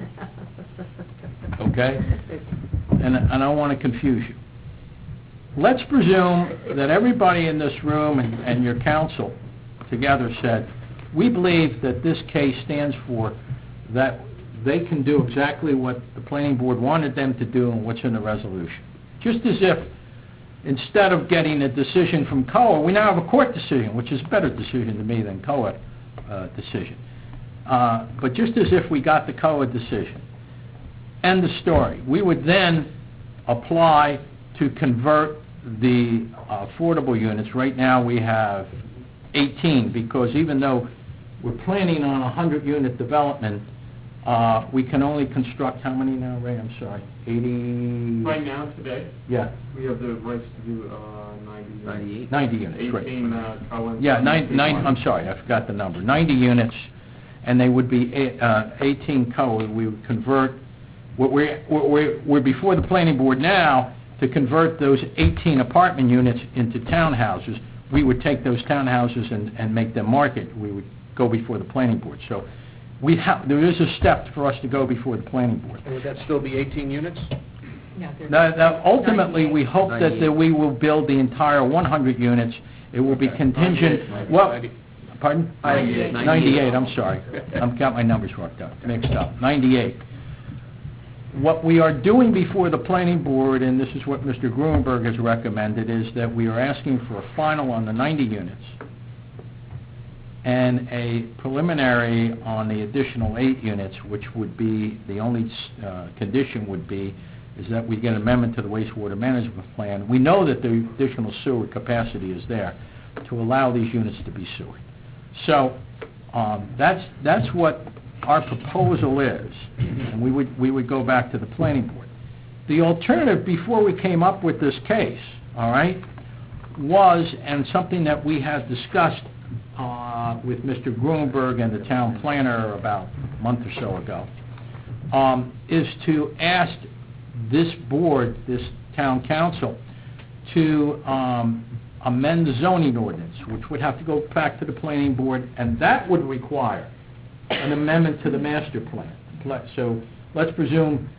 Okay? And I don't want to confuse you. Let's presume that everybody in this room and your council together said, we believe that this case stands for that they can do exactly what the planning board wanted them to do and what's in the resolution. Just as if, instead of getting a decision from COA, we now have a court decision, which is a better decision to me than COA decision. But just as if we got the COA decision. End the story. We would then apply to convert the affordable units. Right now we have 18, because even though we're planning on a 100-unit development, we can only construct, how many now, Ray? I'm sorry, 80... Right now, today, yeah, we have the rights to do 90 units, right. 18 Collins. Yeah, I'm sorry, I forgot the number. 90 units, and they would be 18 COA. We would convert, we're before the planning board now to convert those 18 apartment units into townhouses. We would take those townhouses and make them market. We would go before the planning board. So there is a step for us to go before the planning board. And would that still be 18 units? Now, ultimately, we hope that we will build the entire 100 units. It will be contingent. Well, pardon? 98. I'm sorry. I've got my numbers mixed up. 98. What we are doing before the planning board, and this is what Mr. Gruenberg has recommended, is that we are asking for a final on the 90 units and a preliminary on the additional 8 units, which would be, the only condition would be, is that we get an amendment to the wastewater management plan. We know that the additional sewer capacity is there to allow these units to be sewered. So that's what our proposal is, and we would go back to the planning board. The alternative before we came up with this case, all right, was, and something that we had discussed with Mr. Gruenberg and the town planner about a month or so ago, is to ask this board, this town council, to amend the zoning ordinance, which would have to go back to the planning board, and that would require an amendment to the master plan. So let's presume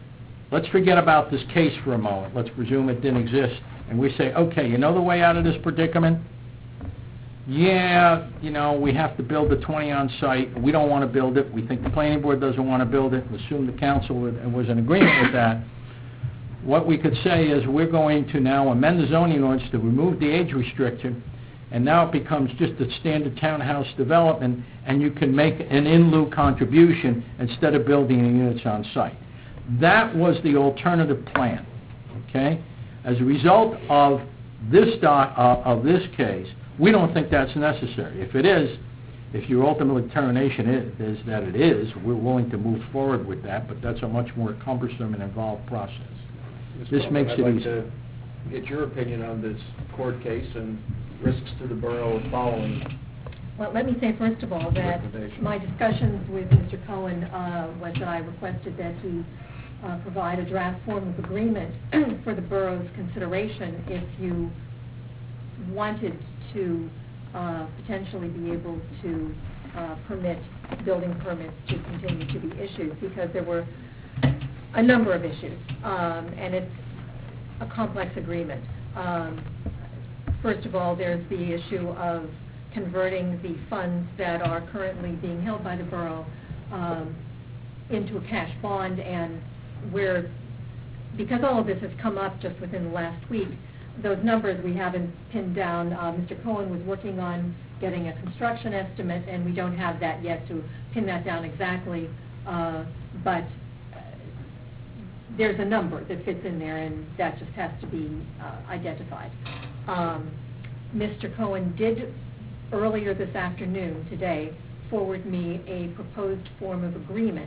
let's forget about this case for a moment. Let's presume it didn't exist. And we say, okay, you know the way out of this predicament? Yeah, we have to build the 20 on site. We don't want to build it. We think the planning board doesn't want to build it. Assume the council was in agreement with that. What we could say is we're going to now amend the zoning ordinance to remove the age restriction, and now it becomes just a standard townhouse development, and you can make an in lieu contribution instead of building the units on site. That was the alternative plan, okay? As a result of this case, we don't think that's necessary. If it is, if your ultimate determination is that it is, we're willing to move forward with that, but that's a much more cumbersome and involved process. This makes it I'd like easy. to get your opinion on this court case and risks to the borough of following. Well, let me say first of all that my discussions with Mr. Cohen was that I requested that he provide a draft form of agreement for the borough's consideration if you wanted to potentially be able to permit building permits to continue to be issued, because there were a number of issues, and it's a complex agreement. First of all, there's the issue of converting the funds that are currently being held by the borough into a cash bond, and because all of this has come up just within the last week, those numbers we haven't pinned down. Mr. Cohen was working on getting a construction estimate, and we don't have that yet to pin that down exactly, but there's a number that fits in there, and that just has to be identified. Mr. Cohen did, earlier this afternoon, today, forward me a proposed form of agreement.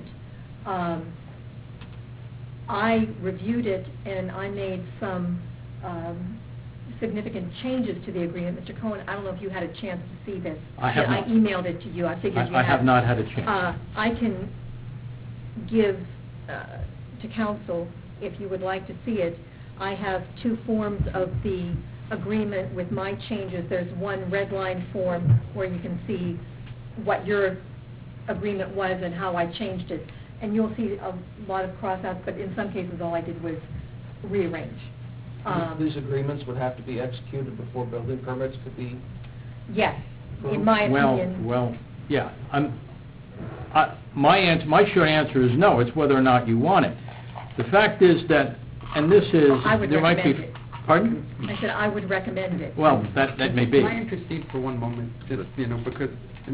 I reviewed it, and I made some significant changes to the agreement. Mr. Cohen, I don't know if you had a chance to see this. I have not. I emailed it to you. I figured you had. I have not had a chance. I can give to council, if you would like to see it. I have two forms of the agreement with my changes. There's one red line form where you can see what your agreement was and how I changed it. And you'll see a lot of cross-outs, but in some cases all I did was rearrange. These agreements would have to be executed before building permits could be... Yes, in my opinion. Well, yeah. My short answer is no. It's whether or not you want it. The fact is that, and this is, I would there might be... recommend it. Pardon? I said I would recommend it. Well, that may be. Can I intercede for one moment? Just, because,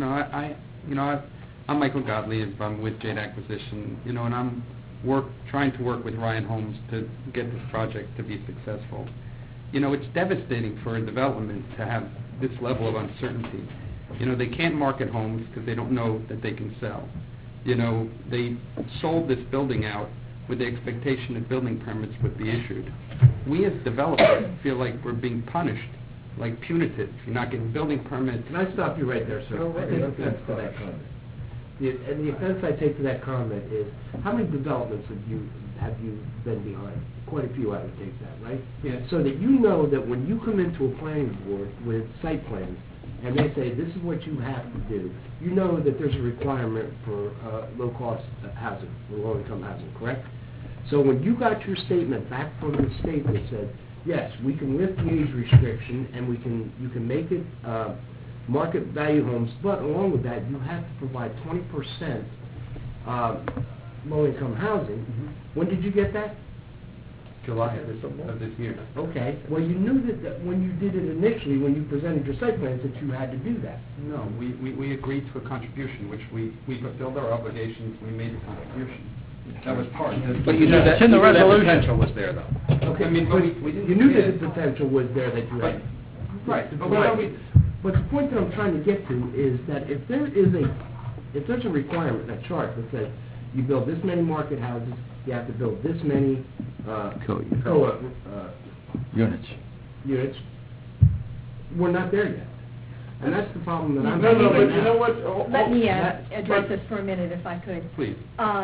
I'm Michael Gottlieb. I'm with Jade Acquisition, and I'm trying to work with Ryan Holmes to get this project to be successful. It's devastating for a development to have this level of uncertainty. They can't market homes because they don't know that they can sell. They sold this building out with the expectation that building permits would be issued. We as developers feel like we're being punished, like punitive. You're not getting building permits. Can I stop you right there, sir? I take offense to that comment. And the offense I take to that comment is, how many developments have you been behind? Quite a few, I would take that, right? Yes. So that you know that when you come into a planning board with site plans, and they say, this is what you have to do, you know that there's a requirement for low-cost housing, or low-income housing, correct? So when you got your statement back from the state that said, yes, we can lift the age restriction, and you can make it market value homes, but along with that, you have to provide 20% low-income housing. Mm-hmm. When did you get that? July of this year. Okay. Well, you knew that when you did it initially, when you presented your site plans, that you had to do that. No, we agreed to a contribution, which we fulfilled our obligations. We made the contribution. That was part of it. But you knew that, It's in the resolution. that potential was there, though. Okay. I mean, but we didn't You knew get that it. the potential was there that you had. Right. But Right. But the point that I'm trying to get to is that if there's a requirement, a chart that says you build this many market houses, you have to build this many units, we're not there yet. And that's the problem that I'm having No, but right now. you know what? Let me address this for a minute, if I could. Please.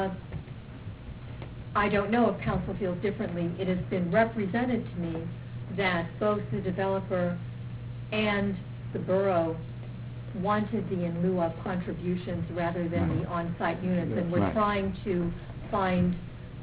I don't know if council feels differently. It has been represented to me that both the developer and the borough wanted the in lieu of contributions rather than the on-site units, and we're Right. trying to find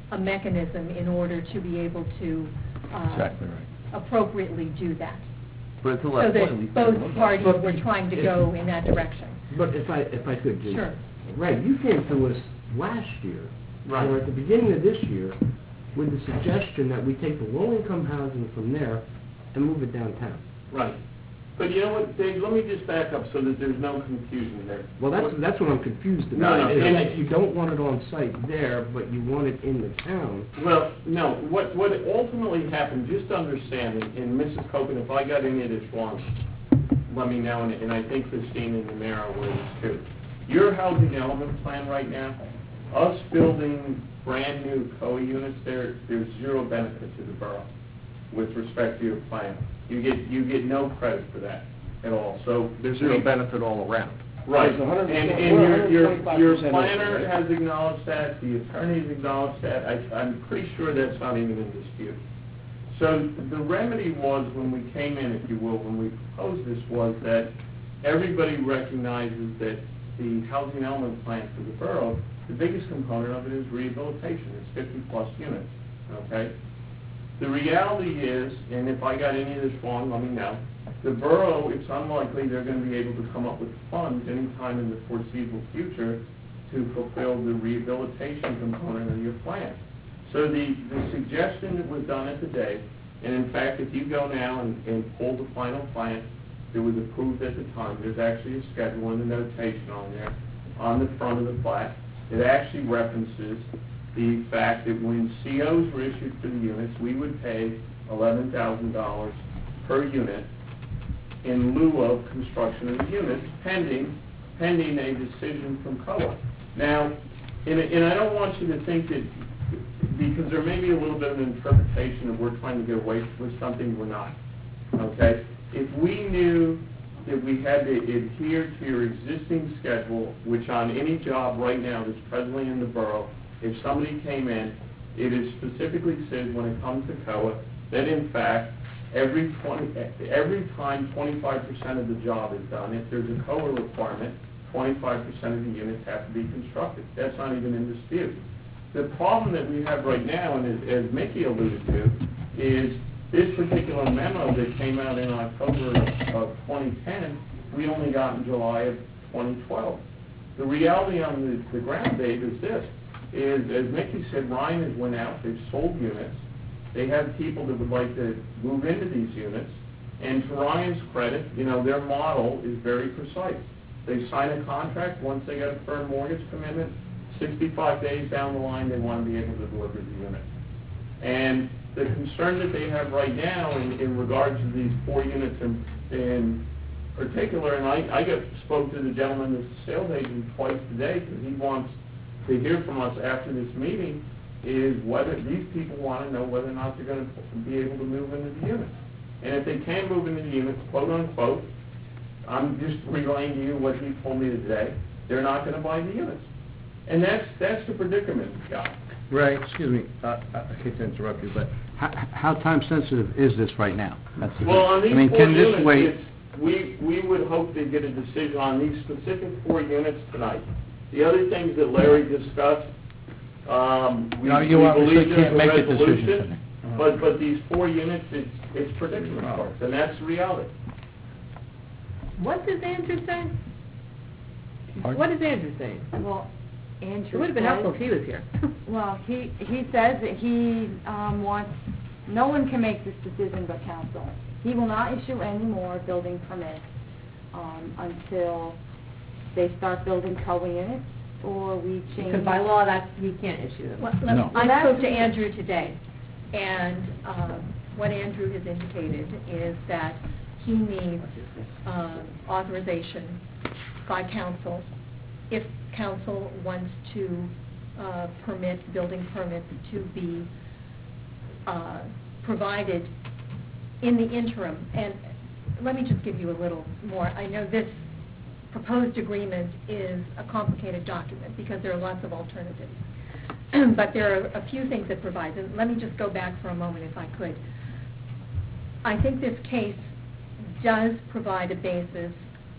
a mechanism in order to be able to Exactly right. appropriately do that. But to So that point, we- that both parties were trying to go in that direction. But if I could, Jason. Sure. Right, you came to us last year, or at the beginning of this year, with the suggestion that we take the low-income housing from there and move it downtown. Right. But you know what, Dave, let me just back up so that there's no confusion there. Well, that's what I'm confused No, about. no, Is and- that you don't want it on site there, but you want it in the town. Well, no, what ultimately happened, just understand, and Mrs. Copen, if I got any of this wrong, let me know, and I think Christine and the mayor are aware of this too. Your housing element plan right now, us building brand-new COA units there's zero benefit to the borough with respect to your plan. You get no credit for that at all, so. There's zero benefit all around. Right, There's 100%, and your 125% planner over, right? has acknowledged that, the attorney's acknowledged that, I'm pretty sure that's not even in dispute. So the remedy was, when we came in, if you will, when we proposed this, was that everybody recognizes that the housing element plan for the borough, the biggest component of it is rehabilitation, it's 50-plus units, okay? The reality is, and if I got any of this wrong, let me know, the borough, it's unlikely they're going to be able to come up with funds anytime in the foreseeable future to fulfill the rehabilitation component of your plan. So the suggestion that was done at the day, and in fact, if you go now and pull the final plan that was approved at the time, there's actually a schedule and a notation on there, on the front of the plat, it actually references the fact that when COs were issued for the units, we would pay $11,000 per unit in lieu of construction of the units, pending a decision from COA. Now, and I don't want you to think that, because there may be a little bit of an interpretation of we're trying to get away with something, we're not, okay? If we knew that we had to adhere to your existing schedule, which on any job right now that's presently in the borough, if somebody came in, it is specifically said when it comes to COA that in fact, every time 25% of the job is done, if there's a COA requirement, 25% of the units have to be constructed. That's not even in dispute. The problem that we have right now, and as Mickey alluded to, is this particular memo that came out in October of 2010, we only got in July of 2012. The reality on the ground, Dave, is this, is, as Mickey said, Ryan has went out, they've sold units, they have people that would like to move into these units, and to Ryan's credit, you know, their model is very precise. They sign a contract, once they get a firm mortgage commitment, 65 days down the line, they want to be able to deliver the unit. And the concern that they have right now in regards to these 4 units in particular, and I spoke to the gentleman that's the sales agent twice today, because he wants to hear from us after this meeting, is whether these people want to know whether or not they're going to be able to move into the units. And if they can move into the units, quote unquote, I'm just relaying to you what he told me today, they're not going to buy the units. And that's the predicament we've got. Right, excuse me, I hate to interrupt you, but how time sensitive is this right now? That's the Well, on thing. these I mean, 4 can this units, wait? we would hope to get a decision on these specific 4 units tonight. The other things that Larry discussed, we No, you we obviously believe there's can't a make a decision resolution, tonight. but these 4 units, it's predicament, folks, and that's the reality. What does Andrew say? Pardon? What is Andrew saying? Well, Andrew It would have been says- helpful if he was here. Well, he says that he wants, no one can make this decision but council. He will not issue any more building permits until they start building COA units or we change. Because by law, he can't issue them. Well, No. I spoke to Andrew today, and what Andrew has indicated is that he needs authorization by council, if council wants to permit building permits to be provided in the interim. And let me just give you a little more. I know this proposed agreement is a complicated document because there are lots of alternatives. But there are a few things it provides. And let me just go back for a moment if I could. I think this case does provide a basis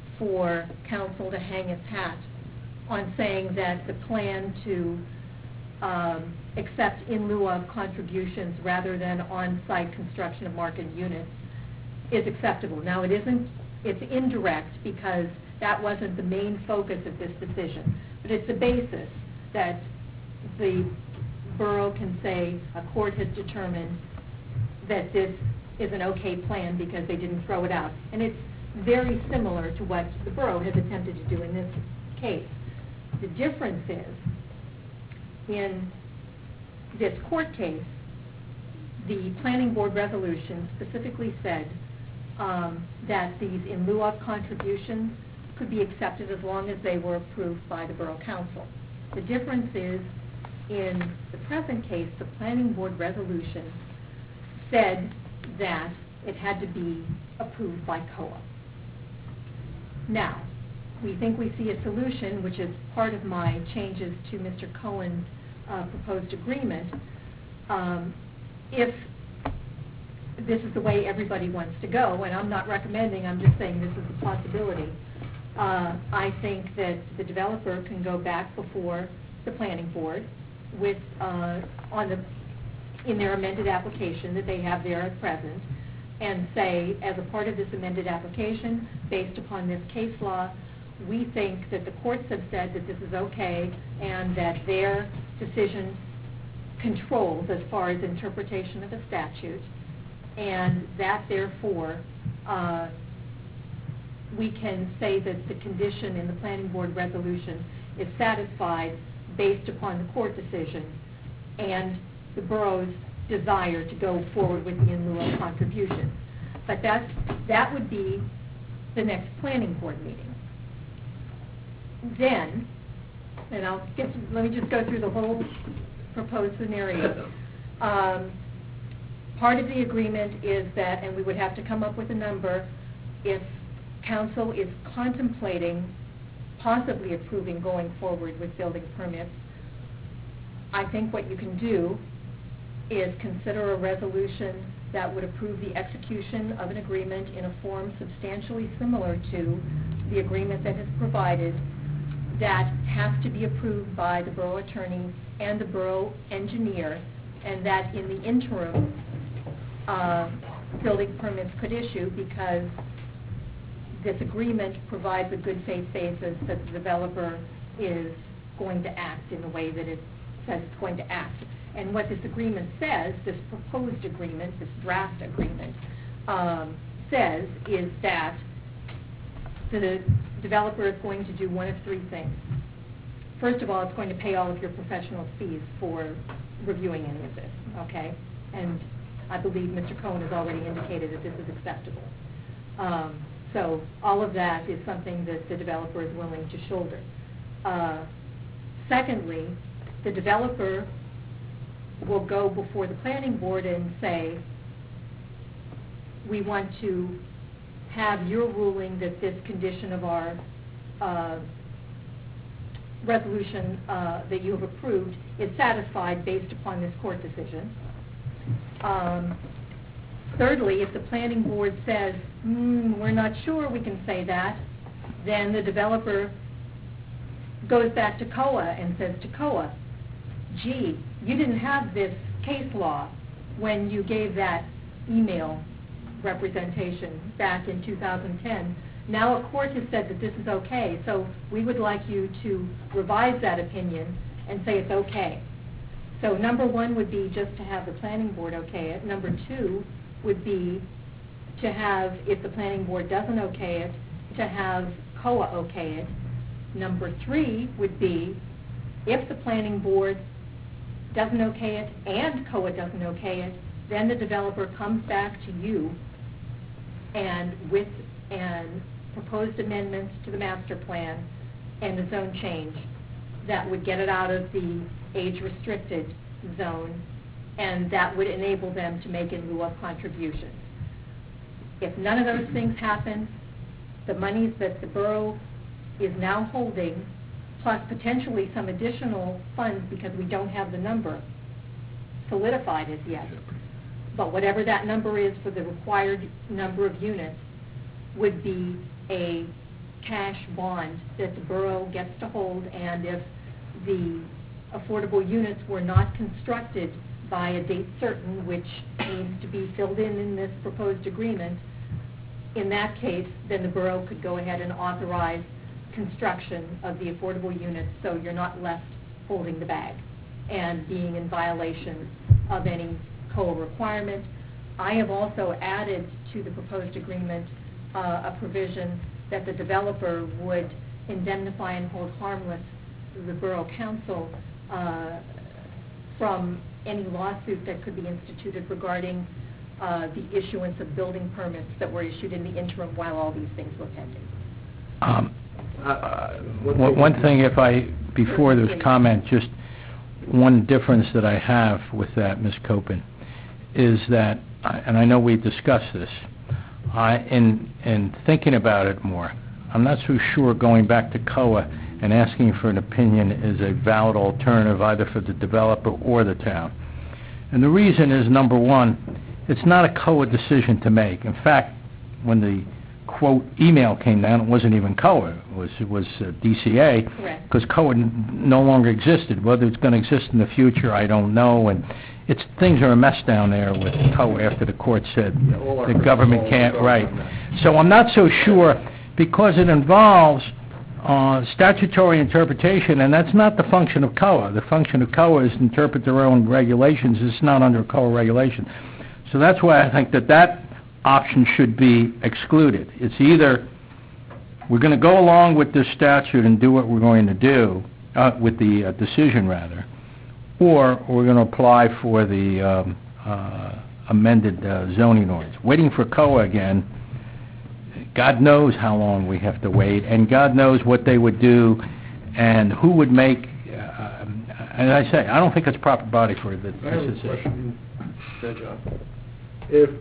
for council to hang its hat on saying that the plan to accept in lieu of contributions rather than on-site construction of market units is acceptable. Now, it's indirect because that wasn't the main focus of this decision, but it's a basis that the borough can say a court has determined that this is an okay plan because they didn't throw it out. And it's very similar to what the borough has attempted to do in this case. The difference is, in this court case, the planning board resolution specifically said that these in lieu of contributions could be accepted as long as they were approved by the borough council. The difference is, in the present case, the planning board resolution said that it had to be approved by COA. Now, we think we see a solution, which is part of my changes to Mr. Cohen's proposed agreement. If this is the way everybody wants to go, and I'm not recommending, I'm just saying this is a possibility, I think that the developer can go back before the planning board with in their amended application that they have there at present, and say, as a part of this amended application, based upon this case law, we think that the courts have said that this is okay and that their decision controls as far as interpretation of the statute, and that therefore we can say that the condition in the planning board resolution is satisfied based upon the court decision and the borough's desire to go forward with the in lieu of contribution. But that would be the next planning board meeting. Then, and let me just go through the whole proposed scenario. Part of the agreement is that, and we would have to come up with a number, if council is contemplating possibly approving going forward with building permits, I think what you can do is consider a resolution that would approve the execution of an agreement in a form substantially similar to the agreement that is provided, that has to be approved by the borough attorney and the borough engineer, and that in the interim, building permits could issue because this agreement provides a good faith basis that the developer is going to act in the way that it says it's going to act. And what this agreement says, this proposed agreement, this draft agreement, says is that the developer is going to do one of three things. First of all, it's going to pay all of your professional fees for reviewing any of this, okay? And I believe Mr. Cohen has already indicated that this is acceptable. So all of that is something that the developer is willing to shoulder. Secondly, the developer will go before the planning board and say, we want to have your ruling that this condition of our resolution that you have approved is satisfied based upon this court decision. Thirdly, if the planning board says, we're not sure we can say that, then the developer goes back to COA and says to COA, gee, you didn't have this case law when you gave that email representation back in 2010. Now a court has said that this is okay, so we would like you to revise that opinion and say it's okay. So number one would be just to have the planning board okay it. Number two would be to have, if the planning board doesn't okay it, to have COA okay it. Number three would be, if the planning board doesn't okay it and COA doesn't okay it, then the developer comes back to you and with proposed amendments to the master plan and the zone change that would get it out of the age-restricted zone, and that would enable them to make in lieu of contributions. If none of those things happen, the monies that the borough is now holding, plus potentially some additional funds because we don't have the number solidified as yet, but whatever that number is for the required number of units would be a cash bond that the borough gets to hold, and if the affordable units were not constructed by a date certain, which needs to be filled in this proposed agreement, in that case, then the borough could go ahead and authorize construction of the affordable units, so you're not left holding the bag and being in violation of any COA requirement. I have also added to the proposed agreement a provision that the developer would indemnify and hold harmless the borough council from any lawsuit that could be instituted regarding the issuance of building permits that were issued in the interim while all these things were pending. One thing, before this comment, just one difference that I have with that, Ms. Copen, is that, and I know we discussed this, in thinking about it more, I'm not so sure going back to COA and asking for an opinion is a valid alternative either for the developer or the town. And the reason is, number one, it's not a COA decision to make. In fact, when the quote email came down, it wasn't even COA, it was DCA, because COA no longer existed. Whether it's going to exist in the future, I don't know, and things are a mess down there with COA after the court said the government can't, right. So I'm not so sure, because it involves statutory interpretation, and that's not the function of COA. The function of COA is to interpret their own regulations. It's not under COA regulation. So that's why I think that option should be excluded. It's either we're going to go along with this statute and do what we're going to do, with the decision rather, or we're going to apply for the amended zoning ordinance. Waiting for COA again, God knows how long we have to wait, and God knows what they would do and who would make, and I say, I don't think it's proper body for the I have a question. If,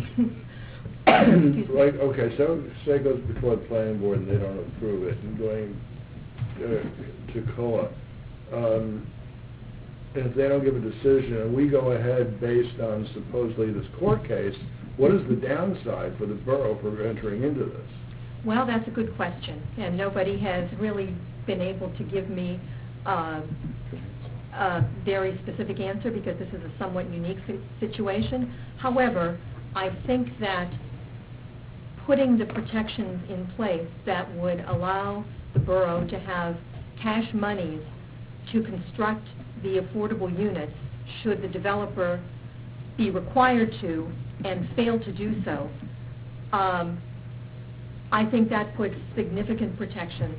like, okay, so say it goes before the planning board and they don't approve it, and going to COA, and if they don't give a decision, and we go ahead based on supposedly this court case, what is the downside for the borough for entering into this? Well, that's a good question, and nobody has really been able to give me a very specific answer, because this is a somewhat unique situation. However, I think that putting the protections in place that would allow the borough to have cash monies to construct the affordable units, should the developer be required to and fail to do so, I think that puts significant protection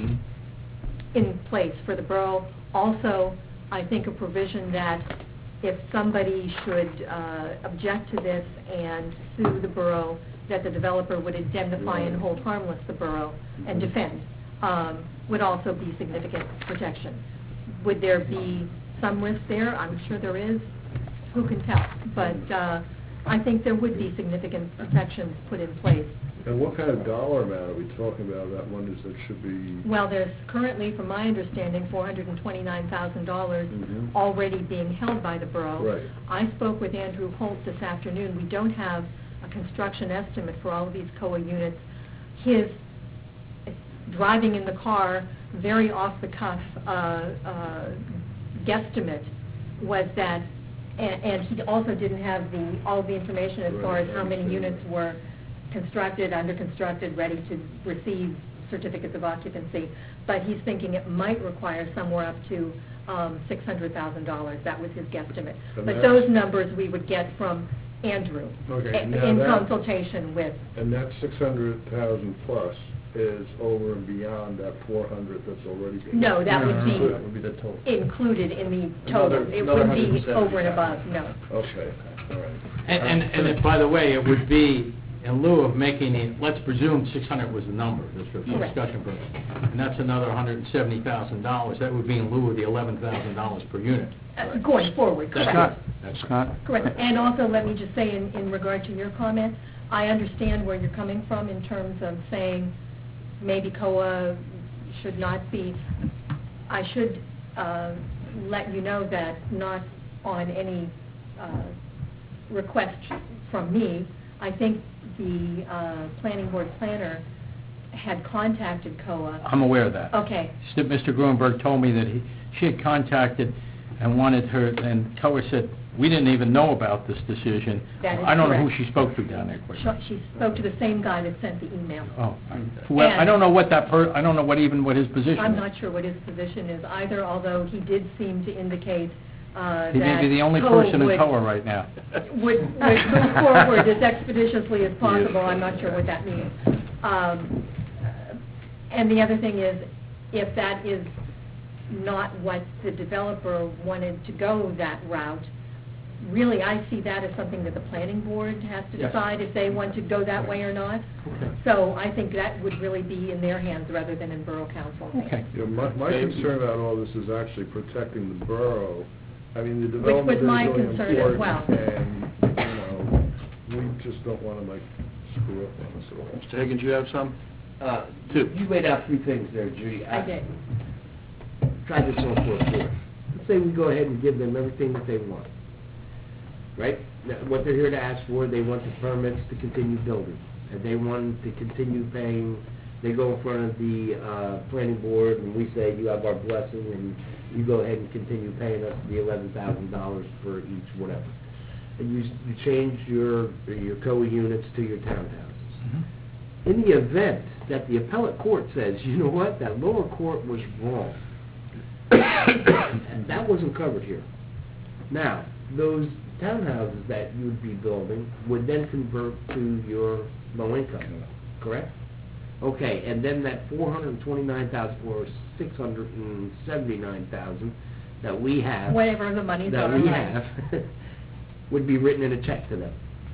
in place for the borough. Also, I think a provision that if somebody should object to this and sue the borough, that the developer would indemnify and hold harmless the borough and defend, would also be significant protection. Would there be some risk there? I'm sure there is. Who can tell? But I think there would be significant protections put in place. And what kind of dollar amount are we talking about that one that should be? Well, there's currently, from my understanding, $429,000 already being held by the borough. Right. I spoke with Andrew Holt this afternoon. We don't have a construction estimate for all of these COA units. His driving in the car, very off-the-cuff guesstimate was that, and he also didn't have all the information as far as how many units were constructed, under constructed, ready to receive certificates of occupancy, but he's thinking it might require somewhere up to $600,000. That was his guesstimate. But those numbers we would get from Andrew in consultation with. And that 600,000 plus is over and beyond that 400 that's already been. No, that would be the total. Included in the total. It would be over and above. No. Okay. All right. And if, by the way, it would be in lieu of making it, let's presume 600 was the number, just for discussion purposes, and that's another $170,000. That would be in lieu of the $11,000 per unit. Going forward, correct. That's not. Correct. And also, let me just say, in regard to your comment, I understand where you're coming from in terms of saying maybe COA should not be. I should let you know that not on any request from me. I think the planning board planner had contacted COA. I'm aware of that. Okay. Mr. Gruenberg told me that she had contacted and wanted her, and COA said, we didn't even know about this decision. That is I don't know who correct. she spoke to down there, quite. She spoke to the same guy that sent the email. Oh, well, I don't know what I don't know what his position I'm is. not sure what his position is either, although he did seem to indicate that He may be the only COA person in would- COA right now. would move forward as expeditiously as possible. I'm not sure what that means. And the other thing is, if that is not what the developer wanted to go that route, really, I see that as something that the planning board has to Yes. decide if they want to go that way or not. So I think that would really be in their hands rather than in Borough Council. Okay. Yeah, my concern about all this is actually protecting the borough. I mean, the development is my really concern as important, well. and, we just don't want to, screw up on us at all. Mr. Higgins, you have some? Two. You laid out three things there, Judy. I did. Try this on for a fourth. Let's say we go ahead and give them everything that they want, right? Now, what they're here to ask for, they want the permits to continue building, and they want to continue paying. They go in front of the planning board, and we say, you have our blessing, and you go ahead and continue paying us the $11,000 for each whatever. And you change your COA units to your townhouses. In the event that the appellate court says, you know what, that lower court was wrong, and that wasn't covered here. Now, those townhouses that you would be building would then convert to your low income, correct? Okay, and then that $429,000 or $679,000 that we have, Whatever the money's that are, we right. have, would be written in a check to them.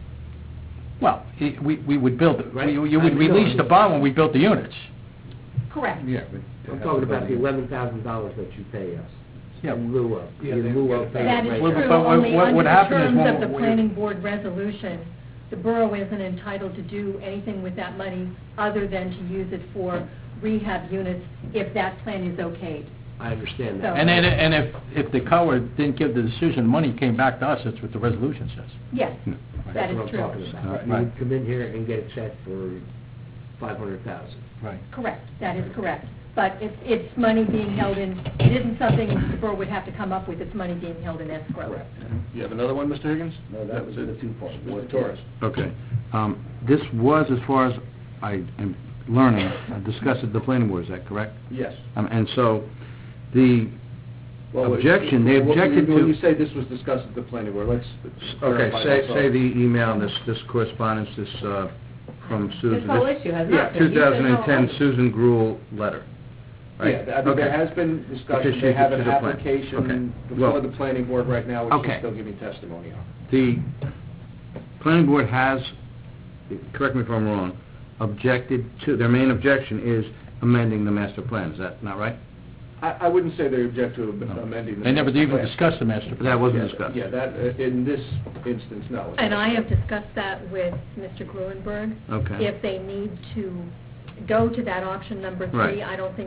Well, we would build it. Right. You would release the bond when we built the units. Correct. Yeah, I'm talking about the $11,000 that you pay us. Yeah. In lieu of, Yeah, in lieu of paying. That is right true, now. But only what under the happened is terms when of the we- planning board resolution, the borough isn't entitled to do anything with that money other than to use it for rehab units if that plan is okayed. I understand that. So- And then, if the COA didn't give the decision, money came back to us, that's what the resolution says. Yes, that That's is what I'm true. talking about. You Right. would come in here and get a check for $500,000. Right. Correct, that is correct. But it's money being held in, it isn't something the borough would have to come up with, it's money being held in escrow. You have another one, Mr. Higgins? No, that was the 2 parts. Mr. Torres? Okay. This was, as far as I am learning, discussed at the planning board, is that correct? Yes. And so, the Well, objection, they when objected When you to... say this was discussed at the planning board, let's Okay, clarify say that. say the email, this correspondence, from Susan. This whole this issue has yeah, nothing. You said no 2010 already. Susan Gruel letter, right? Yeah, I mean, there Okay. has been discussion, Petition they have an to the plan. application Okay. before Well- the planning board right now, which Okay. she's still giving testimony on. The planning board has, correct me if I'm wrong, objected to, their main objection is amending the master plan, is that not right? I wouldn't say they object to amending the... They never master even plan. discussed the master plan. That wasn't Yeah, discussed. Yeah, that, in this instance, no. And I have discussed that with Mr. Gruenberg. Okay. If they need to go to that option number 3, Right. I don't think,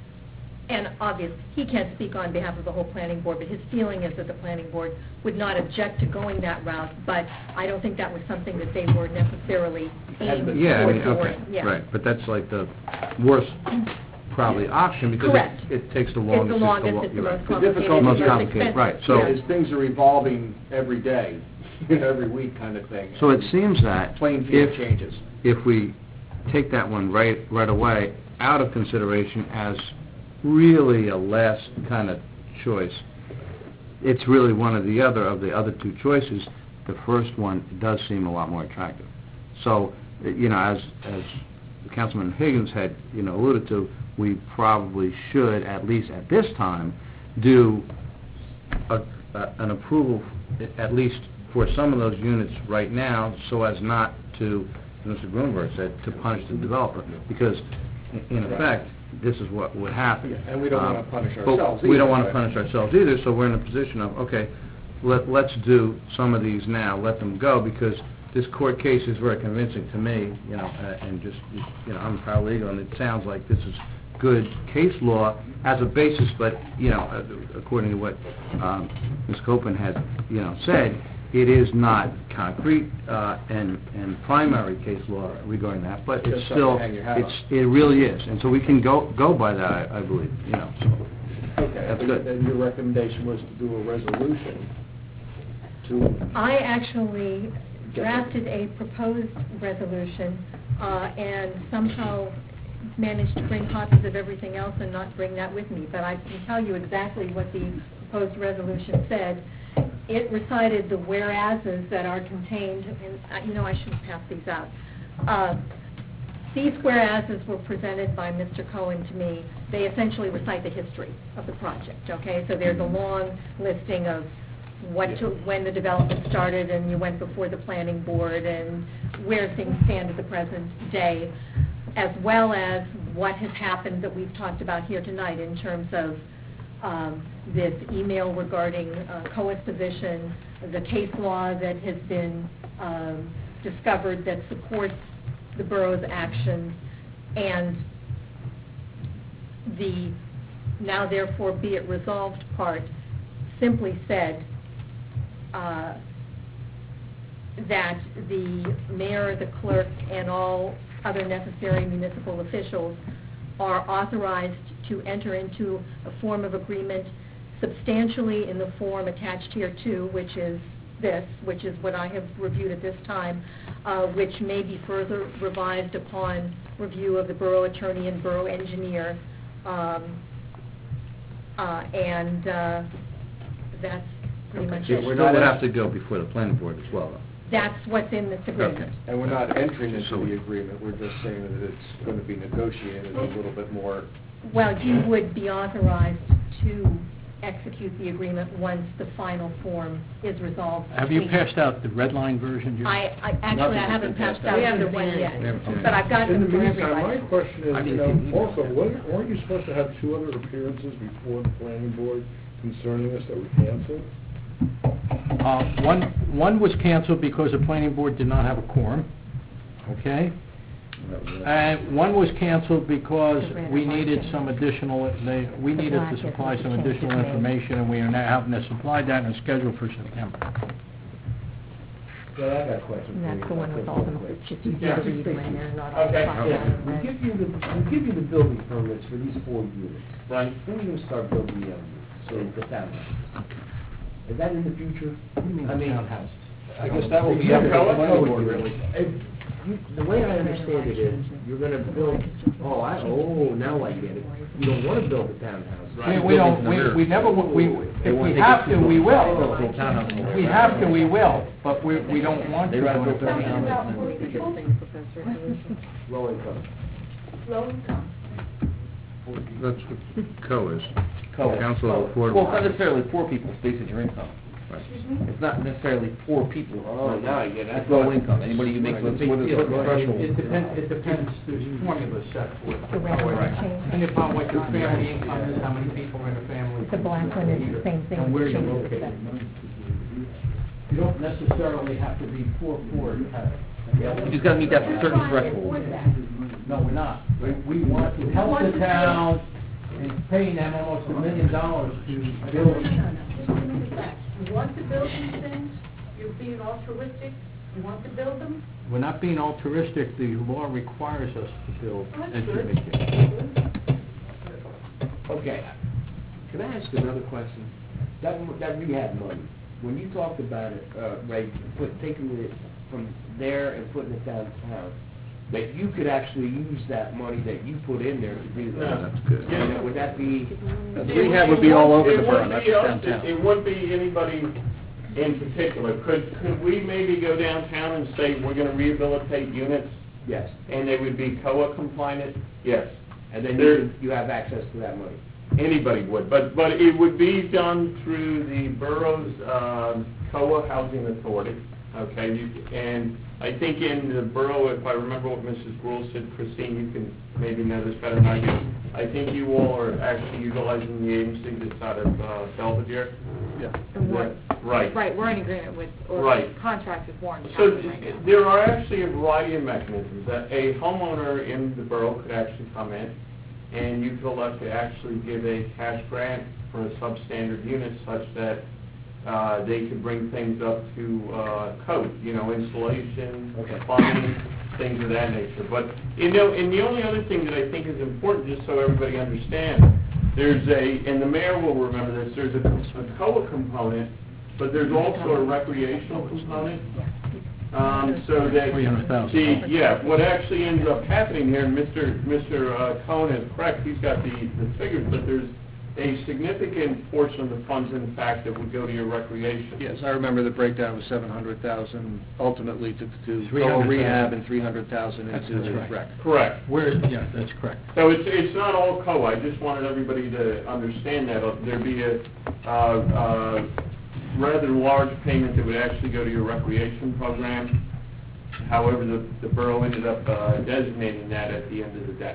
and obviously, he can't speak on behalf of the whole planning board, but his feeling is that the planning board would not object to going that route, but I don't think that was something that they were necessarily aimed Yeah, I mean, towards okay, doing. Yeah. right, but that's like the worst, probably, option, because Correct. it takes the It's longest. the longest, it's the most The complicated, difficult- it's Most most complicated, expensive. right, so- Is things are evolving every day, every week kind of thing. So it seems that Plainfield changes. if we take that one right away out of consideration as really a last kind of choice, it's really one or the other two choices. The first one does seem a lot more attractive. So, as Councilman Higgins had, alluded to, we probably should, at least at this time, do an approval, at least for some of those units right now, so as not to, as Mr. Grunberg said, to punish the developer. Because, in effect, this is what would happen. Yeah, and we don't want to punish But ourselves we don't either, want to right? punish ourselves either, so we're in a position of, okay, let's do some of these now, let them go, because this court case is very convincing to me, and just, I'm a paralegal, and it sounds like this is good case law as a basis, but, according to what Ms. Copeland had, said, it is not concrete and primary case law regarding that, but it's Just something still, to hang your hat on. it really is, and so we can go by that, I believe, so. Okay. That's good. And your recommendation was to do a resolution to... I actually drafted a proposed resolution, and somehow managed to bring copies of everything else and not bring that with me. But I can tell you exactly what the proposed resolution said. It recited the whereases that are contained, and I should pass these out. These whereases were presented by Mr. Cohen to me. They essentially recite the history of the project, okay? So there's a long listing of when the development started, and you went before the planning board, and where things stand at the present day, as well as what has happened that we've talked about here tonight in terms of this email regarding COA's position, the case law that has been discovered that supports the borough's action, and the now therefore be it resolved part simply said that the mayor, the clerk, and all other necessary municipal officials are authorized to enter into a form of agreement substantially in the form attached here too, which is what I have reviewed at this time, which may be further revised upon review of the borough attorney and borough engineer, and that's pretty much it. It still would have to go before the planning board as well, though. That's what's in this agreement. Okay. And we're not entering into the agreement, we're just saying that it's going to be negotiated a little bit more. Well, you would be authorized to execute the agreement once the final form is resolved. Have you passed out the red line version, Jim? I haven't passed out We haven't either one seen it. yet, We haven't seen it. but I've got In the them for meantime, everybody. my question is, also, weren't you supposed to have 2 other appearances before the planning board concerning this that were canceled? One was canceled because the planning board did not have a quorum, okay? And one was canceled because we needed some additional, we needed to supply some additional information, and we are now having to supply that and scheduled for September. So I got a question for you. And that's the one with all the, just easy to read when they're not all Okay. crossed out and red. We give you the building permits for these 4 units. Right. When are you gonna start building the other units, so the townhouse? Is that in the future? What do you mean I mean, townhouse? I guess that will be up to the planning board, really. The way I understand it is, you're gonna build, now I get it. You don't wanna build a townhouse. We don't, we never, if we have to, we will. If we have to, we will, but we don't want to. Something about poor people, Low income. low income. That's what CO is. Co. Council of Affordable. Well, it's not necessarily poor people, it's based on your income. Excuse me? It's not necessarily poor people. Oh, now I get it. It's low income, anybody who makes, what's the threshold? It depends, there's formulas set for it. The red one changed. Depending upon what your family income is, how many people are in a family. The black one is the same thing. And where you're Changes located. that. You don't necessarily have to be poor to have it. You just gotta meet that certain threshold. No, we're not. We want to help the town in paying them almost $1 million to build. Just give me the facts. You want to build these things, you're being altruistic, you want to build them? We're not being altruistic, the law requires us to build Well, that's and to good. make it. Okay, can I ask another question? That rehab money, when you talked about it, Ray, taking it from there and putting it downtown, that you could actually use that money that you put in there to do that? Yeah. That's good. And would that be? Rehab would be all over the borough, not just It downtown. wouldn't be anybody in particular. Could we maybe go downtown and say, we're gonna rehabilitate units, Yes, and they would be COA compliant? Yes. and then There- you have access to that money? Anybody would, but it would be done through the borough's COA Housing Authority, okay? And I think in the borough, if I remember what Mrs. Gruhl said, Christine, you can maybe know this better than I do. I think you all are actually utilizing the agency that's out of Belvedere. Yeah. Right. Right, we're in agreement with, or Right. contract with Warren So County right now. there are actually a variety of mechanisms that a homeowner in the borough could actually come in, and you could elect to actually give a cash grant for a substandard unit such that they could bring things up to code, installation, plumbing, things of that nature. But, and the only other thing that I think is important, just so everybody understands, there's and the mayor will remember this, there's a COA component, but there's also a recreational component. So that what actually ends up happening here, and Mr. Cohen is correct, he's got the figures, but there's a significant portion of the funds, in fact, that would go to your recreation. Yes, I remember the breakdown was 700,000 ultimately to $300,000. rehab and 300,000 into the right. rec. Correct. Yeah, that's correct. So it's not all COA. I just wanted everybody to understand that. There'd be a rather large payment that would actually go to your recreation program. However, the borough ended up designating that at the end of the day.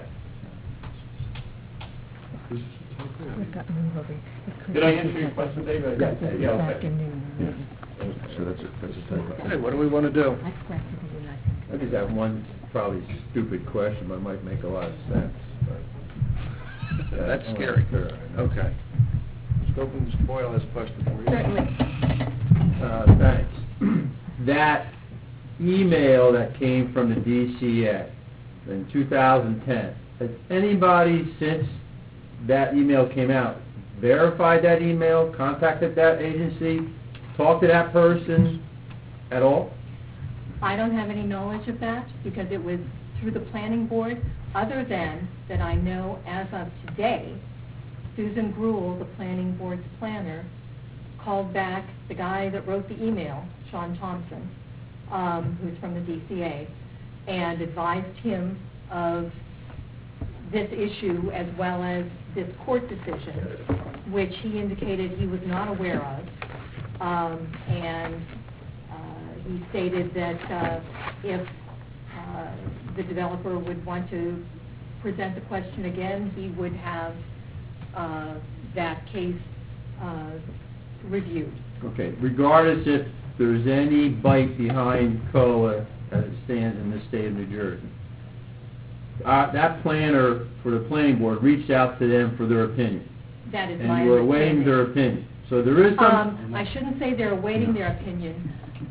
Did I answer your question, David? Yeah, okay. So that's a typo. Hey, what do we want to do? I just have one probably stupid question, but it might make a lot of sense. But That's scary. Okay. Mr. Boyle has a question for you. Certainly. Thanks. That email that came from the DCA in 2010, has anybody since that email came out verified that email, contacted that agency, talked to that person at all? I don't have any knowledge of that because it was through the planning board, other than that I know as of today, Susan Gruhl, the planning board's planner, called back the guy that wrote the email, Sean Thompson, who's from the DCA, and advised him of this issue as well as this court decision, which he indicated he was not aware of. And he stated that if the developer would want to present the question again, he would have that case reviewed. Okay, regardless if there's any bite behind COA as it stands in the state of New Jersey, that planner for the planning board reached out to them for their opinion. That is and my you were understanding. awaiting their opinion. So there is some... I shouldn't say they're awaiting their opinion.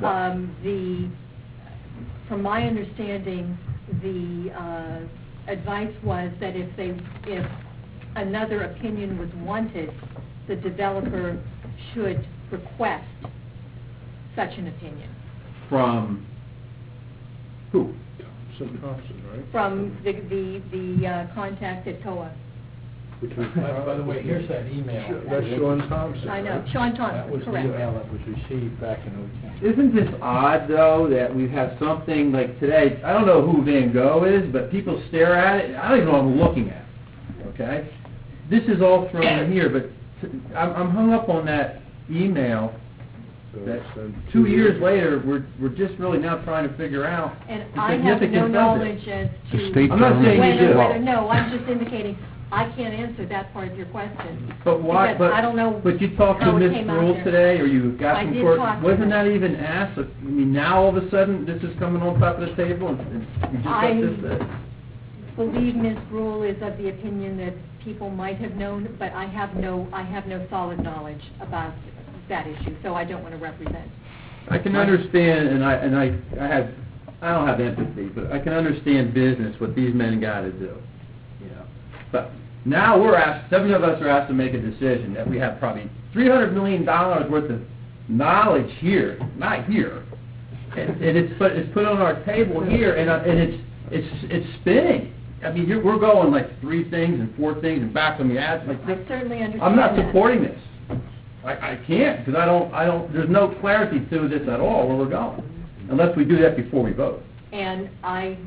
From my understanding, the advice was that if another opinion was wanted, the developer should request such an opinion. From who? Thompson, right? From the contact at COA. By the way, here's that email. That's Sean Thompson. I know, Sean Thompson, That was the correct. email that was received back in 2010. Isn't this odd, though, that we have something like today, I don't know who Van Gogh is, but people stare at it, I don't even know what I'm looking at, okay? This is all thrown in here, but I'm hung up on that email that 2 years later, we're just really now trying to figure out And the I have no significance of knowledge it. as to I'm not saying you do. no, I'm just indicating I can't answer that part of your question. But why, Because but, I don't know but you talked to how it Ms. came out Rule there. today, or you got I some did court, talk to wasn't her. that even asked? I mean, now all of a sudden, this is coming on top of the table, and you just I got this, believe Ms. Rule is of the opinion that people might have known, but I have no solid knowledge about that issue, so I don't want to represent. I can understand, and I don't have empathy, but I can understand business, what these men got to do, you know. But now we're asked, 7 of us are asked to make a decision that we have probably $300 million worth of knowledge here, not here, and it's put on our table here, and it's spinning. I mean, we're going like 3 things and 4 things and back on the ass. Like, I certainly understand I'm not that. supporting this. I can't, because I don't, there's no clarity to this at all, where we're going, unless we do that before we vote. And I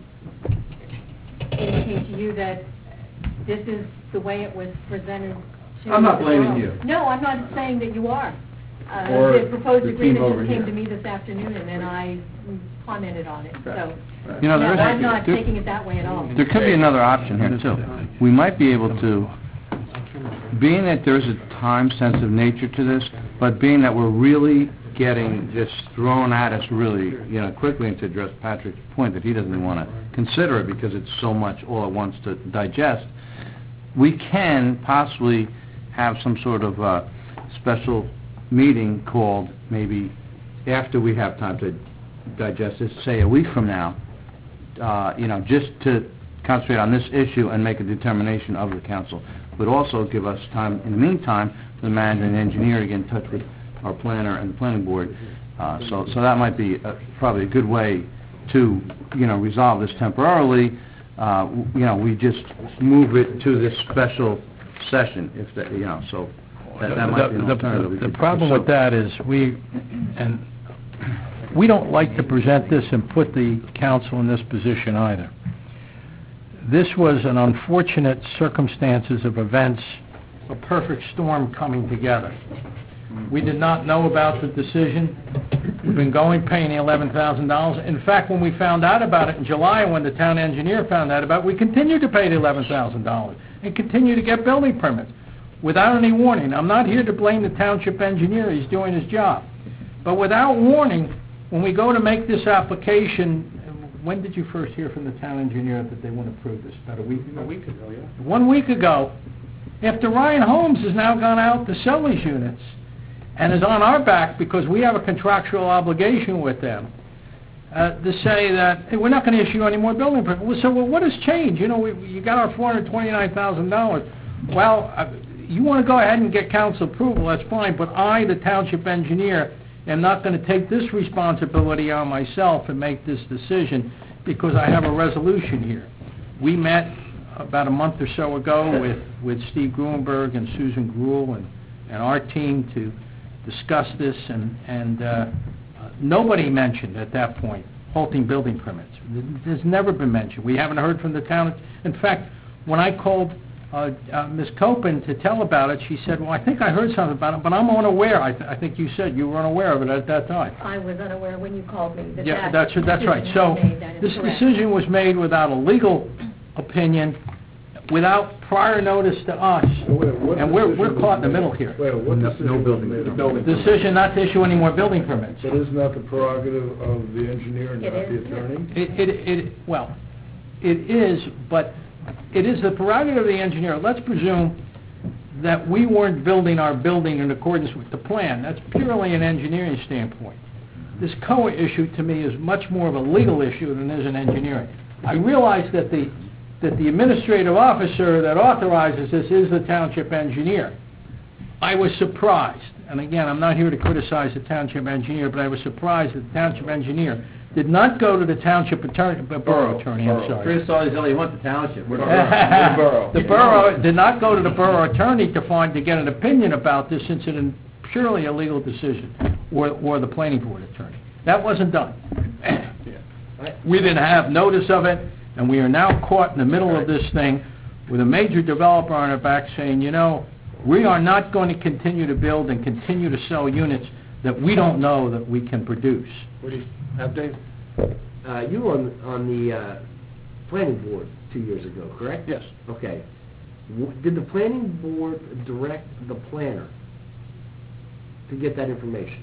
indicate to you that this is the way it was presented to I'm not the blaming borough. you. No, I'm not saying that you are. Or The proposed the team agreement over just came here. to me this afternoon, and then I commented on it, so. You know, No, there is- I'm not there- taking it that way at all. There could be another option here, too. We might be able to, being that there's a time-sensitive nature to this, but being that we're really getting just thrown at us really, quickly, and to address Patrick's point that he doesn't want to consider it because it's so much all at once to digest, we can possibly have some sort of special meeting called maybe after we have time to digest this, say a week from now, just to concentrate on this issue and make a determination of the council. but also give us time, in the meantime, for the manager and engineer to get in touch with our planner and the planning board. So that might be probably a good way to, resolve this temporarily. We just move it to this special session, if that, so that might be an alternative. The problem with that is we don't like to present this and put the council in this position either. This was an unfortunate circumstances of events, a perfect storm coming together. We did not know about the decision. We've been paying the $11,000. In fact, when we found out about it in July, when the town engineer found out about it, we continued to pay the $11,000 and continue to get building permits without any warning. I'm not here to blame the township engineer. He's doing his job. But without warning, when we go to make this application, when did you first hear from the town engineer that they want to approve this? About a week ago? 1 week ago, yeah. 1 week ago, after Ryan Holmes has now gone out to sell these units and is on our back because we have a contractual obligation with them to say that, hey, we're not going to issue any more building permits. So what has changed? You got our $429,000. Well, you want to go ahead and get council approval, that's fine, but I, the township engineer, am not going to take this responsibility on myself and make this decision because I have a resolution here. We met about a month or so ago with Steve Gruenberg and Susan Gruel and our team to discuss this, and nobody mentioned at that point halting building permits. There's never been mentioned. We haven't heard from the town. In fact, when I called Ms. Copen to tell about it, she said, well, I think I heard something about it, but I'm unaware. I think you said you were unaware of it at that time. I was unaware when you called me. Yeah, that's right. So this decision was made without a legal opinion, without prior notice to us, and we're caught in the middle here. What decision Decision not to issue any more building permits. But isn't that the prerogative of the engineer and not the attorney? Well, it is, but it is the prerogative of the engineer. Let's presume that we weren't building our building in accordance with the plan. That's purely an engineering standpoint. This COA issue, to me, is much more of a legal issue than it is an engineering. I realize that the administrative officer that authorizes this is the township engineer. I was surprised, and again, I'm not here to criticize the township engineer, but I was surprised that the township engineer did not go to the township attorney, borough attorney, I'm sorry. Chris always only wants the township. We're The borough did not go to the borough attorney to get an opinion about this, since it is purely a legal decision, or the planning board attorney. That wasn't done. We didn't have notice of it, and we are now caught in the middle of this thing with a major developer on our back saying, we are not going to continue to build and continue to sell units that we don't know that we can produce. What do you have, Dave? You were on the planning board 2 years ago, correct? Yes. Okay. Did the planning board direct the planner to get that information?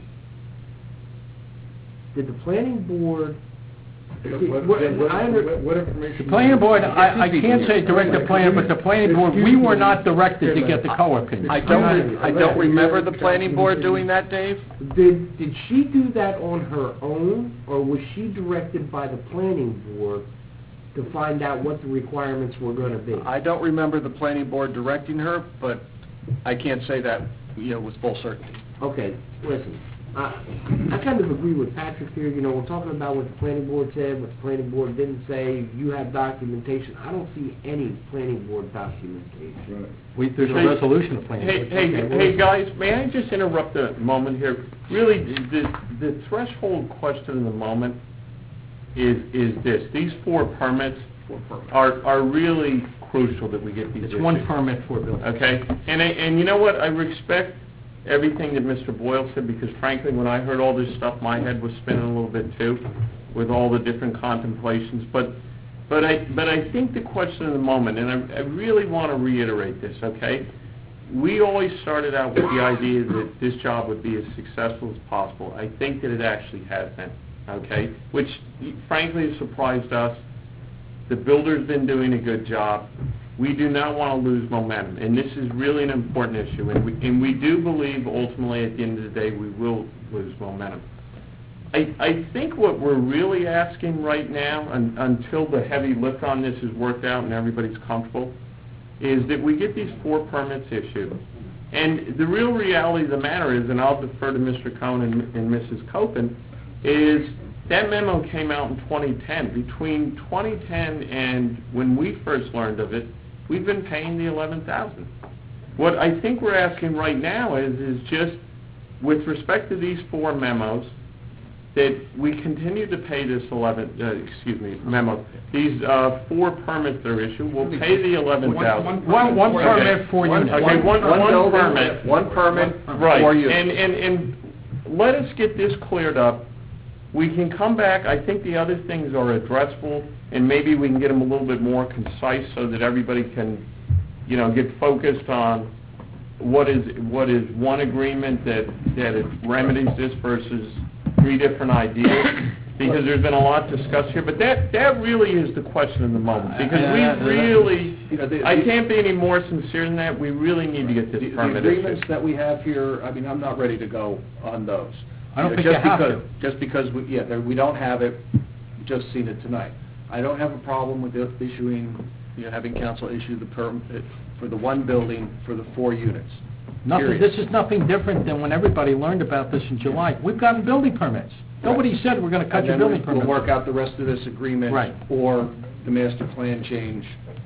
Did the planning board... What information? The planning board, I can't say direct the planner, but the planning board, we were not directed to get the COA opinion. I don't remember the planning board doing that, Dave. Did she do that on her own, or was she directed by the planning board to find out what the requirements were going to be? I don't remember the planning board directing her, but I can't say that, with full certainty. Okay, listen. I kind of agree with Patrick here. We're talking about what the planning board said, what the planning board didn't say. You have documentation. I don't see any planning board documentation. There's a resolution of planning board. Hey, guys, may I just interrupt a moment here? Really, the threshold question in the moment is this. These 4 permits are really crucial that we get these issued. It's 1 permit for building. Okay? And you know what? I respect everything that Mr. Boyle said, because frankly, when I heard all this stuff, my head was spinning a little bit too, with all the different contemplations. But I think the question of the moment, and I really want to reiterate this, okay? We always started out with the idea that this job would be as successful as possible. I think that it actually has been, okay? Which frankly has surprised us. The builder's been doing a good job. We do not want to lose momentum, and this is really an important issue, and we do believe ultimately at the end of the day we will lose momentum. I think what we're really asking right now, until the heavy lift on this is worked out and everybody's comfortable, is that we get these 4 permits issued. And the real reality of the matter is, and I'll defer to Mr. Cohn and Mrs. Copen, is that memo came out in 2010. Between 2010 and when we first learned of it, we've been paying the $11,000. What I think we're asking right now is just, with respect to these 4 memos, that we continue to pay this memo. These 4 permits that are issued, we'll pay the $11,000. One permit for units. Okay, one permit. One permit, Right. 4 units. And let us get this cleared up. We can come back. I think the other things are addressable, and maybe we can get them a little bit more concise so that everybody can, get focused on what is one agreement that it remedies this versus 3 different ideas, because there's been a lot discussed here. But that really is the question of the moment, because we really, I can't be any more sincere than that. We really need to get this permit The agreements that we have here, I'm not ready to go on those. I don't think you have to. Just because, we don't have it, just seen it tonight. I don't have a problem with having council issue the permit for the 1 building for the 4 units. Nothing. This is nothing different than when everybody learned about this in July. We've gotten building permits. Nobody said we're going to cut your building permit. We'll work out the rest of this agreement. Right. Or the master plan change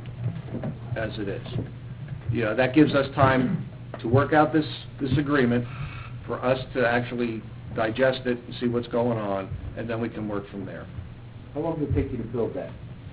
as it is. That gives us time to work out this agreement, for us to actually digest it and see what's going on, and then we can work from there. How long did it take you to build that?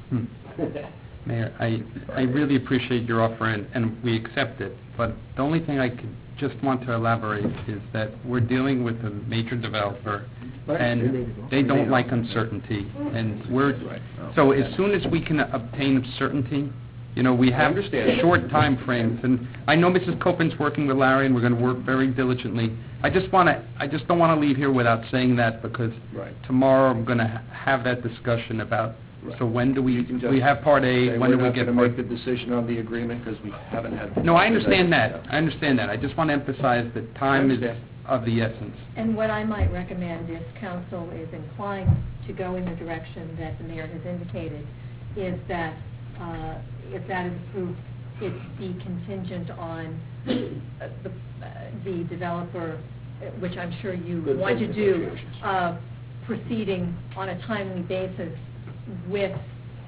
Mayor, I really appreciate your offer, and we accept it, but the only thing I could just want to elaborate is that we're dealing with a major developer, and they don't like uncertainty, and so as soon as we can obtain certainty, we have short time frames, and I know Mrs. Copen's working with Larry, and we're going to work very diligently. I just don't want to leave here without saying that, because tomorrow I'm going to have that discussion about, so when do we have Part A, when do we get... We're not going to make the decision on the agreement, because we haven't had... No, I understand that. I just want to emphasize that time is of the essence. And what I might recommend, if council is inclined to go in the direction that the mayor has indicated, is that if that is approved, it be contingent on the developer, which I'm sure you want to do, proceeding on a timely basis with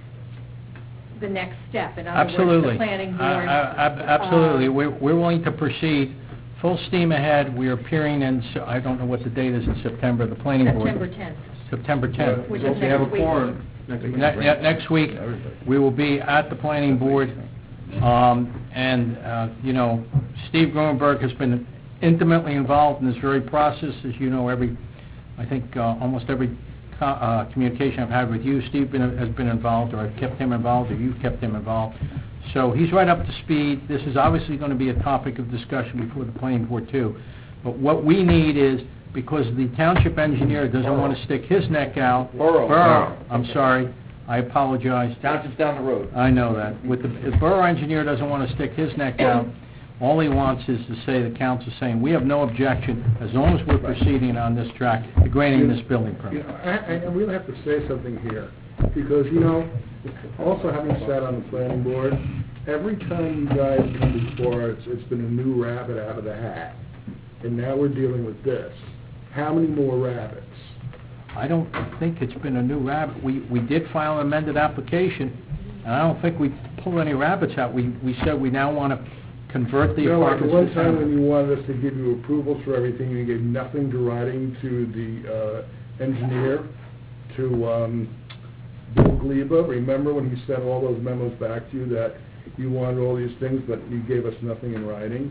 the next step. In other words, the planning board. Absolutely. We're willing to proceed full steam ahead. We are appearing in, I don't know what the date is in September, the planning board. September 10th. September 10th. Which is next week. Next week, we will be at the planning board, Steve Gruenberg has been intimately involved in this very process. As you know, almost every communication I've had with you, Steve has been involved, or I've kept him involved, or you've kept him involved. So he's right up to speed. This is obviously going to be a topic of discussion before the planning board too. But what we need is, because the township engineer doesn't want to stick his neck out. Borough. I'm sorry. I apologize. Township's down the road. I know that. The borough engineer doesn't want to stick his neck out. All he wants is to say, the council's saying, we have no objection, as long as we're proceeding on this track, to granting this building permit. I really have to say something here, because, also having sat on the planning board, every time you guys come before, it's been a new rabbit out of the hat. And now we're dealing with this. How many more rabbits? I don't think it's been a new rabbit. We did file an amended application, and I don't think we pulled any rabbits out. We said we now want to convert the apartments. At one time when you wanted us to give you approvals for everything, you gave nothing to writing to the engineer, to Bill Gleba. Remember when he sent all those memos back to you that you wanted all these things, but you gave us nothing in writing?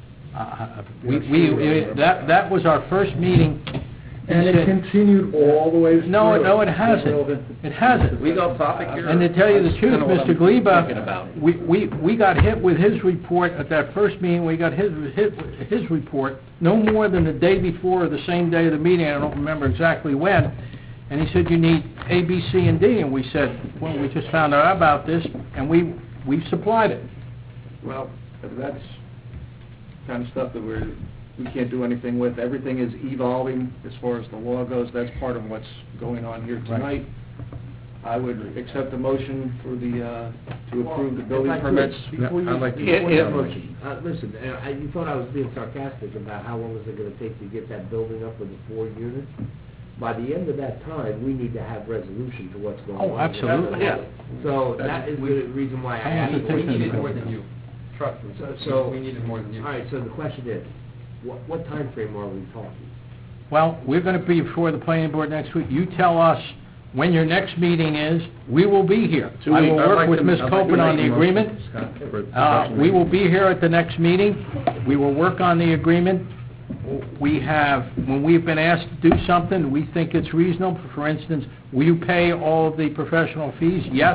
That was our first meeting. And it continued all the way through. No, it hasn't. It hasn't. We go topic here. And to tell you the truth, Mr. Gleba, we got hit with his report at that first meeting. We got his report no more than the day before or the same day of the meeting. I don't remember exactly when. And he said, you need A, B, C, and D. And we said, well, we just found out about this, and we supplied it. Well, that's kind of stuff that we can't do anything with. Everything is evolving as far as the law goes. That's part of what's going on here tonight. I would accept a motion for the, to approve the building If I could, permits. Before you, I'd like to- before you motion, listen, you thought I was being sarcastic about how long is it gonna take to get that building up with the 4 units? By the end of that time, we need to have resolution to what's going on. Oh, absolutely. Yeah. So that is the reason why I How long does asked. it take We them to needed go more through? than you. Trust me. So- We needed more than you. All right, so the question is, what timeframe are we talking? Well, we're going to be before the planning board next week. You tell us when your next meeting is, we will be here. I will work with Ms. Copeland on the agreement. We will be here at the next meeting. We will work on the agreement. We have, when we've been asked to do something, we think it's reasonable. For instance, will you pay all of the professional fees? Yes.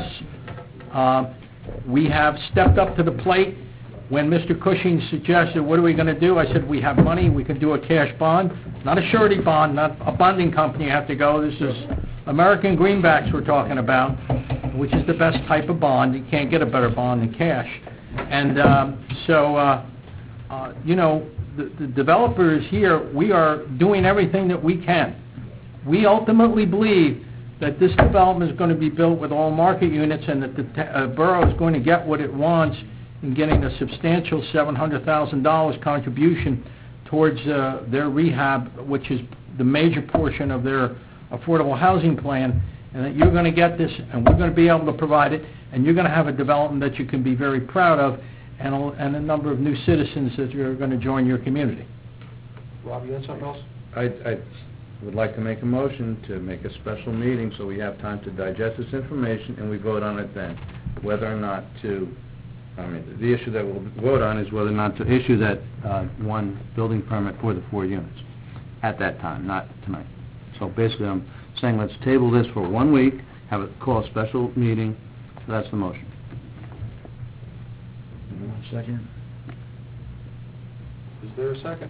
We have stepped up to the plate. When Mr. Cushing suggested, what are we going to do? I said, we have money, we can do a cash bond, not a surety bond, not a bonding company you have to go. This is American Greenbacks we're talking about, which is the best type of bond. You can't get a better bond than cash. And the developers here, we are doing everything that we can. We ultimately believe that this development is going to be built with all market units and that the borough is going to get what it wants in getting a substantial $700,000 contribution towards their rehab, which is the major portion of their affordable housing plan, and that you're going to get this, and we're going to be able to provide it, and you're going to have a development that you can be very proud of, and a number of new citizens that are going to join your community. Rob, you had something else? I would like to make a motion to make a special meeting so we have time to digest this information and we vote on it then. Whether or not to, the issue that we'll vote on is whether or not to issue that one building permit for the 4 units at that time, not tonight. So basically, I'm saying let's table this for 1 week, have it call a special meeting. So that's the motion. Second. Is there a second?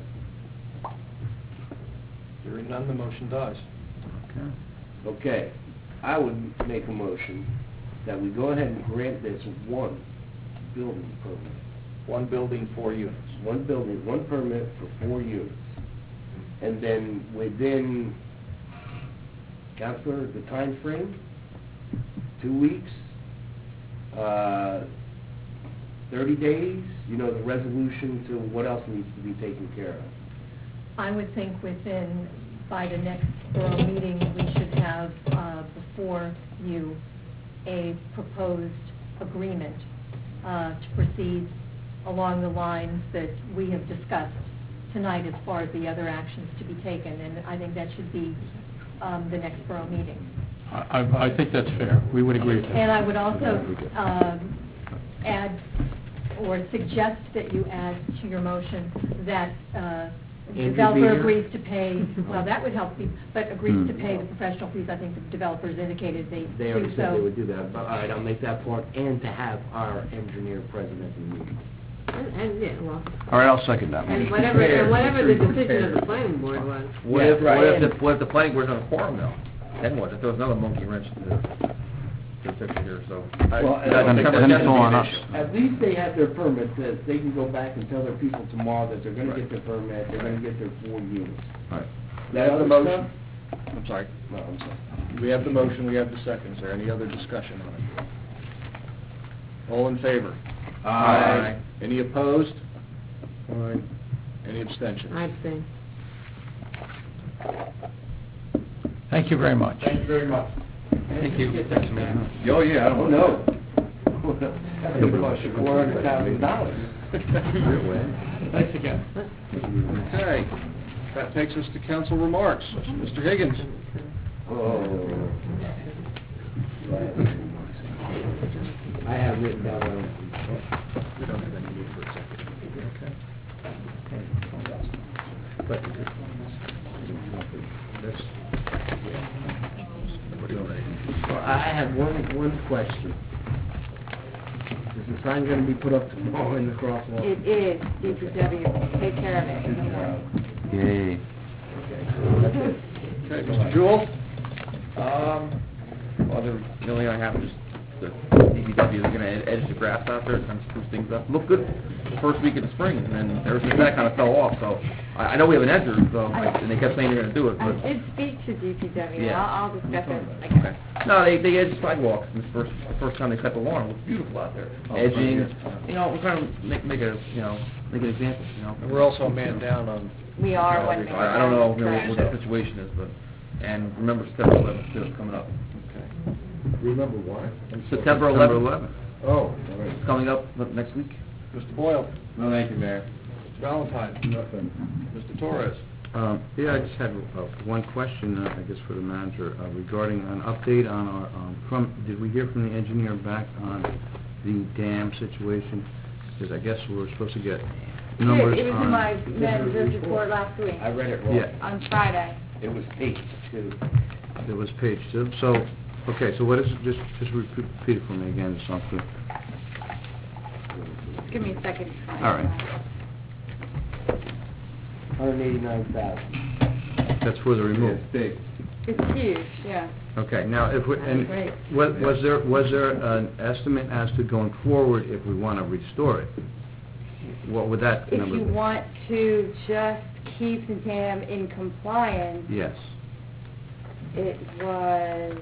Hearing none, the motion dies. Okay, I would make a motion that we go ahead and grant this one building permit. 1 building, 4 units. One building, one permit for 4 units. And then within, Counselor, the time frame, 2 weeks, 30 days, the resolution to what else needs to be taken care of. I would think by the next borough meeting, we should have before you a proposed agreement to proceed along the lines that we have discussed tonight as far as the other actions to be taken, and I think that should be the next borough meeting. I think that's fair. We would agree with that. And I would also add or suggest that you add to your motion that the developer agrees to pay, well, that would help me, but agrees to pay the professional fees. I think the developers indicated they They already do said they so. would do that, but all right, I'll make that part, and to have our engineer present at the meeting. And, yeah, well, All right, I'll second that and motion. whatever the decision of the planning board was. What if the planning board's on a quorum now? Then what? If there was another monkey wrench to the picture here, so. Well, Then it's all on us. At least they have their permit, that they can go back and tell their people tomorrow that they're gonna get their permit, they're gonna get their 4 units. All right. That Have the other motion? stuff? I'm sorry. No, I'm sorry. We have the motion, we have the second. Is there any other discussion on it? All in favor? Aye. Any opposed? Any abstentions? I'd say. Thank you very much. Thank you very much. Thank you. Oh, yeah, I don't know. That's gonna cost you $400,000. Thanks again. Okay, that takes us to council remarks. Mr. Higgins. Oh. I have written down, We don't have any need for a second. Okay. But well, I have one question. Is the sign gonna be put up tomorrow in the crosswalk? It is, DPW, take care of it, don't worry. Yay. That's it. Okay, Mr. Jewell? Well, the only thing I have is the DPW, they're gonna edge the grass out there, kind of spruce things up. Looked good the first week of the spring, and then ever since that kind of fell off, so I know we have an edger, so, and they kept saying they're gonna do it, I but... did speak to DPW, Yeah. I'll discuss it Okay. again. No, they edged sidewalks, and the first time they cut the lawn, it looked beautiful out there. Edging, you know, we're trying to make an example, you know. And we're also a man down on... We are one man. I don't know, Correct. what the situation is, but, and remember September 11th, too, it's coming up. Remember why? September 11th. Oh, all right. It's coming up next week. Mr. Boyle? No, thank you, Mayor. Mr. Valentine? Nothing. Mr. Torres? Yeah, I just had one question, I guess, for the manager regarding an update on our, did we hear from the engineer back on the dam situation? Because I guess we were supposed to get numbers on... It was in my manager's report last week. I read it wrong. Yeah. On Friday. It was page 2. It was page 2. So, okay, so what is it? Just repeat it for me again, just so I'm clear. Just give me a second. All right. 189,000. That's for the removal. It's huge, yeah. Okay, now, if we, and Great. was there an estimate as to going forward if we want to restore it? What would that If number you be? want to just keep the dam in compliance, Yes. it was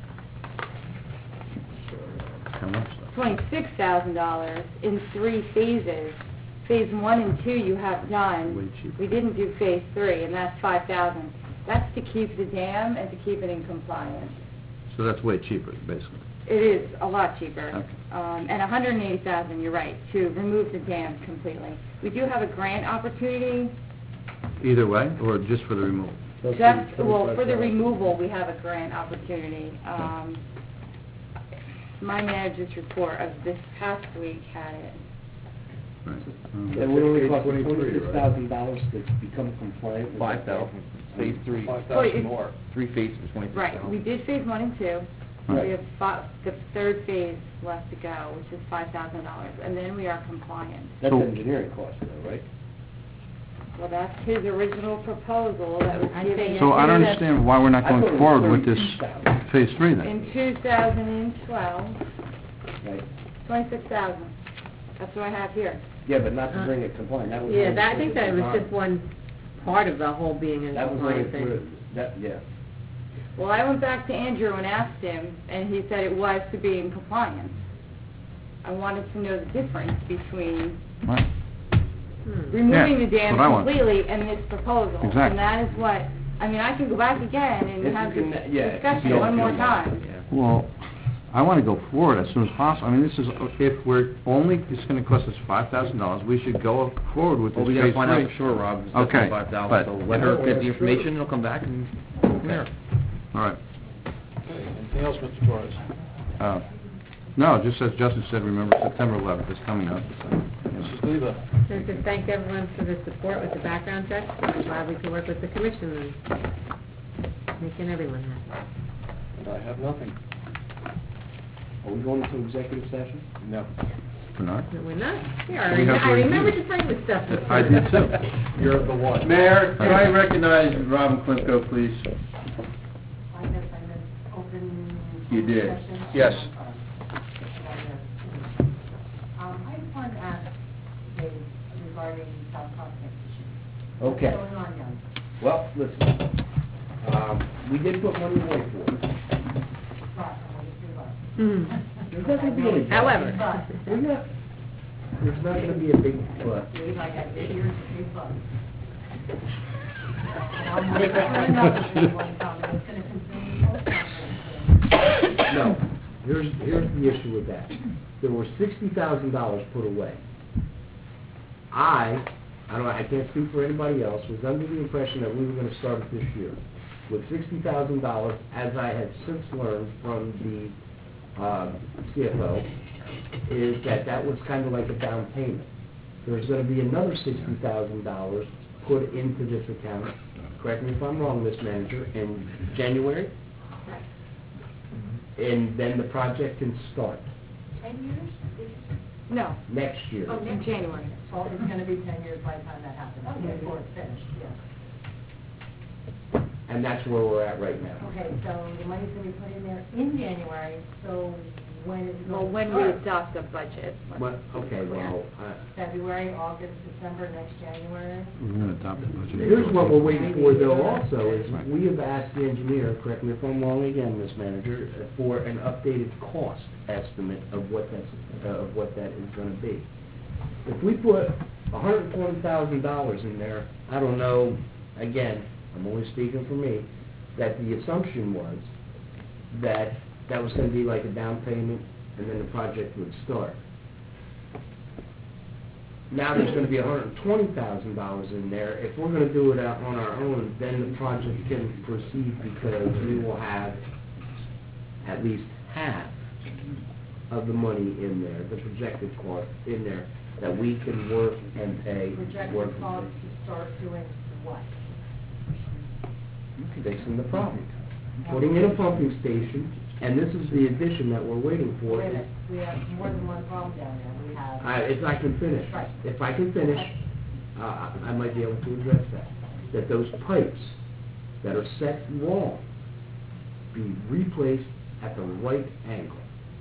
How much? $26,000 in 3 phases. Phase 1 and 2 you have done. Way cheaper. We didn't do phase 3, and that's $5,000. That's to keep the dam and to keep it in compliance. So that's way cheaper, basically. It is a lot cheaper. Okay. And $180,000, you're right, to remove the dam completely. We do have a grant opportunity. Either way, or just for the removal? Just, well, for the removal, we have a grant opportunity. My manager's report of this past week had it. Right. It would only cost Page 23, $26,000 to become compliant with... 5,000. Phase 3. 5,000 more. 3 phases, 26,000. Right, we did phase 1 and 2. Right. We have the 3rd phase left to go, which is $5,000, and then we are compliant. That's So- engineering cost, though, right? Well, that's his original proposal that was given So I don't understand why we're not I thought going it was forward with this 32,000. phase 3 then. in 2012, Right. 26,000. That's what I have here. Yeah, but not to bring it compliant, that was... Yeah, only that, I think that was for- just one part of the whole being in That was only compliance for, thing. that, yeah. Well, I went back to Andrew and asked him, and he said it was to be in compliance. I wanted to know the difference between Right. removing Yeah, the dam that's what I want. completely and this proposal. Exactly. And that is what, I mean, I can go back again and If have you this can, yeah, if you discussion don't one more feel time. Yeah. Well, I want to go forward as soon as possible. I mean, this is, if we're only, it's going to cost us $5,000, we should go forward with this Well, we phase 3. gotta find out for sure, Rob. It's Okay, definitely 5,000, but- so let her get the information, and it'll come back and go from there. All right. Anything else, Mr. Torres? No, just as Justin said, remember September 11th is coming up. Mrs. Leva? And to thank everyone for the support with the background check. I'm glad we could work with the commission and making everyone happy. And I have nothing. Are we going into executive session? No. Bernard? No, we're not. We I have to remember review. to bring this stuff. I did too. You're the one. Mayor, can I recognize Robin Klimko, please? I missed open... You did. session. Yes. I just wanted to ask Dave regarding South Prospect issue. Okay. What's going on down there? Well, listen, we did put money away for it. Right, I'm gonna do that. There's not gonna be any... However. We're not, there's not gonna be a big, but... Dave, I got big ears, big bucks. I'm gonna another thing one time, and it's gonna consume the whole conference. No, here's the issue with that. There was $60,000 put away. I can't speak for anybody else, was under the impression that we were gonna start it this year with $60,000, as I have since learned from the CFO, is that was kind of like a down payment. There's gonna be another $60,000 put into this account, correct me if I'm wrong, Ms. Manager, in January, and then the project can start 10 years? Did you say? No, next year. Oh, in January. So it's gonna be 10 years by the time that happens, Okay. before it's finished, yes. And that's where we're at right now. Okay, so the money's gonna be put in there in January, so when it's Well, going when to we start. adopt the budget. let's Well, be okay, clear. well, February, August, December, next January. We're going to adopt the budget. here's what we're waiting for though also, is we have asked the engineer, correct me if I'm wrong again, Ms. Manager, for an updated cost estimate of what that is gonna be. If we put $120,000 in there, I don't know, again, I'm only speaking for me, that the assumption was that that was gonna be like a down payment and then the project would start. Now there's gonna be $120,000 in there. If we're gonna do it out on our own, then the project can proceed because we will have at least half of the money in there, the projected cost in there, that we can work and pay. Projected cost to start doing what? Fixing the problem. Putting in a pumping station, and this is the addition that we're waiting for. Wait a minute, we have more than one problem down there. We have. If I can finish. Right. If I can finish, I might be able to address that. That those pipes that are set wrong be replaced at the right angle.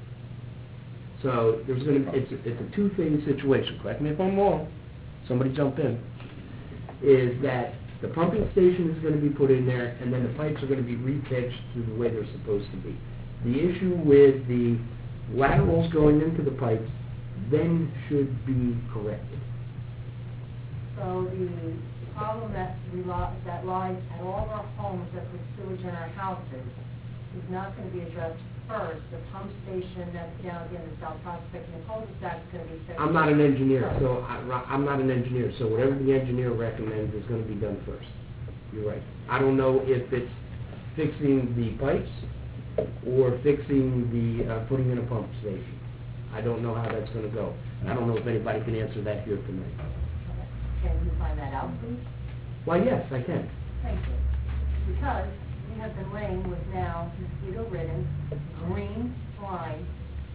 So there's it's a two-phase situation, correct me if I'm wrong, somebody jump in, is that the pumping station is going to be put in there, and then the pipes are going to be repitched to the way they're supposed to be. The issue with the laterals going into the pipes then should be corrected. So the problem that lies at all of our homes that put sewage in our houses is not going to be addressed first. The pump station that's down again in South Prospect and the cul-de-sac is going to be fixed. I'm not an engineer, so I'm not an engineer, so whatever the engineer recommends is going to be done first. You're right. I don't know if it's fixing the pipes or fixing the, putting in a pump station. I don't know how that's going to go. I don't know if anybody can answer that here tonight. Can you find that out, please? Why, yes, I can. Thank you. Because we have been laying with now mosquito-ridden, green slime,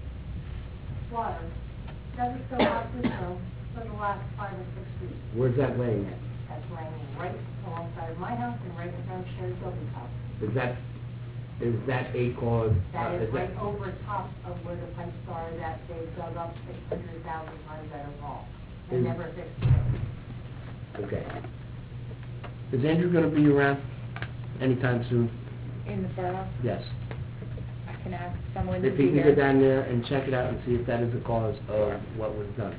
water, doesn't go out this room for the last 5 or 6 weeks. Where's that laying at? That's laying right alongside of my house and right in front of Sherry Gilby's house. Is that a cause? That is right over top of where the pipes are that they've dug up 600,000 times at a wall and never fixed it. Okay. Is Andrew going to be around anytime soon? In the borough, Yes. I can ask someone to If be he can there. go down there and check it out and see if that is the cause of what was done.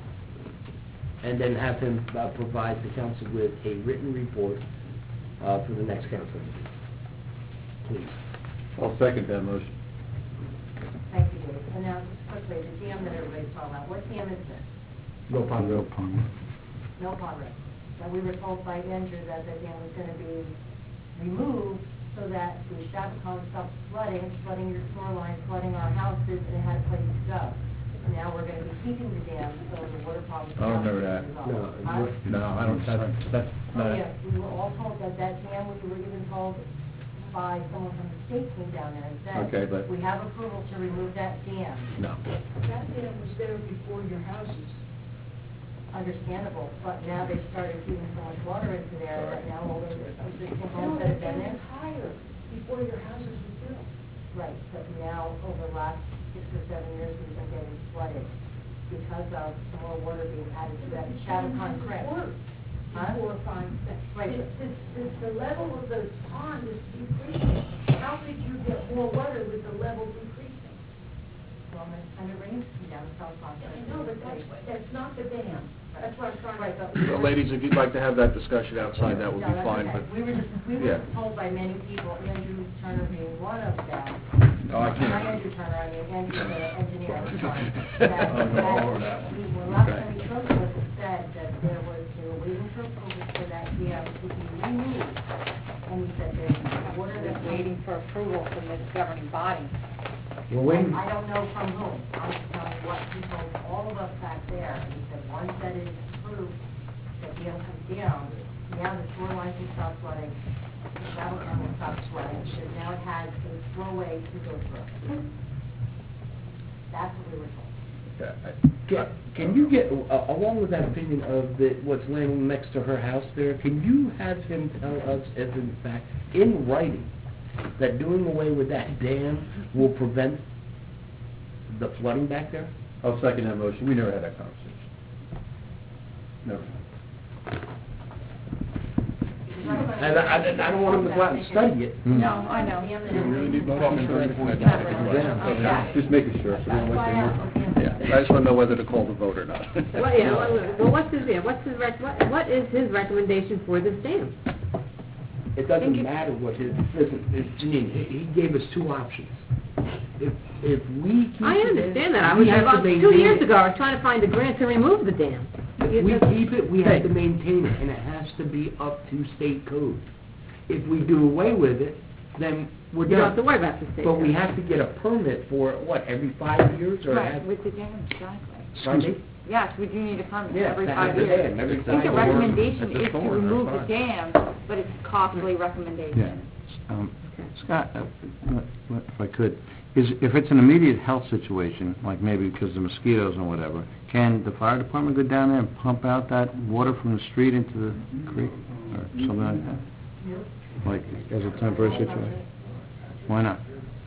And then have him provide the council with a written report for the next council meeting. Please. I'll second that motion. Thank you, Dave. And now, just quickly, the dam that everybody's talking about, what dam is this? No problem. No problem. No Congress. Now, we were told by Andrew that the dam was going to be removed so that the Chappaqua stopped flooding your shoreline, flooding our houses, and it had a place to go. And now we're going to be keeping the dam so the water problem. I don't remember that. No, I don't, that's Oh, yeah, we were all told that dam, we were even told by someone from the state came down there and said, Okay, but- we have approval to remove that dam. No. That dam was there before your houses. Understandable, but now they've started keeping so much water into there that now all the existing homes No, that the have been dam there. was higher before your houses were built. Right, but now, over the last 6 or 7 years, we've been getting flooded because of some more water being added to that Chappaqua Creek. Huh? 4 or 5. Right. The level of the pond is decreasing. How could you get more water with the level decreasing? Well, and it rains down South Prospect. No, but that's not the dam. That's what I'm trying Right, to... but- Well, ladies, if you'd like to have that discussion outside, that would No, be that's fine, okay. but... We were Yeah. told by many people, Andrew Turner being one of them. No, I can't. Not Andrew Turner, I mean Andrew, the engineer, I'm sorry. I'll go over that. When last time we spoke to us, it said that they were waiting for approval for that dam to be removed. And he said there's water that's Waiting for approval from this governing body. We're waiting. I don't know from whom. I'm just telling you what he told all of us back there. He said once that is approved, that dam comes down, now the shoreline can stop flooding, the travel can will stop flooding, because now it has a flowway to go through. That's what we were told. Can you get, along with that opinion of what's laying next to her house there, can you have him tell us, as in fact, in writing, that doing away with that dam will prevent the flooding back there? I'll second that motion. We never had that conversation. Never. And I don't want them to go out and study it. No, I know. Just making sure. So we don't let them work. Yeah, I just want to know whether to call the vote or not. Well, yeah, well, what is his recommendation for this dam? It doesn't matter what his, listen, Janine, he gave us two options. If we keep I it, understand that. I we was, have to about 2 maintain years it. ago, I was trying to find a grant to remove the dam. If we keep it, we have to maintain it, and it has to be up to state code. If we do away with it, then we're You don't have to done. worry about the state. But we code. have to get a permit for, what, every 5 years, or Right, have... with the dam, exactly. Pardon me? Yes, we do need a permit Yeah, every to 5 have the years. dam, every I think 5 the years. recommendation It's a is to storm, remove that's the fine. dam, but it's a costly recommendation. Yeah. Scott, if I could, if it's an immediate health situation, like maybe because of mosquitoes or whatever, can the fire department go down there and pump out that water from the street into the creek or something like that? Like, as a temporary situation? Why not?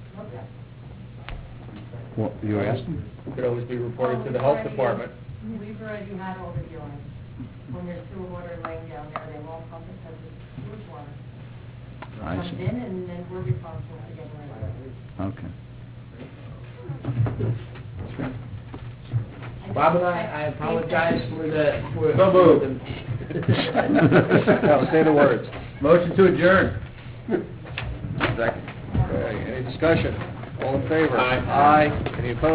Well, you were asking? Could always be reported to the health department. We've already had all the dealings. When there's sewer water laying down there, they won't pump it because it's sewage water. I Comes see. in and then we're responsible for getting rid of it. Okay. Bob and I apologize for the... So moved. No, say the words. Motion to adjourn. Second. Okay, any discussion? All in favor? Aye. Aye. Any opposed?